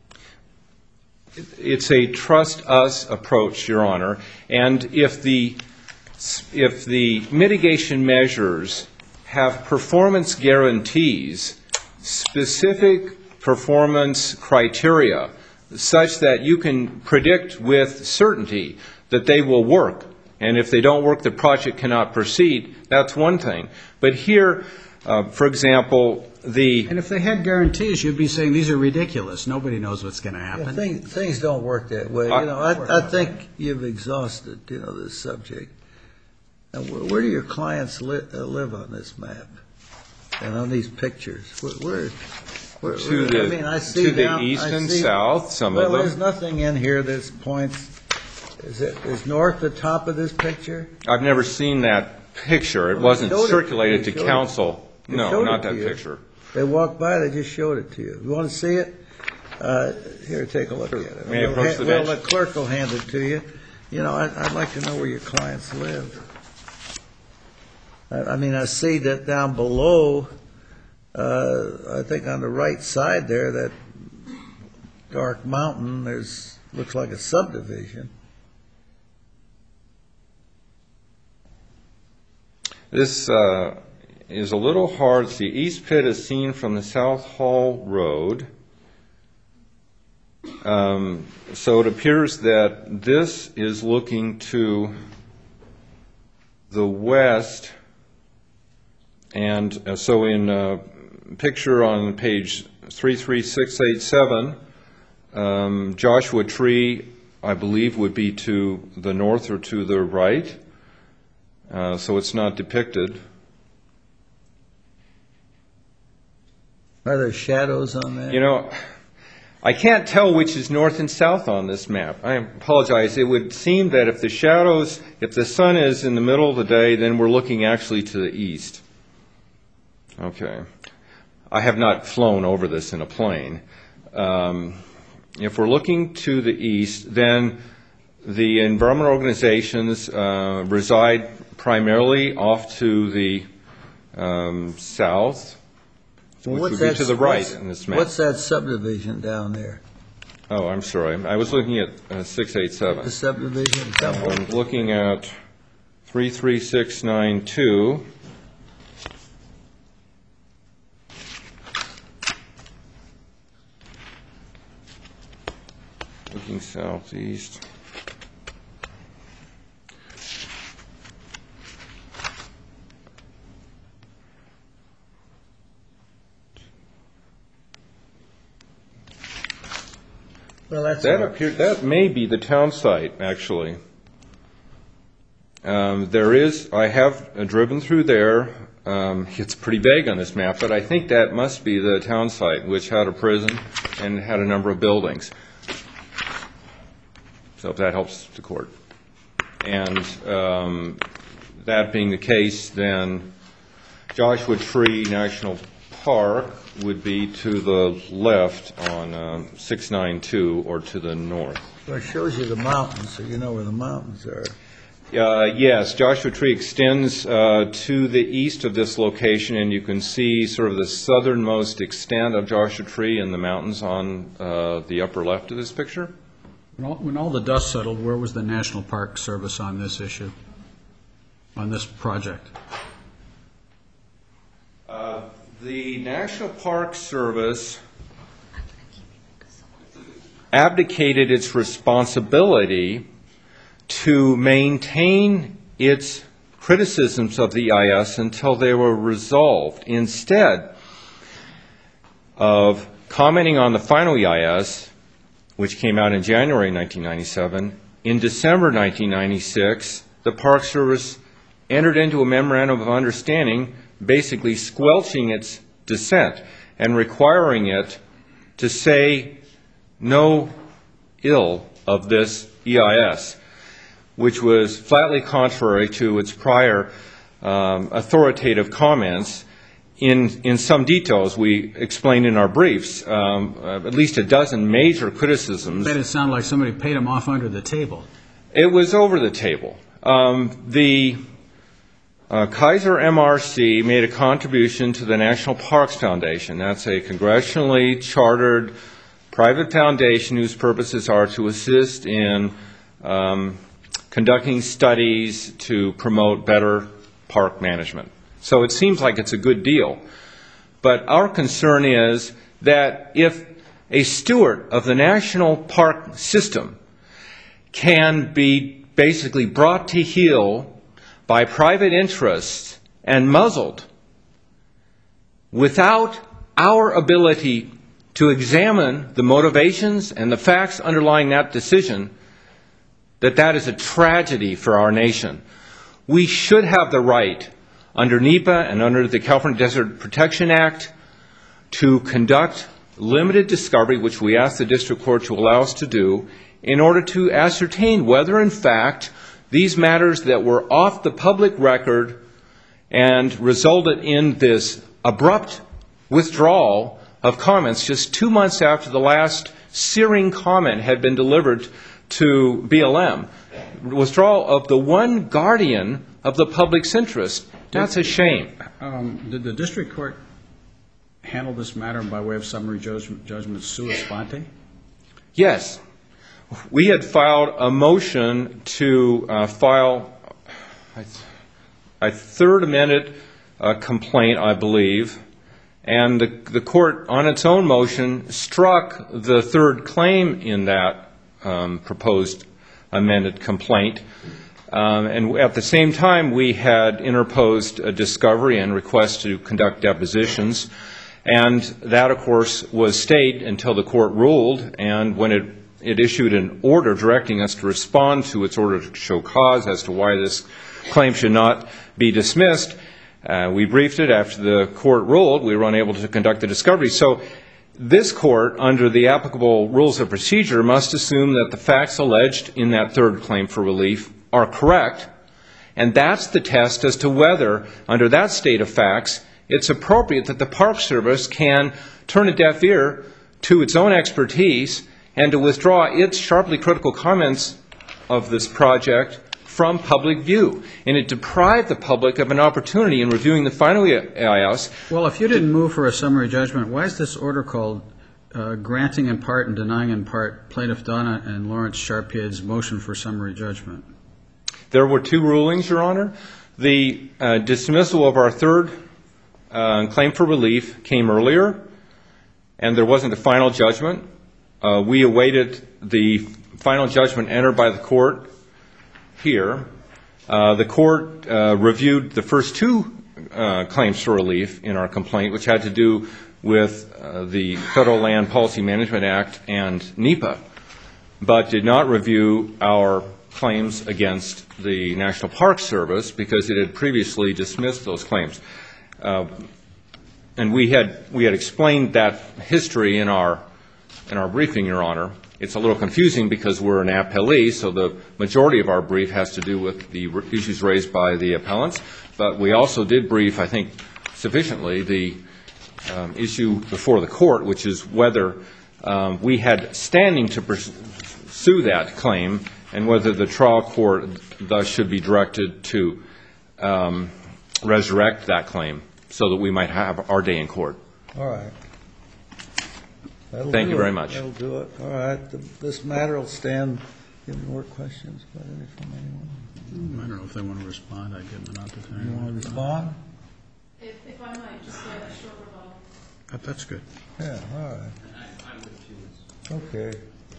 [SPEAKER 7] It's a trust us approach, Your Honor. And if the if the mitigation measures have performance guarantees, specific performance criteria, such that you can predict with certainty that they will work, and if they don't work, the project cannot proceed, that's one thing. But here, uh, for example, the...
[SPEAKER 4] And if they had guarantees, you'd be saying these are ridiculous. Nobody knows what's going to
[SPEAKER 2] Yeah,
[SPEAKER 4] happen.
[SPEAKER 2] things, things don't work that way.
[SPEAKER 7] I-
[SPEAKER 2] You know, I, I think you've exhausted, you know, this subject. Now, where, where do your clients li- uh, live on this map and on these pictures? Where, where, where,
[SPEAKER 7] To
[SPEAKER 2] where-
[SPEAKER 7] the,
[SPEAKER 2] I mean, I see
[SPEAKER 7] to the
[SPEAKER 2] down-
[SPEAKER 7] east
[SPEAKER 2] I
[SPEAKER 7] and
[SPEAKER 2] see-
[SPEAKER 7] south, some
[SPEAKER 2] well,
[SPEAKER 7] of
[SPEAKER 2] there's
[SPEAKER 7] them.
[SPEAKER 2] nothing in here that points. Is it is north the top of this picture?
[SPEAKER 7] I've never seen that picture. It
[SPEAKER 2] Well,
[SPEAKER 7] wasn't
[SPEAKER 2] they showed it-
[SPEAKER 7] circulated
[SPEAKER 2] they
[SPEAKER 7] to
[SPEAKER 2] showed it-
[SPEAKER 7] council.
[SPEAKER 2] they
[SPEAKER 7] No,
[SPEAKER 2] showed
[SPEAKER 7] not
[SPEAKER 2] it to
[SPEAKER 7] that
[SPEAKER 2] you.
[SPEAKER 7] picture.
[SPEAKER 2] They walked by. They just showed it to you. You want to see it? Uh, here, take a look at it.
[SPEAKER 7] May I
[SPEAKER 2] We'll
[SPEAKER 7] approach
[SPEAKER 2] ha-
[SPEAKER 7] the
[SPEAKER 2] well,
[SPEAKER 7] bench?
[SPEAKER 2] the clerk will hand it to you. You know, I'd, I'd like to know where your clients live. I, I mean, I see that down below. Uh, I think on the right side there, that dark mountain. There's Looks like a subdivision.
[SPEAKER 7] This uh, is a little hard. The East Pit is seen from the South Hall Road. Um, so it appears that this is looking to the west, and uh, so in uh, picture on page three three six eight seven, um, Joshua Tree, I believe, would be to the north or to the right, uh, so it's not depicted.
[SPEAKER 2] Are there shadows on that?
[SPEAKER 7] You know, I can't tell which is north and south on this map. I apologize. It would seem that if the shadows, if the sun is in the middle of the day, then we're looking actually to the east. Okay. I have not flown over this in a plane. Um, if we're looking to the east, then the environmental organizations uh, reside primarily off to the um, south.
[SPEAKER 2] Well,
[SPEAKER 7] which
[SPEAKER 2] what's
[SPEAKER 7] would be
[SPEAKER 2] that,
[SPEAKER 7] to the right
[SPEAKER 2] what's,
[SPEAKER 7] in this map.
[SPEAKER 2] What's that subdivision down there?
[SPEAKER 7] Oh, I'm sorry. I was looking at uh, six eight seven.
[SPEAKER 2] The subdivision?
[SPEAKER 7] I'm looking at three three six nine two. Looking southeast.
[SPEAKER 2] Well, that's
[SPEAKER 7] That
[SPEAKER 2] all.
[SPEAKER 7] appear, that may be the town site, actually. Um, there is, I have uh, driven through there. Um, it's pretty vague on this map, but I think that must be the town site, which had a prison and had a number of buildings. So if that helps the court. And um, that being the case, then Joshua Tree National Park would be to the left on um, six nine two, or to the north.
[SPEAKER 2] Well, it shows you the mountains, so you know where the mountains are.
[SPEAKER 7] Uh, yes, Joshua Tree extends uh, to the east of this location, and you can see sort of the southernmost extent of Joshua Tree in the mountains on uh, the upper left of this picture.
[SPEAKER 4] When all, when all the dust settled, where was the National Park Service on this issue, on this project?
[SPEAKER 7] Uh, the National Park Service abdicated its responsibility to maintain its criticisms of the E I S until they were resolved, instead of commenting on the final E I S, which came out in January nineteen ninety-seven. In December nineteen ninety-six, the Park Service entered into a memorandum of understanding, basically squelching its dissent and requiring it to say no ill of this E I S, which was flatly contrary to its prior um, authoritative comments. In, in some details, we explained in our briefs um, uh, at least a dozen major criticisms.
[SPEAKER 4] Made it sound like somebody paid him off under the table.
[SPEAKER 7] It was over the table. Um, the uh, Kaiser M R C made a contribution to the National Parks Foundation. That's a congressionally chartered private foundation whose purposes are to assist in um, conducting studies to promote better park management. So it seems like it's a good deal. But our concern is that if a steward of the national park system can be basically brought to heel by private interests and muzzled without our ability to examine the motivations and the facts underlying that decision, that that is a tragedy for our nation. We should have the right, under NEPA and under the California Desert Protection Act, to conduct limited discovery, which we ask the district court to allow us to do, in order to ascertain whether, in fact, these matters that were off the public record and resulted in this abrupt withdrawal of comments just two months after the last searing comment had been delivered to B L M, withdrawal of the one guardian of the public's interest. That's a shame.
[SPEAKER 4] Um, did the district court handle this matter by way of summary judgment, judgment sua sponte?
[SPEAKER 7] Yes. we had filed a motion to uh, file a, a third amended uh, complaint, I believe, and the, the court, on its own motion, struck the third claim in that um, proposed amended complaint. Um, and at the same time, we had interposed a discovery and request to conduct depositions. And that, of course, was stayed until the court ruled. And when it, it issued an order directing us to respond to its order to show cause as to why this claim should not be dismissed, uh, we briefed it. After the court ruled, we were unable to conduct the discovery. So this court, under the applicable rules of procedure, must assume that the facts alleged in that third claim for relief are correct, and that's the test as to whether, under that state of facts, it's appropriate that the Park Service can turn a deaf ear to its own expertise and to withdraw its sharply critical comments of this project from public view. And it deprived the public of an opportunity in reviewing the final E I S.
[SPEAKER 4] Well, if you didn't move for a summary judgment, why is this order called uh, granting in part and denying in part Plaintiff Donna and Lawrence Sharphead's motion for summary judgment?
[SPEAKER 7] There were two rulings, Your Honor. The uh, dismissal of our third uh, claim for relief came earlier, and there wasn't a final judgment. Uh, we awaited the final judgment entered by the court here. Uh, the court uh, reviewed the first two uh, claims for relief in our complaint, which had to do with uh, the Federal Land Policy Management Act and NEPA, but did not review our claims against the National Park Service because it had previously dismissed those claims. Uh, and we had we had explained that history in our in our briefing, Your Honor. It's a little confusing because we're an appellee, so the majority of our brief has to do with the issues raised by the appellants. But we also did brief, I think, sufficiently the um, issue before the court, which is whether um, we had standing to pursue that claim and whether the trial court thus should be directed to um, resurrect that claim so that we might have our day in court.
[SPEAKER 2] All right. That'll
[SPEAKER 7] Thank
[SPEAKER 2] do
[SPEAKER 7] you very
[SPEAKER 2] it.
[SPEAKER 7] much.
[SPEAKER 2] That'll do it. All right. The- This matter will stand. Any more questions about it from anyone?
[SPEAKER 4] I don't know if they want to respond. I'd give them an opportunity.
[SPEAKER 2] You want to respond?
[SPEAKER 1] If, if I might, just a short rebuttal.
[SPEAKER 4] That- That's good.
[SPEAKER 2] Yeah, all right. Okay.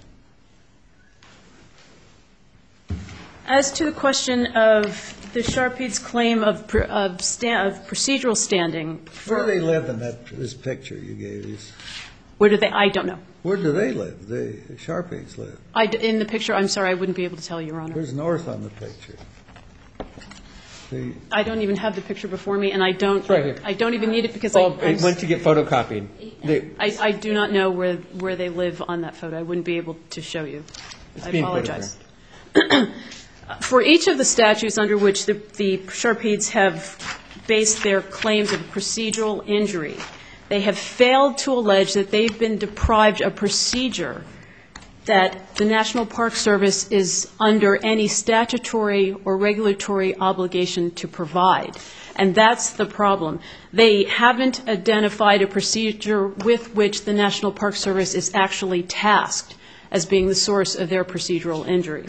[SPEAKER 1] As to the question of the Sharpede's claim of, pr- of, sta- of procedural standing,
[SPEAKER 2] Where do they live in that, this picture you gave us?
[SPEAKER 1] where do they, I don't know.
[SPEAKER 2] Where do they live? The Sharpies live.
[SPEAKER 1] I d in the picture, I'm sorry, I wouldn't be able to tell you, Your Honor.
[SPEAKER 2] Where's north on the picture? The,
[SPEAKER 1] I don't even have the picture before me, and I don't,
[SPEAKER 3] It's right here.
[SPEAKER 1] I don't even need it because
[SPEAKER 3] Oh,
[SPEAKER 1] I,
[SPEAKER 3] it went to get photocopied. They-
[SPEAKER 1] I, I do not know where, where they live on that photo. I wouldn't be able to show you.
[SPEAKER 3] It's
[SPEAKER 1] I
[SPEAKER 3] being
[SPEAKER 1] apologize. For each of the statutes under which the, the Sharpedes have based their claims of procedural injury, they have failed to allege that they've been deprived of procedure that the National Park Service is under any statutory or regulatory obligation to provide. And that's the problem. They haven't identified a procedure with which the National Park Service is actually tasked as being the source of their procedural injury.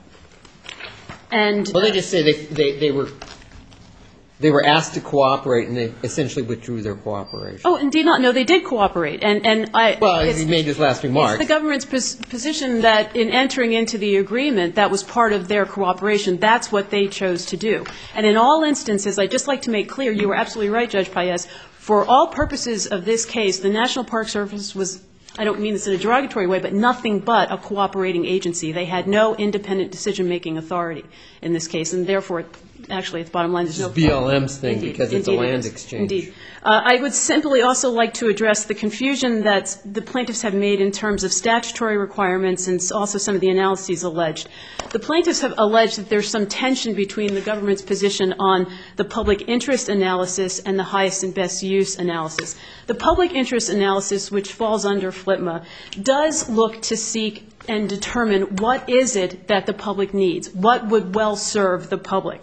[SPEAKER 1] And
[SPEAKER 3] Well, they just say they, they, they were they were asked to cooperate, and they essentially withdrew their cooperation.
[SPEAKER 1] oh, indeed not. No, they did cooperate. And, and I.
[SPEAKER 3] Well,
[SPEAKER 1] it's-
[SPEAKER 3] he made his last remark.
[SPEAKER 1] It's the government's pos- position that in entering into the agreement, that was part of their cooperation. That's what they chose to do. And in all instances, I'd just like to make clear, you were absolutely right, Judge Paez, for all purposes of this case, the National Park Service was, I don't mean this in a derogatory way, but nothing but a cooperating agency. They had no independent decision-making authority in this case, and therefore, actually, at the bottom line, there's no...
[SPEAKER 3] This is B L M's thing
[SPEAKER 1] Indeed,
[SPEAKER 3] because it's a
[SPEAKER 1] indeed it
[SPEAKER 3] land
[SPEAKER 1] is.
[SPEAKER 3] exchange.
[SPEAKER 1] Indeed. Uh, I would simply also like to address the confusion that the plaintiffs have made in terms of statutory requirements and also some of the analyses alleged. The plaintiffs have alleged that there's some tension between the government's position on the public interest analysis and the highest and best use analysis. The public interest analysis, which falls under FLTMA, does look to seek and determine what is it that the public needs, what would well serve the public.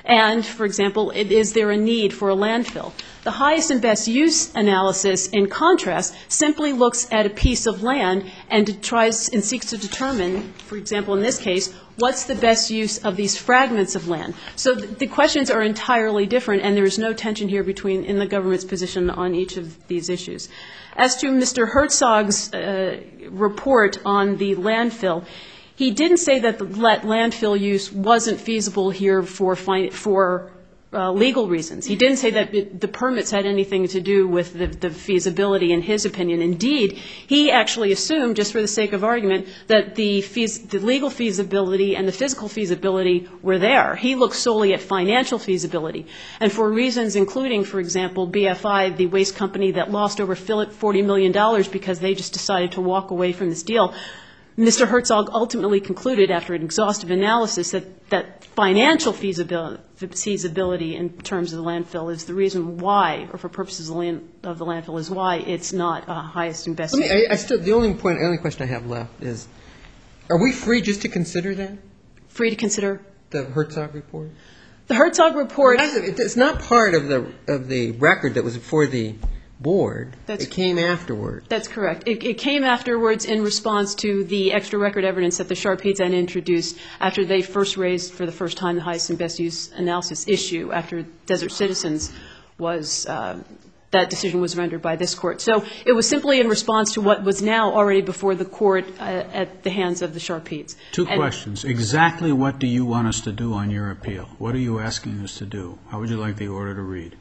[SPEAKER 1] And, for example, it, is there a need for a landfill? The highest and best use analysis, in contrast, simply looks at a piece of land and tries and seeks to determine, for example, in this case, what's the best use of these fragments of land. So th- the questions are entirely different, and there is no tension here between in the government's position on each of these issues. As to Mister Herzog's uh, report on the landfill, he didn't say that the landfill use wasn't feasible here for fi- for uh, legal reasons. He didn't say that it, the permits had anything to do with the, the feasibility, in his opinion. Indeed, he actually assumed, just for the sake of argument, that the, feas- the legal feasibility and the physical feasibility were there. He looked solely at financial feasibility. And for reasons including, for example, B F I, the waste company that lost over forty million dollars because they just decided to walk away from this deal, Mister Herzog ultimately concluded, after an exhaustive analysis, that, that financial feasibility, feasibility in terms of the landfill is the reason why, or for purposes of the, land, of the landfill, is why it's not a highest and best.
[SPEAKER 3] Let me, I, I still, the only point, the only question I have left is, are we free just to consider that?
[SPEAKER 1] Free to consider?
[SPEAKER 3] The Herzog report?
[SPEAKER 1] The Herzog report.
[SPEAKER 3] It's not part of the of the record that was before the board.
[SPEAKER 1] That's,
[SPEAKER 3] it came afterward.
[SPEAKER 1] That's correct. It, it came afterwards in response to the extra record evidence that the Sharpedes then introduced after they first raised for the first time the highest and best use analysis issue after Desert Citizens was, uh, that decision was rendered by this court. So it was simply in response to what was now already before the court uh, at the hands of the Sharpedes.
[SPEAKER 4] Two
[SPEAKER 1] and
[SPEAKER 4] questions. Exactly what do you want us to do on your appeal? What are you asking us to do? How would you like the order to read?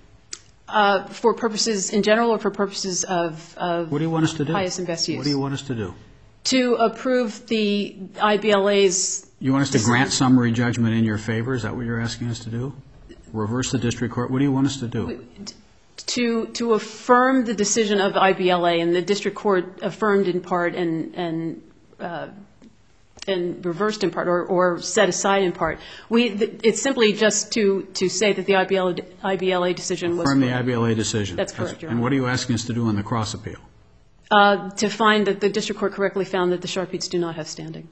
[SPEAKER 1] Uh, for purposes in general or for purposes of, of
[SPEAKER 4] what do you want us to do?
[SPEAKER 1] highest and best use?
[SPEAKER 4] What do you want us to do?
[SPEAKER 1] To approve the I B L A's...
[SPEAKER 4] You want us to grant summary judgment in your favor? Is that what you're asking us to do? Reverse the district court? What do you want us to do?
[SPEAKER 1] To, to affirm the decision of I B L A, and the district court affirmed in part and, and uh, and reversed in part, or, or set aside in part. We, it's simply just to, to say that the I B L A, I B L A decision was...
[SPEAKER 4] Affirm the I B L A decision.
[SPEAKER 1] That's correct, That's, Your Honor.
[SPEAKER 4] And what are you asking us to do on the cross appeal?
[SPEAKER 1] Uh, to find that the district court correctly found that the Sharpedes do not have standing.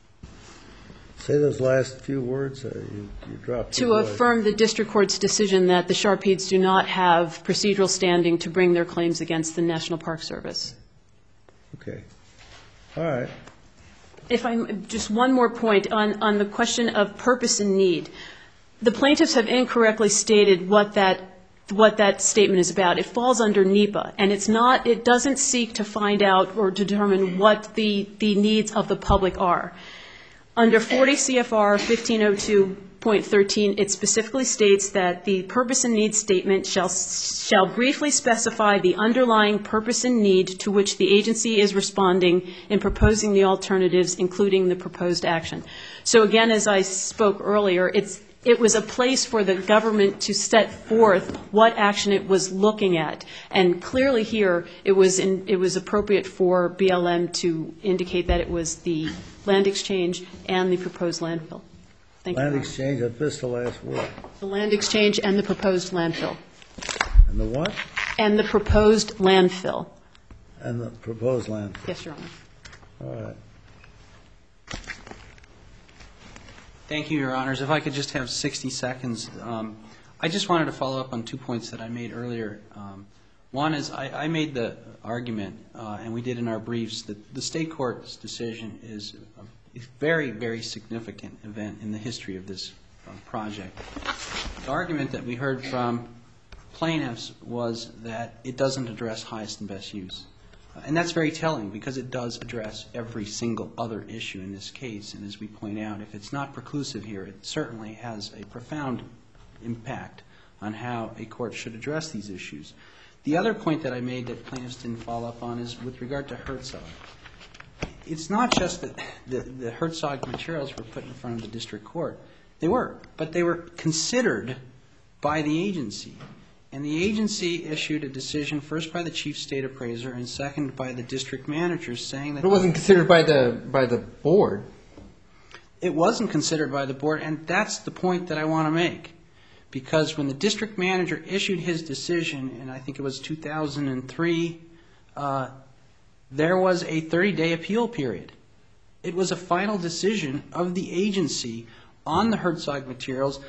[SPEAKER 2] Say those last few words. Uh, you, you dropped
[SPEAKER 1] To
[SPEAKER 2] your
[SPEAKER 1] affirm
[SPEAKER 2] voice.
[SPEAKER 1] the district court's decision that the Sharpedes do not have procedural standing to bring their claims against the National Park Service.
[SPEAKER 2] Okay. All right.
[SPEAKER 1] If I'm just one more point on, on the question of purpose and need. The plaintiffs have incorrectly stated what that what that statement is about. It falls under NEPA, and it's not. It doesn't seek to find out or determine what the, the needs of the public are. Under forty C F R fifteen oh two point thirteen, it specifically states that the purpose and need statement shall shall briefly specify the underlying purpose and need to which the agency is responding in proposing the alternatives, including the proposed action. So again, as I spoke earlier, it's it was a place for the government to set forth what action it was looking at, and clearly here it was in, it was appropriate for B L M to indicate that it was the land exchange and the proposed landfill. Thank
[SPEAKER 2] land
[SPEAKER 1] you.
[SPEAKER 2] exchange, I missed the last word.
[SPEAKER 1] The land exchange and the proposed landfill.
[SPEAKER 2] And the what?
[SPEAKER 1] And the proposed landfill.
[SPEAKER 2] And the proposed landfill.
[SPEAKER 1] Yes, Your Honor.
[SPEAKER 2] All right.
[SPEAKER 5] Thank you, Your Honors. If I could just have sixty seconds. Um, I just wanted to follow up on two points that I made earlier. Um, one is I, I made the argument, uh, and we did in our briefs, that the state court's decision is a very, very significant event in the history of this uh, project. The argument that we heard from plaintiffs was that it doesn't address highest and best use. Uh, and that's very telling, because it does address every single other issue in this case. And as we point out, if it's not preclusive here, it certainly has a profound impact on how a court should address these issues. The other point that I made that plaintiffs didn't follow up on is with regard to Herzog. It's not just that the, the Herzog materials were put in front of the district court. They were, but they were considered by the agency. And the agency issued a decision, first by the chief state appraiser and second by the district manager, saying that...
[SPEAKER 3] But it wasn't considered by the by the board.
[SPEAKER 5] It wasn't considered by the board, and that's the point that I want to make. Because when the district manager issued his decision, and I think it was two thousand three, uh, there was a thirty-day appeal period. It was a final decision of the agency on the Herzog materials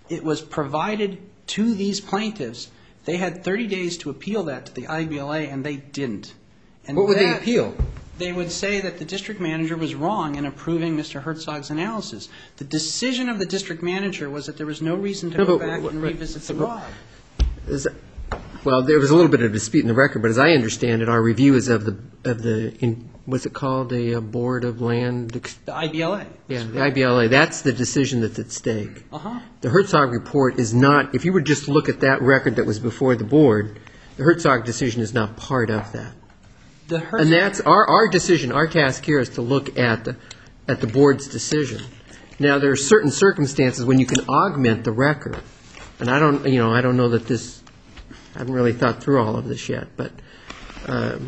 [SPEAKER 5] It was provided to these plaintiffs. They had thirty days to appeal that to the I B L A, and they didn't. And
[SPEAKER 3] What would they
[SPEAKER 5] that-
[SPEAKER 3] appeal?
[SPEAKER 5] They would say that the district manager was wrong in approving Mister Herzog's analysis. The decision of the district manager was that there was no reason to
[SPEAKER 3] No,
[SPEAKER 5] go
[SPEAKER 3] but
[SPEAKER 5] back
[SPEAKER 3] what-
[SPEAKER 5] and
[SPEAKER 3] what-
[SPEAKER 5] revisit the
[SPEAKER 3] what-
[SPEAKER 5] rod.
[SPEAKER 3] Is- Well, there was a little bit of dispute in the record, but as I understand it, our review is of the, of the, in- what's it called, the uh, Board of Land, Ex-
[SPEAKER 5] The I B L A.
[SPEAKER 3] yeah, the I B L A. That's the decision that's at stake.
[SPEAKER 5] Uh-huh.
[SPEAKER 3] The Herzog report is not, if you would just look at that record that was before the board, the Herzog decision is not part of that.
[SPEAKER 5] The Herzog,
[SPEAKER 3] And that's, our, our decision, our task here is to look at the, at the board's decision. Now, there are certain circumstances when you can augment the record. And I don't, you know, I don't know that this, I haven't really thought through all of this yet, but um,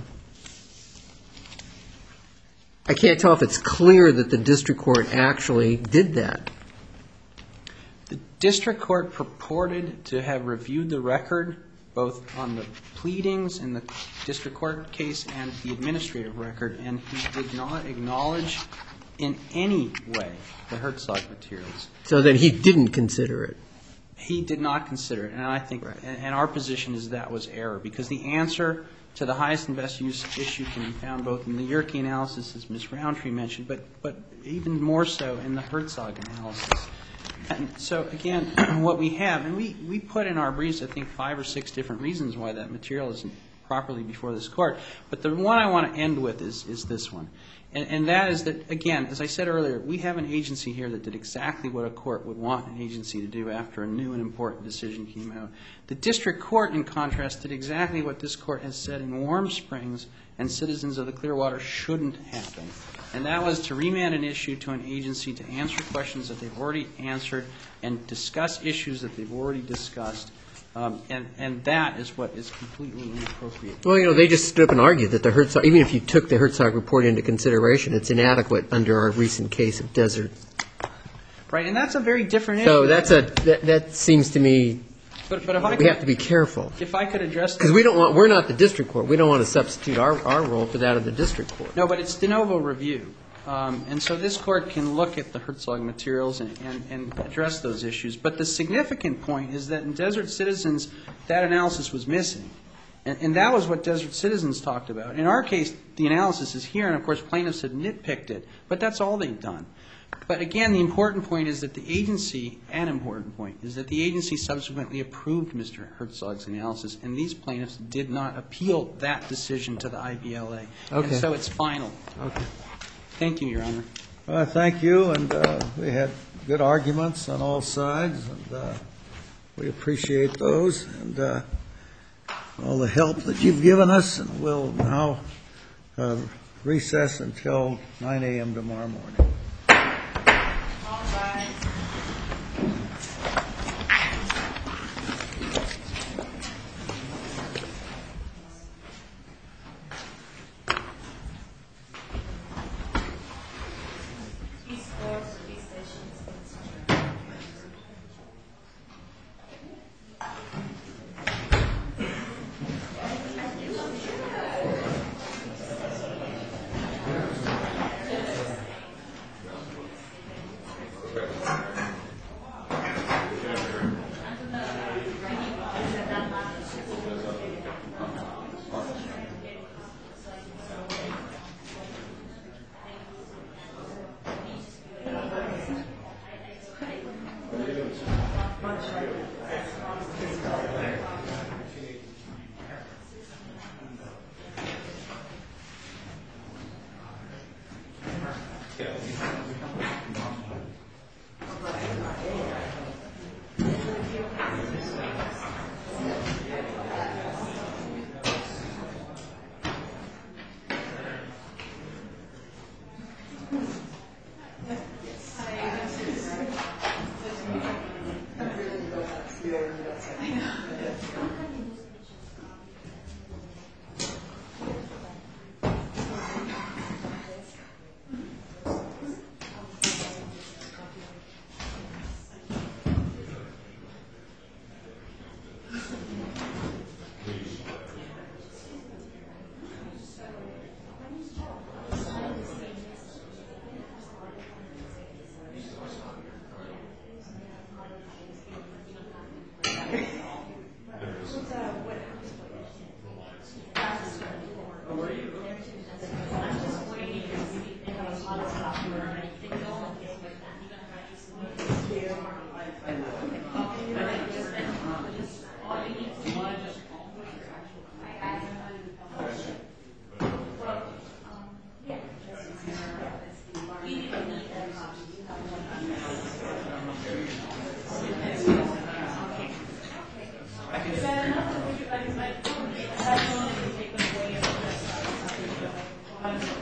[SPEAKER 3] I can't tell if it's clear that the district court actually did that.
[SPEAKER 5] the district court purported to have reviewed the record both on the pleadings in the district court case and the administrative record, and he did not acknowledge in any way the Herzog materials.
[SPEAKER 3] So that he didn't consider it.
[SPEAKER 5] He did not consider it, and I think, and and our position is that was error, because the answer to the highest and best use issue can be found both in the Yerke analysis, as Miz Roundtree mentioned, but, but even more so in the Herzog analysis. And so, again, what we have, and we, we put in our briefs, I think, five or six different reasons why that material isn't properly before this Court, but the one I want to end with is, is this one. And, and that is that, again, as I said earlier, we have an agency here that did exactly what a court would want an agency to do after a new and important decision came out. The district court, in contrast, did exactly what this Court has said in Warm Springs and Citizens of the Clearwater shouldn't happen. And that was to remand an issue to an agency to answer questions that they've already answered and discuss issues that they've already discussed. Um, and, and that is what is completely inappropriate.
[SPEAKER 3] Well, you know, they just stood up and argued that the Herzog, even if you took the Herzog report into consideration, it's inadequate under our recent case of Desert.
[SPEAKER 5] Right, and that's a very different issue.
[SPEAKER 3] So that's a, that, that seems to me,
[SPEAKER 5] But, but if I
[SPEAKER 3] we
[SPEAKER 5] could,
[SPEAKER 3] have to be careful.
[SPEAKER 5] if I could address
[SPEAKER 3] Because we don't want, we're not the district court. We don't want to substitute our, our role for that of the district court.
[SPEAKER 5] No, but it's de novo review. Um, and so this Court can look at the Herzog materials and, and, and address those issues. But the significant point is that in Desert Citizens, that analysis was missing. And, and that was what Desert Citizens talked about. In our case, the analysis is here, and of course plaintiffs had nitpicked it. But that's all they've done. But again, the important point is that the agency, an important point, is that the agency subsequently approved Mister Herzog's analysis, and these plaintiffs did not appeal that decision to the I B L A.
[SPEAKER 3] Okay.
[SPEAKER 5] And so it's final.
[SPEAKER 3] Okay.
[SPEAKER 5] Thank you, Your Honor.
[SPEAKER 2] Uh, Thank you, and uh, we had good arguments on all sides, and uh, we appreciate those, and uh, all the help that you've given us, and we'll now uh, recess until nine a.m. tomorrow morning.
[SPEAKER 1] bottom.